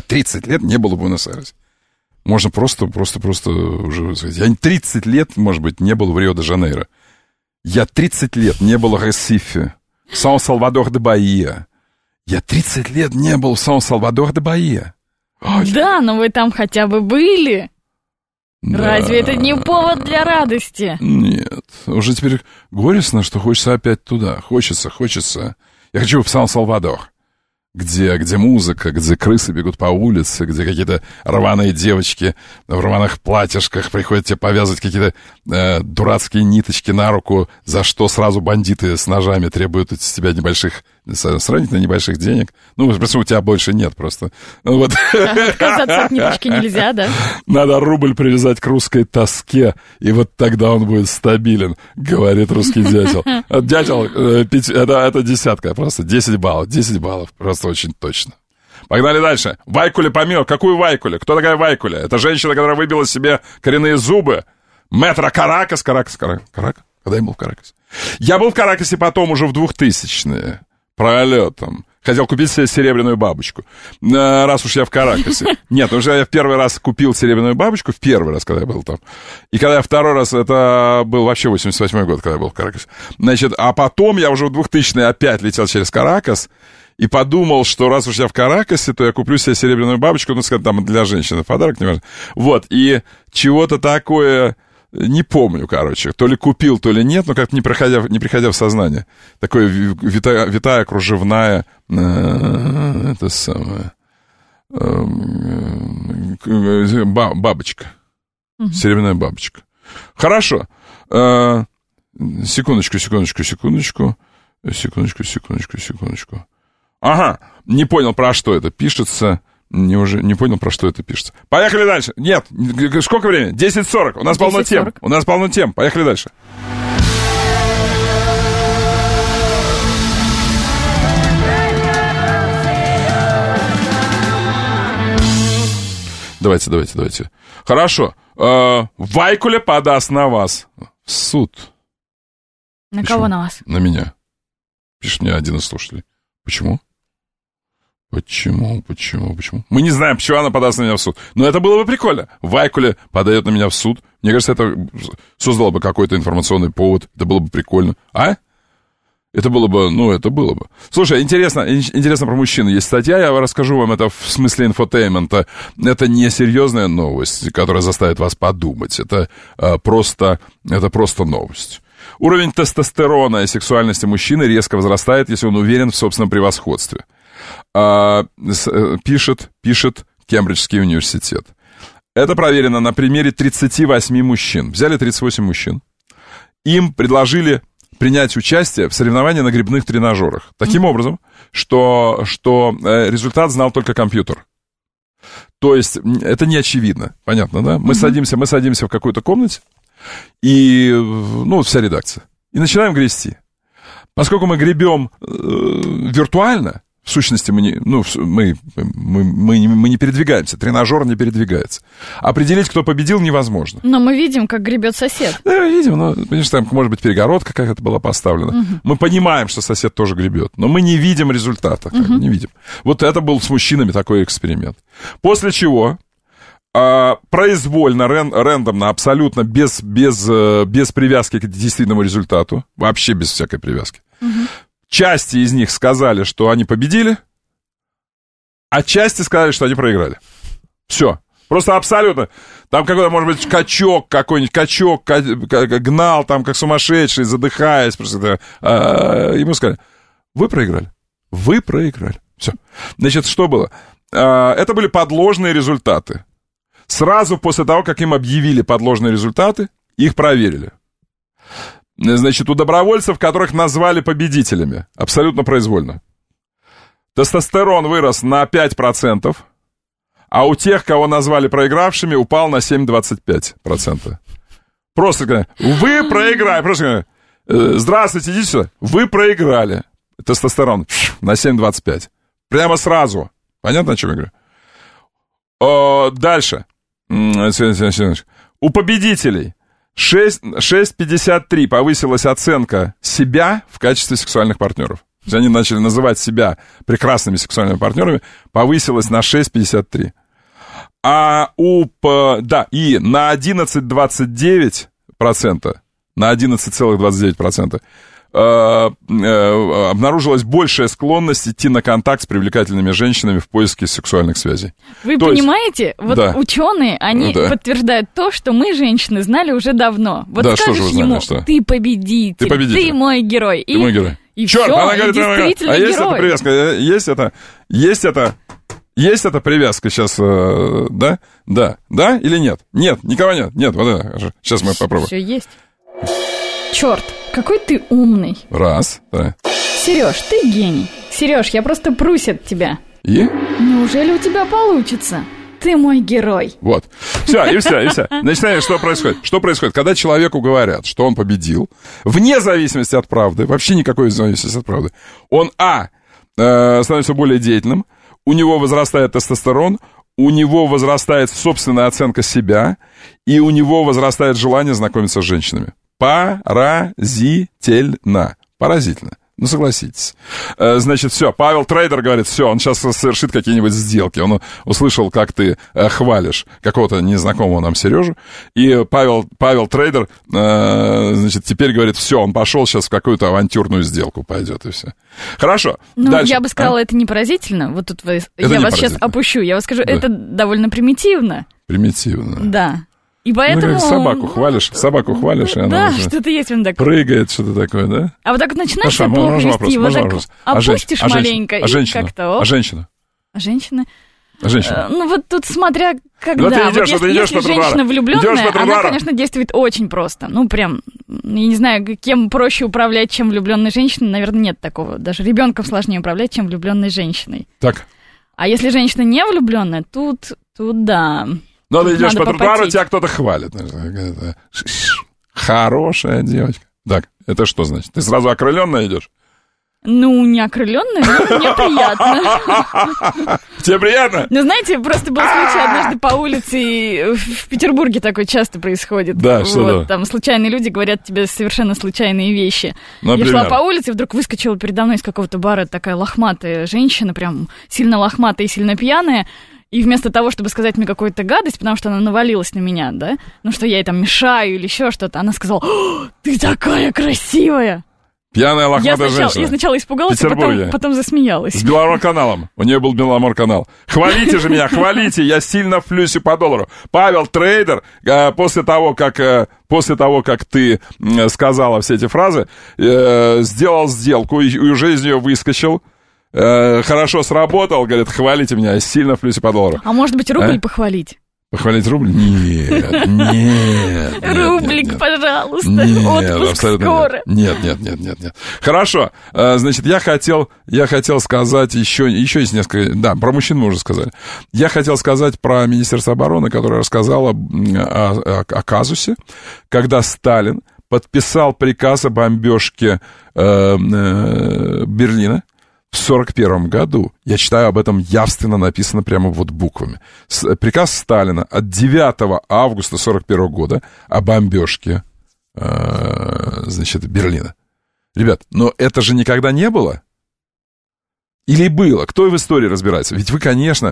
Можно просто уже сказать. Я 30 лет, может быть, не был в Рио-де-Жанейро. Я 30 лет не был в Ресифе, в Сан-Салвадор-де-Бахия. Я 30 лет не был в Сан-Салвадор-де-Бахия. Да, но вы там хотя бы были. Да. Разве это не повод для радости? Нет, уже теперь горестно, что хочется опять туда. Хочется. Я хочу в Сан-Салвадор, где музыка, где крысы бегут по улице, где какие-то рваные девочки в рваных платьишках приходят тебе повязывать какие-то дурацкие ниточки на руку, за что сразу бандиты с ножами требуют от тебя сравнительно небольших денег. Ну, просто у тебя больше нет просто. Вот. Отказаться от ниточки нельзя, да? Надо рубль привязать к русской тоске, и вот тогда он будет стабилен, говорит русский дятел. Дятел, это десятка, просто 10 баллов, просто очень точно. Погнали дальше. Вайкуле помер. Какую Вайкуле? Кто такая Вайкуле? Это женщина, которая выбила себе коренные зубы. Метро Каракас. Каракас? Когда я был в Каракасе? Я был в Каракасе потом уже в 2000-е. Пролетом. Хотел купить себе серебряную бабочку. Раз уж я в Каракасе. Нет, уже я в первый раз купил серебряную бабочку. В первый раз, когда я был там. И когда я второй раз, это был вообще 88-й год, когда я был в Каракасе. Значит, а потом я уже в 2000-е опять летел через Каракас. И подумал, что раз уж я в Каракасе, то я куплю себе серебряную бабочку, ну, сказать, там, для женщины подарок, неважно. Вот, и чего-то такое, не помню, короче, то ли купил, то ли нет, но как-то не приходя в сознание. Такое витая, кружевная, это самое, бабочка, серебряная бабочка. Хорошо, секундочку. Ага, не понял, про что это пишется. Не понял, про что это пишется. Поехали дальше. Нет, сколько времени? 10:40. У нас полно тем. Поехали дальше. Давайте. Хорошо. Вайкуле подаст на вас в суд. На Почему? Кого на вас? На меня. Пишет мне один из слушателей. Почему? Мы не знаем, почему она подаст на меня в суд. Но это было бы прикольно. Вайкуле подает на меня в суд. Мне кажется, это создало бы какой-то информационный повод. Это было бы прикольно. А? Это было бы, это было бы. Слушай, интересно про мужчин есть статья, я расскажу вам это в смысле инфотеймента. Это не серьезная новость, которая заставит вас подумать. Это просто новость. Уровень тестостерона и сексуальности мужчины резко возрастает, если он уверен в собственном превосходстве. Пишет Кембриджский университет. Это проверено на примере 38 мужчин. Взяли 38 мужчин. Им предложили принять участие в соревновании на гребных тренажерах. Таким образом, что результат знал только компьютер. То есть это не очевидно. Понятно, да? Мы садимся в какой-то комнате, и, вся редакция, и начинаем грести. Поскольку мы гребем виртуально, в сущности, мы не передвигаемся, тренажер не передвигается. Определить, кто победил, невозможно. Но мы видим, как гребет сосед. Да, видим, конечно, там может быть перегородка какая-то была поставлена. Мы понимаем, что сосед тоже гребет, но мы не видим результата, не видим. Вот это был с мужчинами такой эксперимент. После чего произвольно, рандомно, абсолютно без привязки к действительному результату, вообще без всякой привязки, части из них сказали, что они победили, а части сказали, что они проиграли. Все. Просто абсолютно. Там какой-то, может быть, качок гнал там, как сумасшедший, задыхаясь. Просто, ему сказали, вы проиграли. Вы проиграли. Все. Значит, что было? Это были подложные результаты. Сразу после того, как им объявили подложные результаты, их проверили. Значит, у добровольцев, которых назвали победителями, абсолютно произвольно, тестостерон вырос на 5%, а у тех, кого назвали проигравшими, упал на 7,25%. Просто говоря, вы проиграли. Просто говоря, здравствуйте, идите сюда. Вы проиграли. Тестостерон на 7,25. Прямо сразу. Понятно, о чем я говорю? Дальше. У победителей 6,53 повысилась оценка себя в качестве сексуальных партнеров. То есть они начали называть себя прекрасными сексуальными партнерами, повысилась на 6,53. И на 11,29%, на 11,29% обнаружилась большая склонность идти на контакт с привлекательными женщинами в поиске сексуальных связей. Вы понимаете, ученые, они подтверждают то, что мы, женщины, знали уже давно. Вот скажешь ему, ты победитель, ты мой герой. Ты мой герой. И черт, она говорит, действительно есть герой. эта привязка, есть эта привязка сейчас, да? Да или нет? Нет, никого нет. Нет, вот это. Сейчас мы попробуем. Все есть. Черт, какой ты умный. Раз, да. Сереж, ты гений. Сереж, я просто прусь от тебя. И? Неужели у тебя получится? Ты мой герой. Вот. Все. Значит, что происходит? Что происходит? Когда человеку говорят, что он победил, вне зависимости от правды, вообще никакой зависимости от правды, он, становится более деятельным, у него возрастает тестостерон, у него возрастает собственная оценка себя, и у него возрастает желание знакомиться с женщинами. Поразительно. Согласитесь. Значит, все, Павел Трейдер говорит, все, он сейчас совершит какие-нибудь сделки. Он услышал, как ты хвалишь какого-то незнакомого нам Сережу, и Павел Трейдер, значит, теперь говорит, все, он пошел сейчас в какую-то авантюрную сделку пойдет, и все. Хорошо, дальше. Я бы сказала, это не поразительно. Вот тут я вас сейчас опущу, я вам скажу, это довольно примитивно. Примитивно. Да. И поэтому... Как собаку хвалишь, и она что-то есть он такое. Прыгает, что-то такое, да? А вот так вот начинаешь себя плохо вести, вот так опустишь маленько, и как-то... А женщина? А женщина? Женщина. Вот тут смотря когда. Ты идешь, если женщина влюбленная, она, конечно, действует очень просто. Прям, я не знаю, кем проще управлять, чем влюбленной женщиной. Наверное, нет такого. Даже ребенком сложнее управлять, чем влюбленной женщиной. Так. А если женщина не влюбленная, тут да... Но ты идешь по тротуару, тебя кто-то хвалит. Хорошая девочка. Так, это что значит? Ты сразу окрыленная идешь? Не окрыленная, но мне приятно. Тебе приятно? Знаете, просто был случай однажды по улице, и в Петербурге такое часто происходит. Да, что там случайные люди говорят тебе совершенно случайные вещи. Например? Я шла по улице, и вдруг выскочила передо мной из какого-то бара такая лохматая женщина, прям сильно лохматая и сильно пьяная. И вместо того, чтобы сказать мне какую-то гадость, потому что она навалилась на меня, да, что я ей там мешаю или еще что-то, она сказала, ты такая красивая. Пьяная лохматая женщина. Я сначала испугалась, а потом засмеялась. С Беломорканалом. У нее был Беломорканал. Хвалите же меня, хвалите. Я сильно в плюсе по доллару. Павел, трейдер, после того, как ты сказала все эти фразы, сделал сделку и уже из нее выскочил. Хорошо сработал, говорит, хвалите меня, я сильно в плюсе по доллару. А может быть, рубль похвалить? Похвалить рубль? Нет. Рублик, пожалуйста, отпуск скоро. Нет. Хорошо, значит, я хотел сказать еще есть несколько... Да, про мужчин мы уже сказали. Я хотел сказать про Министерство обороны, которое рассказало о казусе, когда Сталин подписал приказ о бомбежке Берлина. В 1941 году, я читаю об этом явственно написано прямо вот буквами, приказ Сталина от 9 августа 1941 года о бомбежке, значит, Берлина. Ребят, но это же никогда не было? Или было? Кто в истории разбирается? Ведь вы, конечно,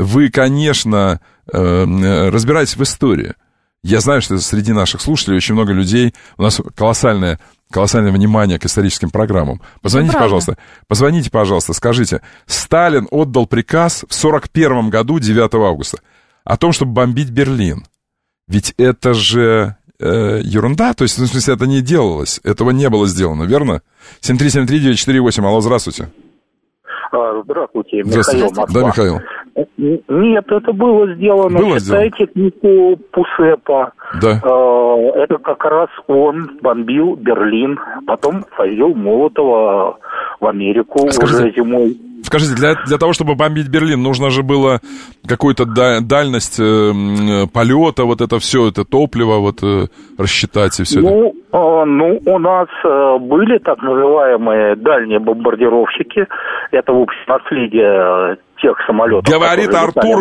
разбираетесь в истории. Я знаю, что среди наших слушателей очень много людей, у нас колоссальное внимание к историческим программам. Позвоните, пожалуйста, скажите, Сталин отдал приказ в 1941 году, 9 августа, о том, чтобы бомбить Берлин. Ведь это же ерунда, то есть, в смысле, это не делалось, этого не было сделано, верно? 7373948, алло, здравствуйте. Здравствуйте, Михаил, Москва. Да, Михаил. Нет, это было сделано. Читайте книгу Пусепа. Да. Это как раз он бомбил Берлин, потом повел Молотова в Америку уже зимой. Скажите, для того, чтобы бомбить Берлин, нужно же было какую-то дальность полета, вот это все, это топливо вот рассчитать и все это? У нас были так называемые дальние бомбардировщики. Это, в общем, наследие тех самолетов. Говорит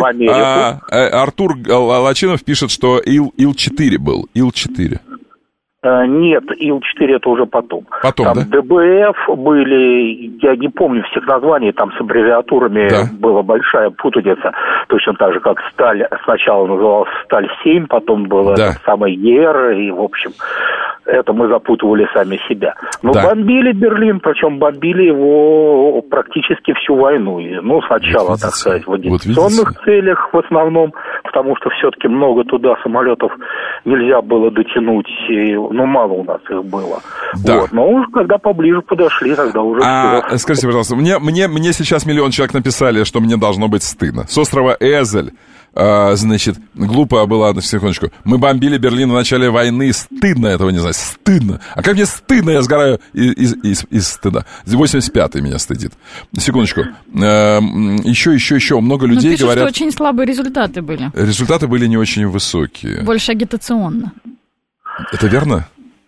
Артур Лачинов пишет, что Ил-4 был. Ил-4. Нет, Ил-4 это уже потом. Там да? ДБФ были, я не помню всех названий, там с аббревиатурами была большая путаница. Точно так же, как Сталь сначала называлась Сталь-7, потом был этот самый ЕР, и, в общем, это мы запутывали сами себя. Но бомбили Берлин, причем бомбили его практически всю войну. Сначала, так сказать, в агитационных целях в основном, потому что все-таки много туда самолетов нельзя было дотянуть, мало у нас их было. Да. Вот. Но когда поближе подошли, тогда уже все. Скажите, пожалуйста, мне сейчас миллион человек написали, что мне должно быть стыдно. С острова Эзель, значит, глупо было, секундочку, мы бомбили Берлин в начале войны, стыдно этого не знать, стыдно. А как мне стыдно, я сгораю из стыда. 85-й меня стыдит. Секундочку. Еще много людей пишут, говорят... что очень слабые результаты были. Результаты были не очень высокие. Больше агитационно. Это верно?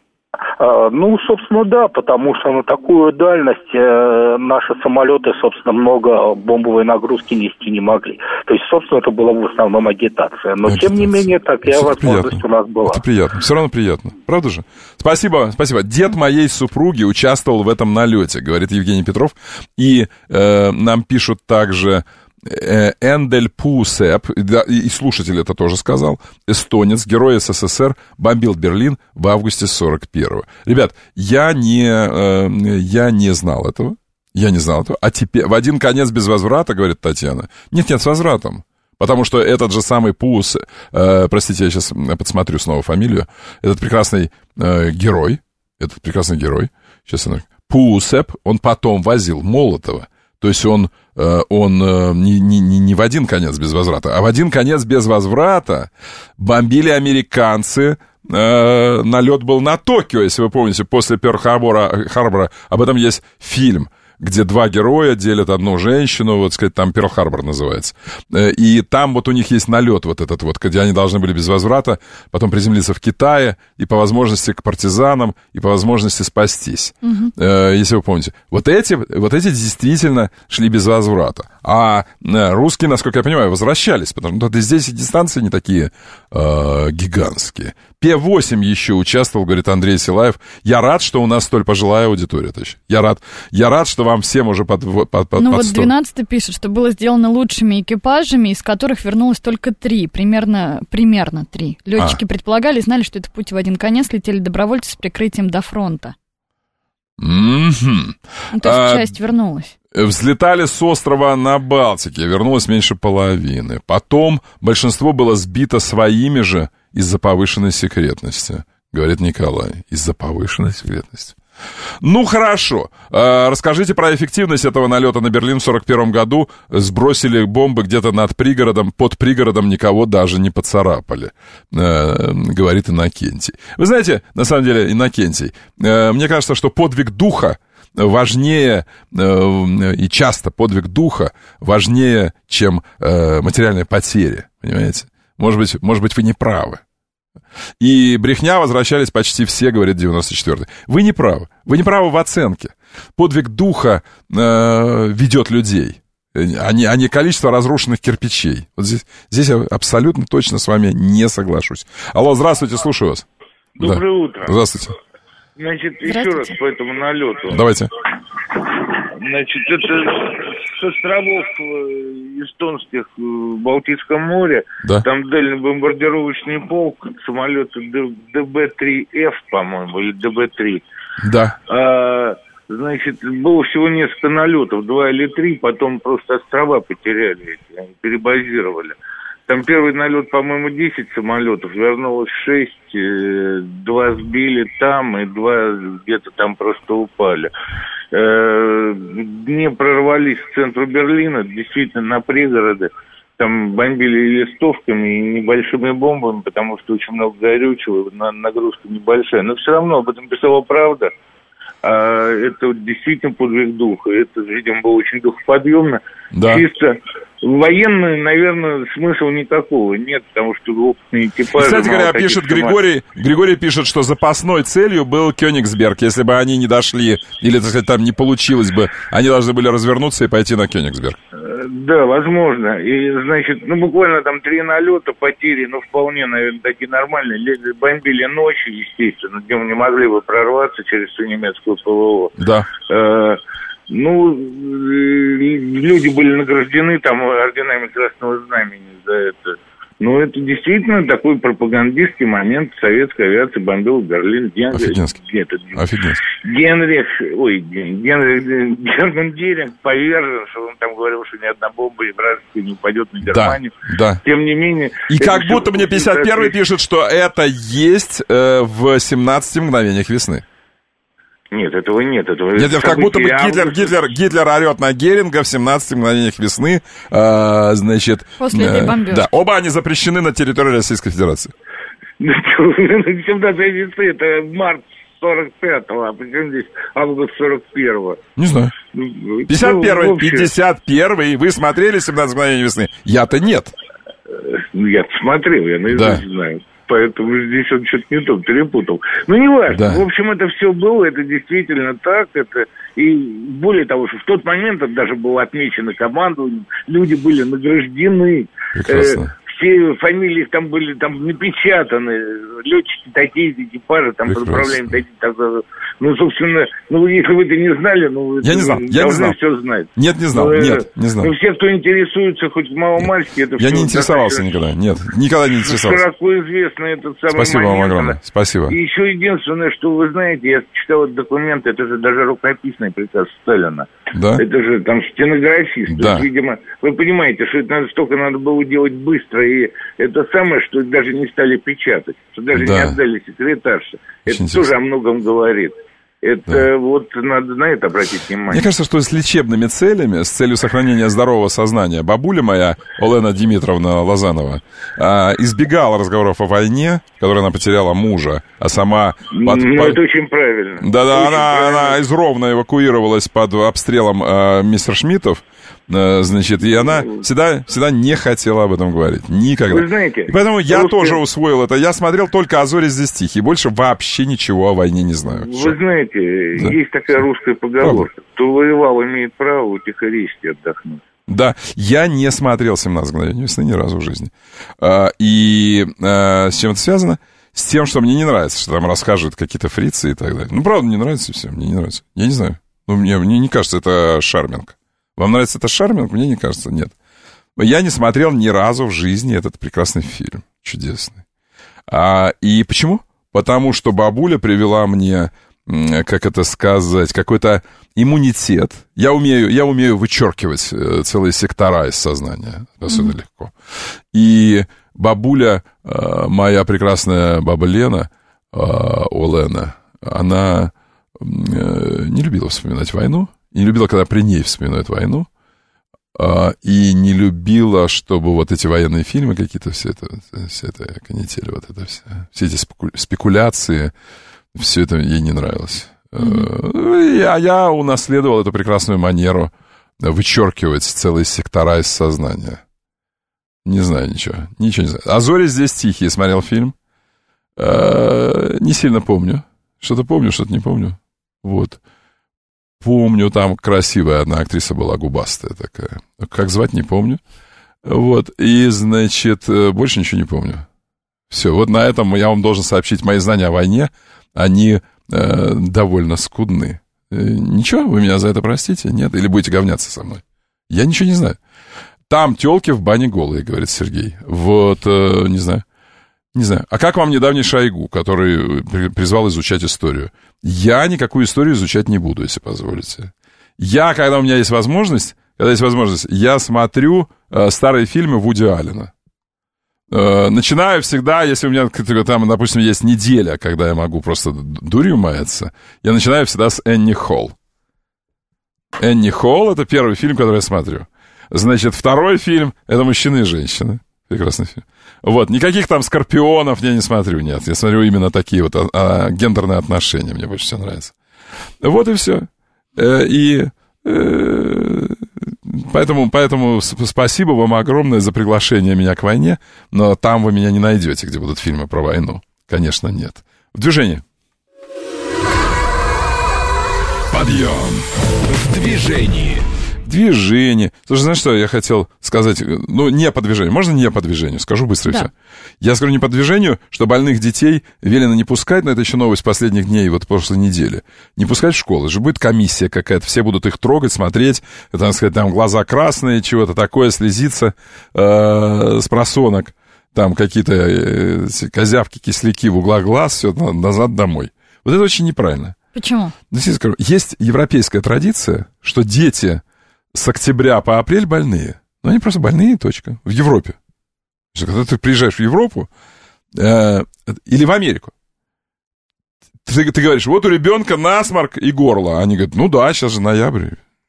Собственно, да, потому что на такую дальность наши самолеты, собственно, много бомбовой нагрузки нести не могли. То есть, собственно, это была в основном агитация. Но, тем не менее, такая возможность у нас была. Это приятно, все равно приятно. Правда же? Спасибо. Дед моей супруги участвовал в этом налете, говорит Евгений Петров. И нам пишут также... Эндель Пусеп, и слушатель это тоже сказал, эстонец, герой СССР, бомбил Берлин в августе 41-го. Ребят, я не знал этого. А теперь в один конец без возврата, говорит Татьяна. Нет, с возвратом. Потому что этот же самый Пусеп, простите, я сейчас подсмотрю снова фамилию, этот прекрасный герой, сейчас Пусеп, он потом возил Молотова. То есть он не в один конец без возврата, а в один конец без возврата бомбили американцы. Налет был на Токио, если вы помните, после Пёрл-Харбора. Об этом есть фильм, где два героя делят одну женщину, вот сказать, там Пёрл-Харбор называется. И там вот у них есть налет вот этот вот, где они должны были без возврата потом приземлиться в Китае и по возможности к партизанам, и по возможности спастись. Если вы помните. Вот эти действительно шли без возврата. А русские, насколько я понимаю, возвращались, потому что здесь и дистанции не такие гигантские. П-8 еще участвовал, говорит Андрей Силаев. Я рад, что у нас столь пожилая аудитория. Я рад, что вам всем уже под 100. Вот 12-й пишет, что было сделано лучшими экипажами, из которых вернулось только 3. Примерно 3. Летчики предполагали, знали, что это путь в один конец, летели добровольцы с прикрытием до фронта. То есть часть вернулась. Взлетали с острова на Балтике, вернулось меньше половины. Потом большинство было сбито своими же из-за повышенной секретности, говорит Николай. Из-за повышенной секретности. Ну, хорошо. Расскажите про эффективность этого налета на Берлин в 1941 году. Сбросили бомбы где-то над пригородом, под пригородом никого даже не поцарапали, говорит Иннокентий. Вы знаете, на самом деле, Иннокентий, мне кажется, что подвиг духа важнее, и часто подвиг духа важнее, чем материальные потери, понимаете? Может быть, вы не правы. И брехня возвращались почти все, говорит 94-й. Вы не правы. Вы не правы в оценке. Подвиг духа ведет людей, а не количество разрушенных кирпичей. Вот здесь я абсолютно точно с вами не соглашусь. Алло, здравствуйте, слушаю вас. Доброе утро. Здравствуйте. Значит, еще раз по этому налету. Давайте. Значит, это с островов эстонских в Балтийском море. Да. Там дальнобомбардировочный полк, самолеты ДБ-3Ф, по-моему, или ДБ-3. Да. Значит, было всего несколько налетов, 2 или 3, потом просто острова потеряли, они перебазировали. Там первый налет, по-моему, 10 самолетов, вернулось 6, 2 сбили там, и 2 где-то там просто упали. Не прорвались к центру Берлина, действительно, на пригороды. Там бомбили листовками и небольшими бомбами, потому что очень много горючего, нагрузка небольшая. Но все равно об этом писала «Правда». Это действительно подвиг духа. Это, видимо, было очень духоподъемно. Да. Чисто военный, наверное, смысла никакого нет, потому что опытные экипажи... Кстати говоря, пишет Григорий пишет, что запасной целью был Кёнигсберг. Если бы они не дошли, или, так сказать, там не получилось бы, они должны были развернуться и пойти на Кёнигсберг. Да, возможно. И, значит, буквально там 3 налета, потери, вполне, наверное, такие нормальные. Бомбили ночью, естественно, днем не могли бы прорваться через всю немецкую ПВО. Да. Люди были награждены там орденами Красного Знамени за это. Но это действительно такой пропагандистский момент. Советская авиация бомбила Берлин. Герман Геринг повержен, что он там говорил, что ни одна бомба вражеская не упадет на Германию. Да. Тем не менее... И как будто мне 51-й пишет, что это есть в 17 мгновениях весны. Нет, этого нет. Нет, как будто бы Гитлер орет на Геринга в 17 мгновениях весны, значит... После этой бомбежки. Да, оба они запрещены на территории Российской Федерации. 17 весны, это март 45-го, а причем здесь август 41-го. Не знаю. 51-й, вы смотрели 17 мгновений весны? Я-то нет. Я-то смотрел, я наизусть знаю. Поэтому здесь он что-то не то перепутал. Не важно. Да. В общем, это все было, это действительно так. И более того, что в тот момент это даже было отмечено командованием, люди были награждены. Прекрасно. Все фамилии их там были напечатаны, летчики такие, экипажи там под управлением такие. Собственно, если вы это не знали, я не знал. Все знать. Нет, не знал. Все, кто интересуется хоть маломальски, это я не интересовался никогда. Нет, никогда не интересовался. Широко известно этот самый Спасибо момент. вам огромное. Спасибо. И еще единственное, что вы знаете, я читал этот документ, это же даже рукописный приказ Сталина. Да? Это же там стенографист. Да. Есть, видимо, вы понимаете, что это столько надо было делать быстро, и это самое, что даже не стали печатать, что даже не отдали секретарше. Это тоже о многом говорит. Это надо на это обратить внимание. Мне кажется, что с лечебными целями, с целью сохранения здорового сознания, бабуля моя, Олена Димитровна Лозанова, избегала разговоров о войне, в которой она потеряла мужа, а сама... это очень правильно. Да, она из Ровно эвакуировалась под обстрелом мессершмиттов, значит, и она всегда не хотела об этом говорить. Никогда. Вы знаете... И поэтому я тоже усвоил это. Я смотрел только «А зори здесь тихие», больше вообще ничего о войне не знаю. Вы знаете, есть такая русская поговорка: кто воевал, имеет право утихоречить и отдохнуть. Да, я не смотрел «17 мгновений весны» ни разу в жизни. И с чем это связано? С тем, что мне не нравится, что там рассказывают какие-то фрицы и так далее. Правда, не нравится все, мне не нравится. Я не знаю. Мне не кажется, это шарминг. Вам нравится это шарминг? Мне не кажется, нет. Я не смотрел ни разу в жизни этот прекрасный фильм. Чудесный. И почему? Потому что бабуля привела мне как это сказать, какой-то иммунитет. Я умею вычеркивать целые сектора из сознания. Особенно легко. И бабуля, моя прекрасная баба Лена, Олена, она не любила вспоминать войну, не любила, когда при ней вспоминают войну, и не любила, чтобы вот эти военные фильмы какие-то, вся эта канитель, вот это все эти спекуляции, все это ей не нравилось. Я унаследовал эту прекрасную манеру вычеркивать целые сектора из сознания. Не знаю ничего не знаю. «А зори здесь тихие», смотрел фильм. Не сильно помню. Что-то помню, что-то не помню. Вот. Помню, там красивая одна актриса была, губастая такая. Как звать, не помню. Вот. И, значит, больше ничего не помню. Все, вот на этом я вам должен сообщить. Мои знания о войне, они довольно скудны. Ничего, вы меня за это простите? Нет? Или будете говняться со мной? Я ничего не знаю. Там тёлки в бане голые, говорит Сергей. Вот, не знаю. Не знаю. А как вам недавний Шойгу, который призвал изучать историю? Я никакую историю изучать не буду, если позволите. Когда у меня есть возможность, я смотрю старые фильмы Вуди Аллена. Начинаю всегда, если у меня там, допустим, есть неделя, когда я могу просто дурью маяться, я начинаю всегда с Энни Холл. Энни Холл — это первый фильм, который я смотрю. Значит, второй фильм — это «Мужчины и женщины». Прекрасный фильм. Вот, никаких там скорпионов я не смотрю, нет. Я смотрю именно такие вот гендерные отношения, мне больше всего нравится. Вот и все. Поэтому спасибо вам огромное за приглашение меня к войне, но там вы меня не найдете, где будут фильмы про войну. Конечно, нет. В движении. Подъем в движении. Движение. Слушай, знаешь, что я хотел сказать? Ну, не по движению. Можно не по движению? Скажу быстро и все. Я скажу не по движению, что больных детей велено не пускать, но это еще новость последних дней, вот прошлой недели. Не пускать в школу. Же будет комиссия какая-то, все будут их трогать, смотреть, так сказать, там глаза красные, чего-то такое, слезиться с просонок, там какие-то козявки, кисляки в углах глаз, все назад домой. Вот это очень неправильно. Почему? Есть европейская традиция, что дети с октября по апрель больные. Ну, они просто больные, точка. В Европе. Когда ты приезжаешь в Европу или в Америку, ты говоришь, вот у ребенка насморк и горло. Они говорят, ну да, сейчас же ноябрь.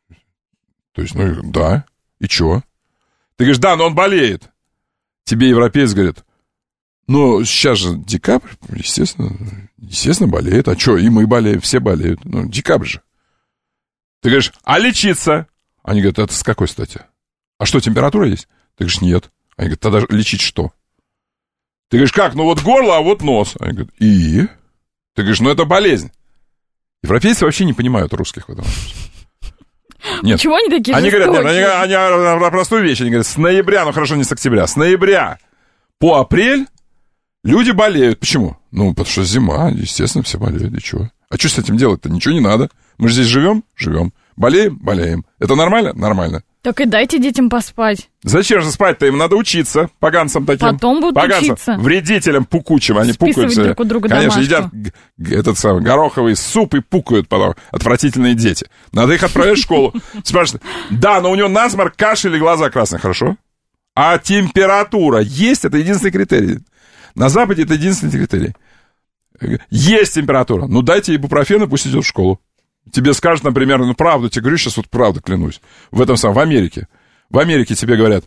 То есть, ну да, и чё? Ты говоришь, да, но он болеет. Тебе европеец говорит, ну, сейчас же декабрь, естественно, болеет. А чё, и мы болеем, все болеют. Ну, декабрь же. Ты говоришь, а лечиться? Они говорят, это с какой стати? А что, температура есть? Ты говоришь, нет. Они говорят, тогда лечить что? Ты говоришь, как? Ну вот горло, а вот нос. Они говорят, и? Ты говоришь, ну это болезнь. Европейцы вообще не понимают русских в этом вопросе. Нет. Почему они такие жестокие? Они говорят, они простую вещь. Они говорят, с ноября, ну хорошо, не с октября, с ноября по апрель люди болеют. Почему? Ну, потому что зима, естественно, все болеют. И чего? А что с этим делать-то? Ничего не надо. Мы же здесь живем? Живем. Болеем? Болеем. Это нормально? Нормально. Так и дайте детям поспать. Зачем же спать-то? Им надо учиться. Поганцам таким. Потом будут учиться. Вредителям пукучим. Они пукают. Друг у друга конечно, домашку. едят этот самый гороховый суп и пукают потом. Отвратительные дети. Надо их отправить в школу. Спрашивают, да, но у него насморк, кашель и глаза красные. Хорошо. А температура есть? Это единственный критерий. На Западе это единственный критерий. Есть температура. Ну, дайте ибупрофен, и пусть идет в школу. Тебе скажут, например, ну, правду, тебе говорю, сейчас вот правду клянусь. В этом самом, в Америке. В Америке тебе говорят,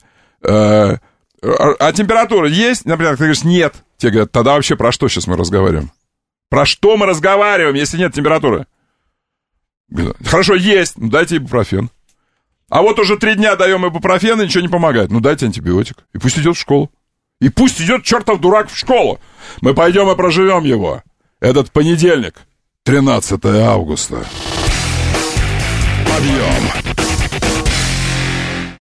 а температура есть? Например, ты говоришь, нет. Тебе говорят, тогда вообще про что сейчас мы разговариваем? Про что мы разговариваем, если нет температуры? Хорошо, есть. Ну, дайте ибупрофен. А вот уже 3 дня даем ибупрофен, и ничего не помогает. Ну, дайте антибиотик. И пусть идет в школу. И пусть идет чертов дурак в школу. Мы пойдем и проживем его. Этот понедельник. 13 августа. Подъем.